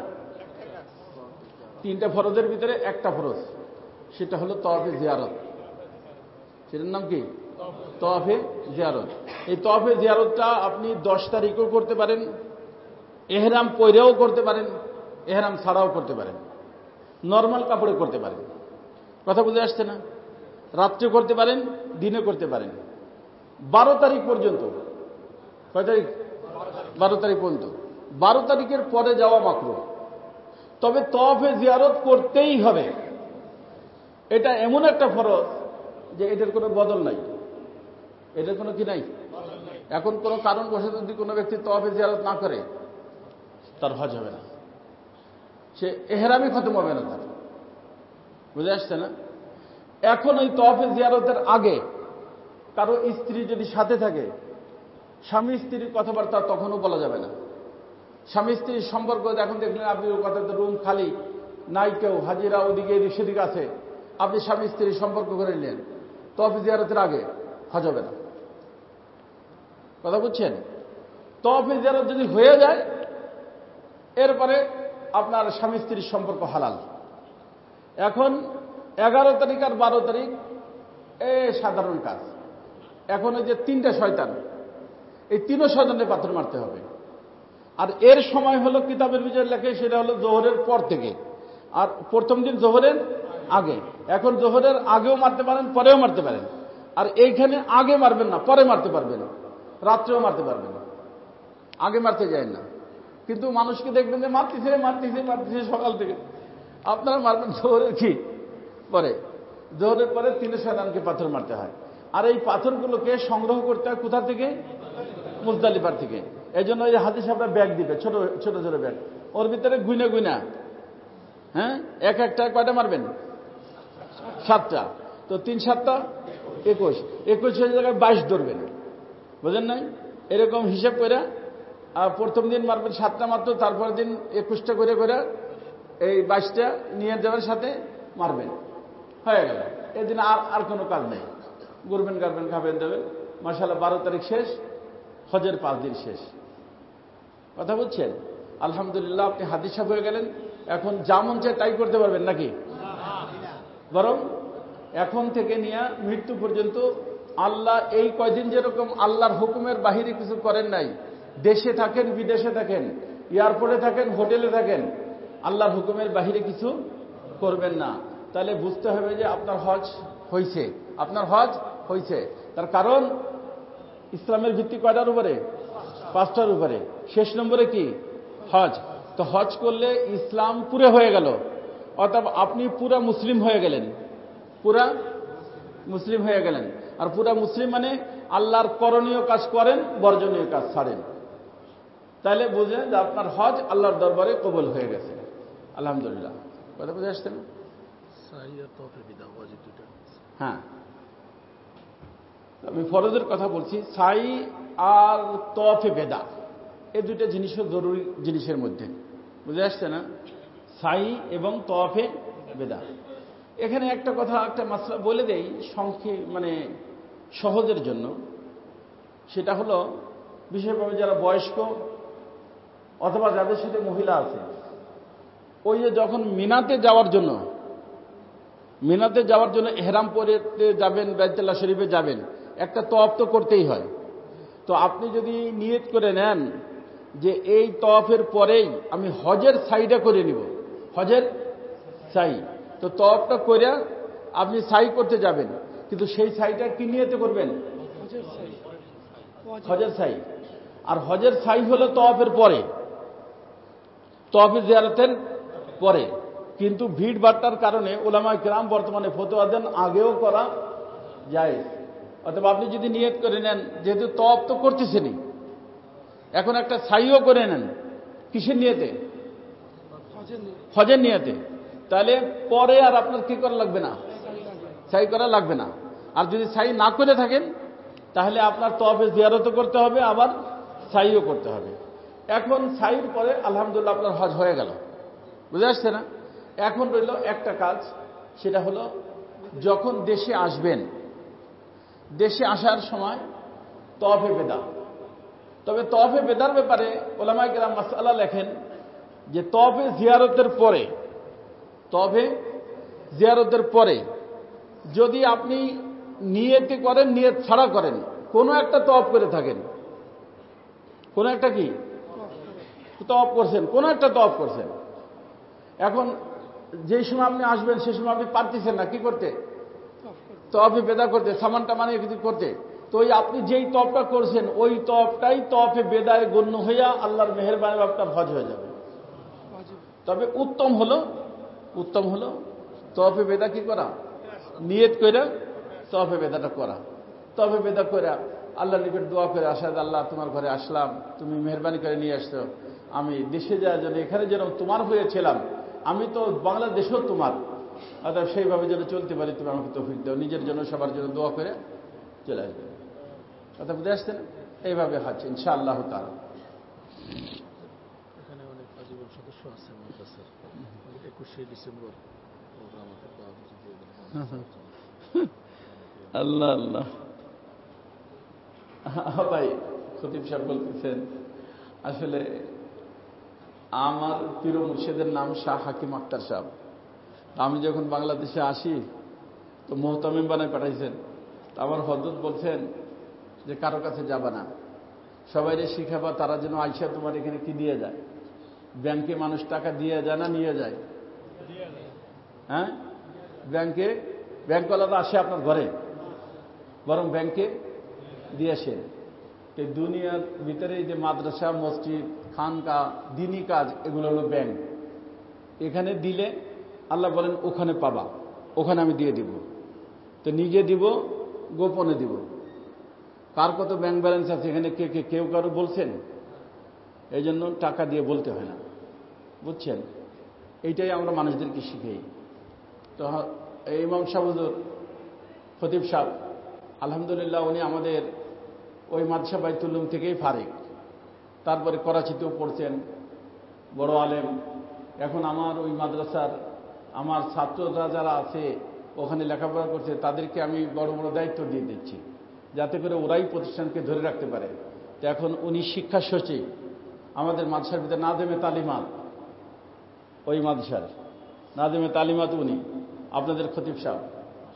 তিনটা ফরজের ভিতরে একটা ফরজ, সেটা হলো তওয়াফে জিয়ারত। সেটার নাম কি? তওয়াফে জিয়ারত। এই তওয়াফে জিয়ারতটা আপনি দশ তারিখও করতে পারেন, এহরাম পরেও করতে পারেন, এহরাম ছাড়াও করতে পারেন, নর্মাল কাপড়ে করতে পারেন। কথা বুঝে আসছে না? রাত্রে করতে পারেন, দিনে করতে পারেন, বারো তারিখ পর্যন্ত। কয় তারিখ? বারো তারিখ পর্যন্ত। বারো তারিখের পরে যাওয়া মাকরুহ। তবে তওয়াফে জিয়ারত করতেই হবে। এটা এমন একটা ফরজ যে এটার কোনো বদল নাই, এটার কোনো কি নাই। এখন কোনো কারণবশত যদি কোনো ব্যক্তি তওয়াফে জিয়ারত না করে, তার হজ হবে না, সে এহরামই খতম হবে না তার। বুঝে আসছে না? এখন ওই তওয়াফে জিয়ারতের আগে কারো স্ত্রী যদি সাথে থাকে, স্বামী স্ত্রীর কথাবার্তা তখনও বলা যাবে না। স্বামী স্ত্রীর সম্পর্ক এখন দেখলেন আপনি কথা, রুম খালি নাই, কেউ হাজিরা ওদিকে এদিক সেদিক আছে, আপনি স্বামী স্ত্রীর সম্পর্ক করে নিলেন, তওয়াফে জিয়ারতের আগে হজ হবে না। কথা বুঝছেন? তওয়াফে জিয়ারত যদি হয়ে যায়, এরপরে আপনার স্বামী স্ত্রীর সম্পর্ক হালাল। এখন এগারো তারিখ আর বারো তারিখ এ সাধারণ কাজ। এখন ওই যে তিনটা শয়তান, এই তিনও শয়তানকে পাথর মারতে হবে। আর এর সময় হলো কিতাবের ভিতরে লেখে সেটা হলো জোহরের পর থেকে, আর প্রথম দিন জোহরের আগে। এখন জোহরের আগেও মারতে পারেন, পরেও মারতে পারেন। আর এইখানে আগে মারবেন না, পরে মারতে পারবেন, রাত্রেও মারতে পারবেন, আগে মারতে যায় না। কিন্তু মানুষকে দেখবেন যে মারতেছে মারতেছে মারতেছে সকাল থেকে, আপনারা মারবেন জোহরের কি পরে, জোহরের পরে তিন শয়তানকে পাথর মারতে হয়। আর এই পাথরগুলোকে সংগ্রহ করতে হয় কোথা থেকে? মুজদালিফার থেকে। এই জন্য এই হাদিস আপনার ব্যাগ দিবে, ছোট ছোট ছোট ব্যাগ, ওর ভিতরে গুইনা গুইনা, হ্যাঁ, এক একটা কয়টা মারবেন? সাতটা। তো তিন সাতটা একুশ, একুশের জায়গায় বাইশ ধরবেন, বুঝেন নাই? এরকম হিসাব করে আর প্রথম দিন মারবেন সাতটা মাত্র, তারপরের দিন একুশটা করে করে এই বাইশটা নিয়ে যাওয়ার সাথে মারবেন, হয়ে গেল। এদিন আর আর কোনো কাজ নেই, ঘুরবেন গাড়বেন খাবেন দেবেন, মাশাআল্লাহ বারো তারিখ শেষ, হজের পাঁচ দিন শেষ। কথা বুঝছেন? আলহামদুলিল্লাহ, আপনি হাদিস সাহেব হয়ে গেলেন। এখন যা মন চায় তাই করতে পারবেন নাকি? বরং এখন থেকে নিয়ে মৃত্যু পর্যন্ত আল্লাহ এই কয়দিন যেরকম আল্লাহর হুকুমের বাহিরে কিছু করেন নাই, দেশে থাকেন বিদেশে থাকেন, এয়ারপোর্টে থাকেন হোটেলে থাকেন, আল্লাহর হুকুমের বাহিরে কিছু করবেন না। তাহলে বুঝতে হবে যে আপনার হজ হয়েছে, আপনার হজ হয়েছে। তার কারণ ইসলামের ভিত্তি কয়টার উপরে? পাঁচটার উপরে। শেষ নম্বরে কি? হজ। তো হজ করলে ইসলাম পুরো হয়ে গেল, অর্থাৎ আপনি পুরা মুসলিম হয়ে গেলেন, পুরা মুসলিম হয়ে গেলেন। আর পুরা মুসলিম মানে আল্লাহর করণীয় কাজ করেন, বর্জনীয় কাজ ছাড়েন। তাহলে বুঝলেন যে আপনার হজ আল্লাহর দরবারে কবুল হয়ে গেছে, আলহামদুলিল্লাহ। কথা বুঝে আসছেন? হ্যাঁ, আমি ফরজের কথা বলছি। সাই আর তওয়াফে বেদা এই দুইটা জিনিসও জরুরি জিনিসের মধ্যে, বুঝে আসছে না? সাই এবং তওয়াফে বেদা। এখানে একটা কথা, একটা মাসলা বলে দেই সংক্ষেপ, মানে সহজের জন্য। সেটা হলো বিশেষভাবে যারা বয়স্ক অথবা যাদের সাথে মহিলা আছে, ওই যে যখন মিনাতে যাওয়ার জন্য মিনাতে যাওয়ার জন্য এহরাম পরে যাবেন, বাইতুল্লাহ শরীফে যাবেন, একটা তওয়াফ তো করতেই হয়। তো আপনি যদি নিয়ত করে নেন যে এই তওয়াফের পরেই আমি হজের সাইডা করে নিব, হজের সাই, তো তওয়াফটা করে আপনি সাই করতে যাবেন, কিন্তু সেই সাইটা কি নিয়তে করবেন? হজের সাই। আর হজের সাই হলো তওয়াফের পরে, তওয়াফে জিয়ারতের পরে। কিন্তু ভিড় বাট্টার কারণে উলামায়ে কেরাম বর্তমানে ফতোয়া দেন আগেও করা যায়। অথবা আপনি যদি নিয়ত করে নেন, যেহেতু তওয়াফ তো করতেছেনই, এখন একটা সাইও করে নেন, কিসের নিয়তে? হজের নিয়তে। তাহলে পরে আর আপনার কি করা লাগবে না, সাই করা লাগবে না। আর যদি সাই না করে থাকেন তাহলে আপনার তওয়াফে জিয়ারতও করতে হবে, আবার সাইও করতে হবে। এখন সাইর পরে আলহামদুলিল্লাহ আপনার হজ হয়ে গেল, বুঝে আসছে না? এখন রইল একটা কাজ, সেটা হলো যখন দেশে আসবেন, দেশে আসার সময় তওয়াফে বেদা। তবে তওয়াফে বেদার ব্যাপারে উলামায়ে কেরাম মাসআলা লেখেন যে তওয়াফে জিয়ারতের পরে, তওয়াফে জিয়ারতের পরে যদি আপনি নিয়তে করেন, নিয়ত ছাড়া করেন, কোনো একটা তওয়াফ করে থাকেন, কোনো একটা কি তওয়াফ করছেন, কোনো একটা তওয়াফ করছেন, এখন যেই সময় আপনি আসবেন সেই সময় আপনি পারতেছেন না কি করতে? তওয়াফে বেদা করতে, সামানটা মানে কিছু করতে। তো ওই আপনি যেই তওয়াফটা করছেন ওই তওয়াফটাই তওয়াফে বেদায় গণ্য হইয়া আল্লাহর মেহেরবানি আপনার হজ হয়ে যাবে। তবে উত্তম হলো উত্তম হলো তওয়াফে বেদা কি করা? নিয়ত করে তওয়াফে বেদাটা করা। তওয়াফে বেদা করে আল্লাহর নিকট দোয়া করে আসা, আল্লাহ তোমার ঘরে আসলাম, তুমি মেহেরবানি করে নিয়ে আসছো, আমি দেশে যাওয়ার জন্য এখানে যেন তোমার হয়েছিলাম, আমি তো বাংলাদেশও তোমার, অর্থাৎ সেইভাবে যেন চলতে পারি, তুমি আমাকে তৌফিক দাও। নিজের জন্য সবার জন্য দোয়া করে চলে আসবে। কথা বুঝে আসছে না? এইভাবে হচ্ছে ইনশাআল্লাহ তাআলা। এখানে অনেক আজীবন সদস্য আছেন মাদ্রাসার, একুশে ডিসেম্বর আল্লাহ আল্লাহ। ভাই খতিব সাহেব বলতেছেন, আসলে আমার পীর মুর্শিদের নাম শাহ হাকিম আক্তার সাহেব। আমি যখন বাংলাদেশে আসি তো মোহতামিম বানায় পাঠাইছেন। আমার হযরত বলছেন যে কারো কাছে যাবা না, সবাইরে শিখাবা, তারা যেন আইসা তোমার এখানে কি দিয়ে যায়। ব্যাংকে মানুষ টাকা দিয়ে যায় না নিয়ে যায়? হ্যাঁ, ব্যাংকে ব্যাংকওয়ালারা আসে আপনার ঘরে, বরং ব্যাংকে দিয়ে আসেন। তো দুনিয়ার ভিতরে যে মাদ্রাসা, মসজিদ, খানকা, দিনী কাজ, এগুলো হলো ব্যাংক। এখানে দিলে আল্লাহ বলেন ওখানে পাবা, ওখানে আমি দিয়ে দিব। তো নিজে দিব, গোপনে দিব। কার কত ব্যাংক ব্যালেন্স আছে এখানে কে কে কেউ কারো বলছেন? এই জন্য টাকা দিয়ে বলতে হয় না, বুঝছেন? এইটাই আমরা মানুষদেরকে শিখাই। তো ইমাম সাহেব হুজুর খতিব সাহেব আলহামদুলিল্লাহ, উনি আমাদের ওই মাদ্রাসা বাইতুল উলুম থেকেই ফারিক, তারপরে করাচিতেও পড়ছেন, বড় আলেম। এখন আমার ওই মাদ্রাসার আমার ছাত্ররা যারা আছে ওখানে লেখাপড়া করছে, তাদেরকে আমি বড় বড় দায়িত্ব দিয়ে দিচ্ছি, যাতে করে ওরাই প্রতিষ্ঠানকে ধরে রাখতে পারে। তো এখন উনি শিক্ষা সচিব আমাদের মাদ্রাসার ভিতরে, নাদেমে তালিমাত, ওই মাদ্রাসার নাদেমে তালিমাত উনি, আপনাদের খতিব সাহেব।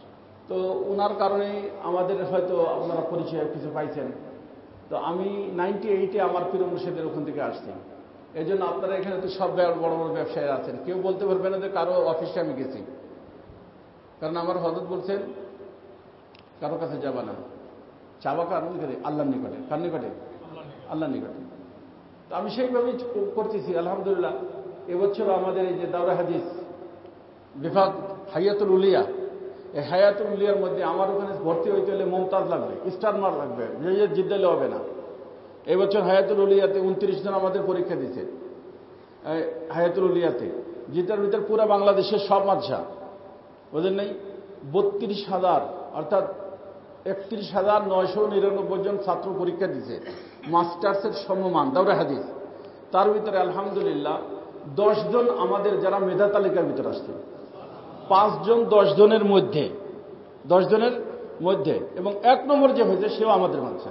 তো ওনার কারণে আমাদের হয়তো আপনারা পরিচয় কিছু পাইছেন। তো আমি নাইনটি এইটে আমার পীর মুর্শিদের ওখান থেকে আসছি। এই জন্য আপনারা এখানে তো সব বড় বড় ব্যবসায়ী আছেন, কেউ বলতে পারবে না যে কারো অফিসে আমি গেছি, কারণ আমার হযরত বলছেন কারো কাছে যাবা না, চাবা কার নিকটে? আল্লাহর নিকটে। কার নিকটে? আল্লাহর নিকটে। তো আমি সেইভাবেই করতেছি আলহামদুলিল্লাহ। এবছর আমাদের এই যে দাওরা হাদিস বিভাগ হায়াতুল উলিয়া, এই হায়াতুল উলিয়ার মধ্যে আমার ওখানে ভর্তি হইতে হলে মমতাজ লাগবে, স্টার মার্ক লাগবে, যে জিদ্দালে হবে না। এবছর হায়াতুল উলিয়াতে উনত্রিশ জন আমাদের পরীক্ষা দিচ্ছে। হায়াতুল উলিয়াতে যেটার ভিতর পুরো বাংলাদেশের সব মাদ্রাসা, বুঝলেন নাই, বত্রিশ হাজার অর্থাৎ একত্রিশ হাজার নয়শো নিরানব্বই জন ছাত্র পরীক্ষা দিচ্ছে মাস্টার্সের সমমান দাওরা হাদিস। তার ভিতরে আলহামদুলিল্লাহ দশ জন আমাদের যারা মেধা তালিকার ভিতরে আসছে, পাঁচজন দশ জনের মধ্যে দশ জনের মধ্যে এবং এক নম্বর যে হয়েছে সেও আমাদের মাঝে।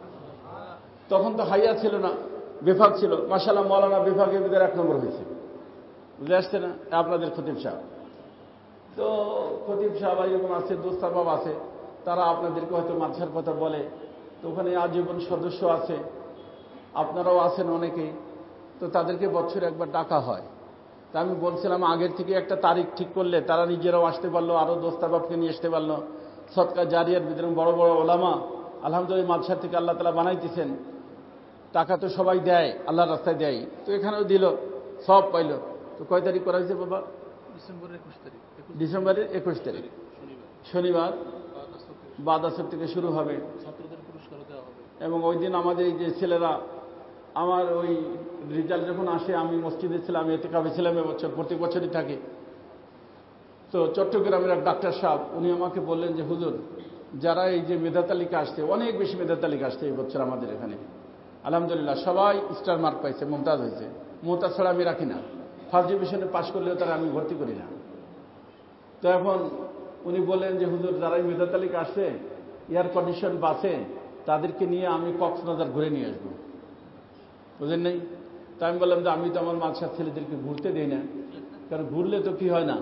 তখন তো হাইয়া ছিল না, বিভাগ ছিল। মাশাআল্লাহ মৌলানা বিভাগের ভিতরে এক নম্বর হয়েছে, বুঝে আসছে না? আপনাদের খতিব সাহেব, তো খতিব সাহেব এরকম আছে, দোস্তার বাবা আছে, তারা আপনাদেরকে হয়তো মাদ্রাসার কথা বলে। তো ওখানে আজীবন সদস্য আছে, আপনারাও আছেন অনেকেই। তো তাদেরকে বছরে একবার ডাকা হয়। তা আমি বলছিলাম আগের থেকে একটা তারিখ ঠিক করলে তারা নিজেরাও আসতে পারলো, আরও দোস্তার বাপকে নিয়ে আসতে পারলো। সদকা জারিয়ার ভিতরে বড় বড় ওলামা আলহামদুলিল্লাহ মাদ্রাসা থেকে আল্লাহ তাআলা বানাইতেছেন। টাকা তো সবাই দেয়, আল্লাহর রাস্তায় দেয়, তো এখানেও দিল, সব পাইল। তো কয় তারিখ করা হয়েছে বাবা? ডিসেম্বরের একুশ তারিখ ডিসেম্বরের একুশ তারিখ শনিবার বাদ আসর থেকে শুরু হবে, ছাত্রদের পুরস্কার দেওয়া হবে। এবং ওই দিন আমাদের এই যে ছেলেরা, আমার ওই রেজাল্ট যখন আসে, আমি মসজিদে ছিলাম, এতেকাফে ছিলাম এবছর, প্রতি বছরই থাকি। তো চট্টগ্রামের এক ডাক্তার সাহেব উনি আমাকে বললেন যে হুজুর, যারা এই যে মেধা তালিকা আসছে, অনেক বেশি মেধা তালিকা আসছে এই বছর আমাদের এখানে, আলহামদুলিল্লাহ সবাই স্টার মার্ক পাইছে, মমতাজ হয়েছে। মমতাজ ছাড়া আমি রাখি না, ফার্স্ট ডিভিশনে পাশ করলেও তারা আমি ভর্তি করি না। তো এখন উনি বললেন যে হুজুর, যারা এই মেধা তালিকা আসছে এয়ার কন্ডিশন বাসে, তাদেরকে নিয়ে আমি কক্সবাজার ঘুরে নিয়ে আসবো, বুঝলেন নাই? তাই আমি বললাম যে আমি তো আমার মাদ্রাসার ছেলেদেরকে ঘুরতে দিই না, কারণ ঘুরলে তো কি হয় না,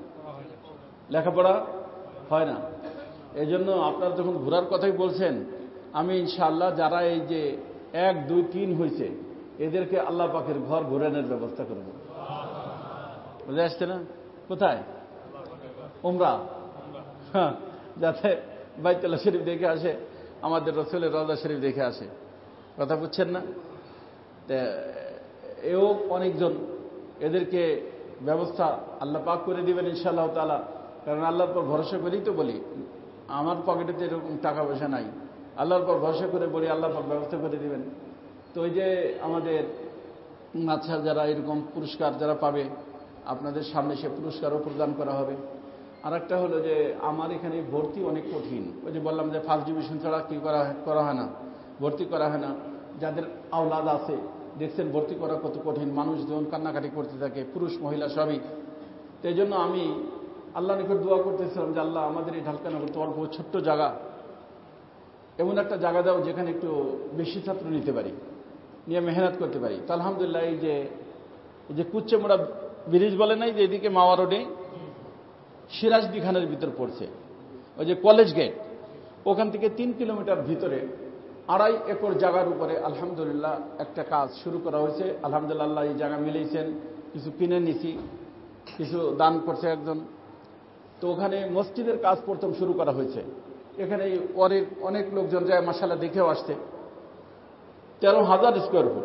লেখাপড়া হয় না। এই জন্য আপনারা যখন ঘোরার কথাই বলছেন, আমি ইনশাআল্লাহ যারা এই যে এক দুই তিন হয়েছে এদেরকে আল্লাহ পাকের ঘর ঘোরানোর ব্যবস্থা করব, বুঝে আসছে না? কোথায়? উমরা, হ্যাঁ, যাতে বাইতুল্লাহ শরীফ দেখে আসে, আমাদের রাসূলের রওজা শরীফ দেখে আসে। কথা বুঝছেন না? এও অনেকজন, এদেরকে ব্যবস্থা আল্লাহ পাক করে দিবেন ইনশাআল্লাহ তাআলা। কারণ আল্লাহর পর ভরসা করেই তো বলি, আমার পকেটে তো এরকম টাকা পয়সা নাই, আল্লাহর পর ভরসা করে বলি আল্লাহ পাক ব্যবস্থা করে দিবেন। তো ওই যে আমাদের আচ্ছা যারা এরকম পুরস্কার যারা পাবে, আপনাদের সামনে সে পুরস্কারও প্রদান করা হবে। আর একটা হলো যে আমার এখানে ভর্তি অনেক কঠিন। ওই যে বললাম যে ফার্স্ট ডিভিশন ছাড়া কি করা করা হয় না, ভর্তি করা হয় না। যাদের আওলাদ আছে দেখছেন ভর্তি করা কত কঠিন, মানুষজন কান্নাকাটি করতে থাকে, পুরুষ মহিলা সবই। তো এই জন্য আমি আল্লাহ নিকট দোয়া করতেছিলাম যে আল্লাহ আমাদের এই ঢালকানগর তো অল্প ছোট্ট জায়গা, এমন একটা জায়গা দাও যেখানে একটু বেশি ছাত্র নিতে পারি, নিয়ে মেহনত করতে পারি। তো আলহামদুলিল্লাহ এই যে এই যে কুচ্চেমোড়া ব্রিজ বলে নাই, যে এদিকে মাওয়া রোডে সিরাজদি খানের ভিতর পড়ছে, ওই যে কলেজ গেট, ওখান থেকে তিন কিলোমিটার ভিতরে আড়াই একর জায়গার উপরে আলহামদুলিল্লাহ একটা কাজ শুরু করা হয়েছে। আলহামদুলিল্লাহ এই জায়গা মিলেছেন, কিছু কিনে নিছি, কিছু দান করছে একজন। তো ওখানে মসজিদের কাজ প্রথম শুরু করা হয়েছে। এখানে অনেক অনেক লোকজন যায়, মাশাআল্লাহ দেখেও আসছে। তেরো হাজার স্কোয়ার ফুট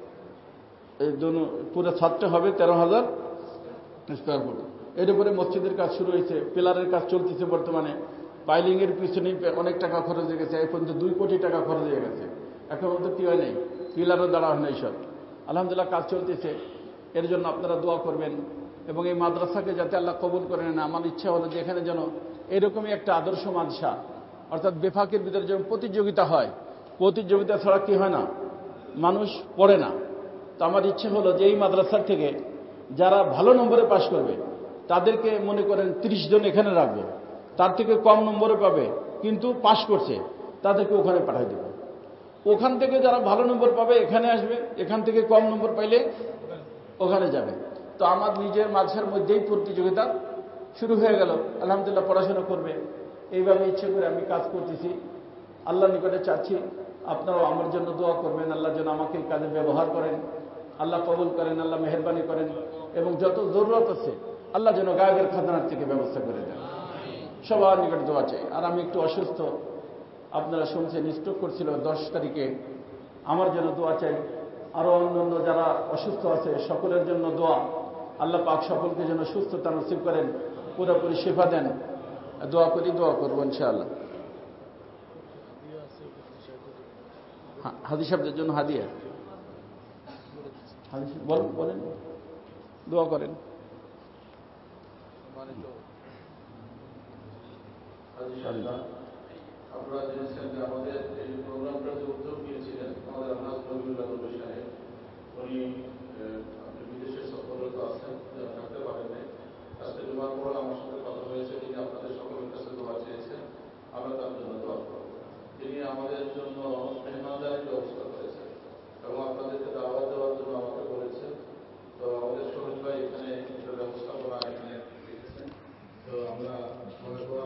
এই দুনো পুরো ছাদটা হবে, তেরো হাজার স্কোয়ার ফুট। এর উপরে মসজিদের কাজ শুরু হয়েছে, পিলারের কাজ চলতেছে বর্তমানে। পাইলিং এর পিছনে অনেক টাকা খরচ হয়ে গেছে, এখন তো দুই কোটি টাকা খরচ হয়ে গেছে। এখন তো কি হয় নাই, পিলারও দাঁড়া হয় নাই সব। আলহামদুলিল্লাহ কাজ চলতেছে, এর জন্য আপনারা দোয়া করবেন এবং এই মাদ্রাসাকে যাতে আল্লাহ কবুল করে নেন। আমার ইচ্ছা হলো যে এখানে যেন এরকমই একটা আদর্শ মাদ্রাসা, অর্থাৎ বেফাকের ভিতরে যেমন প্রতিযোগিতা হয়, প্রতিযোগিতা ছাড়া কি হয় না, মানুষ পড়ে না। তো আমার ইচ্ছে হলো যে এই মাদ্রাসার থেকে যারা ভালো নম্বরে পাশ করবে তাদেরকে মনে করেন ত্রিশ জন এখানে রাখবো, তার থেকে কম নম্বরে পাবে কিন্তু পাশ করছে তাদেরকে ওখানে পাঠিয়ে দেব। ওখান থেকে যারা ভালো নম্বর পাবে এখানে আসবে, এখান থেকে কম নম্বর পাইলে ওখানে যাবে। তো আমার নিজের মাদ্রাসার মধ্যেই প্রতিযোগিতা শুরু হয়ে গেল। আলহামদুলিল্লাহ পড়াশোনা করবে, এইভাবে ইচ্ছে করে আমি কাজ করতেছি। আল্লাহ নিকটে চাচ্ছি আপনারাও আমার জন্য দোয়া করবেন, আল্লাহ যেন আমাকে এই কাজে ব্যবহার করেন, আল্লাহ কবুল করেন, আল্লাহ মেহেরবানি করেন, এবং যত জরুরত আছে আল্লাহ যেন গায়েবের খাজানার থেকে ব্যবস্থা করে দেন। সবার নিকট দোয়া চাই। আর আমি একটু অসুস্থ, আপনারা শুনছেন স্ট্রোক করছিল দশ তারিখে, আমার জন্য দোয়া চাই। আরো অন্যান্য যারা অসুস্থ আছে সকলের জন্য দোয়া। আল্লাহ পাক সকলকে যেন সুস্থতা নসিব করেন, পুরোপুরি শিফা দেন। দোয়া করি, দোয়া করবো ইনশাআল্লাহ। হাদি সাহেবদের জন্য হাদিয়া বলেন বলেন দোয়া করেন। আপনারা জেনেছেন যে আমাদের এই প্রোগ্রামটা যে উদ্যোগ নিয়েছিলেন আমাদের আলহাজ নবীউল্লাহ নবী সাহেব, উনি আপনি বিদেশের সফররত আছেন, থাকতে পারেন নাই। আজকে জুমার পর আমার সাথে কথা হয়েছে, তিনি আপনাদের সকলের কাছে দোয়া চেয়েছেন, আমরা তার জন্য দোয়া করব। তিনি আমাদের জন্য মেহমানদারির ব্যবস্থা করেছেন এবং আপনাদেরকে দাওয়াত দেওয়ার জন্য আমাকে বলেছেন। তো আমাদের শহীদ ভাই এখানে ব্যবস্থাপনা এখানে রেখেছেন। তো আমরা মনে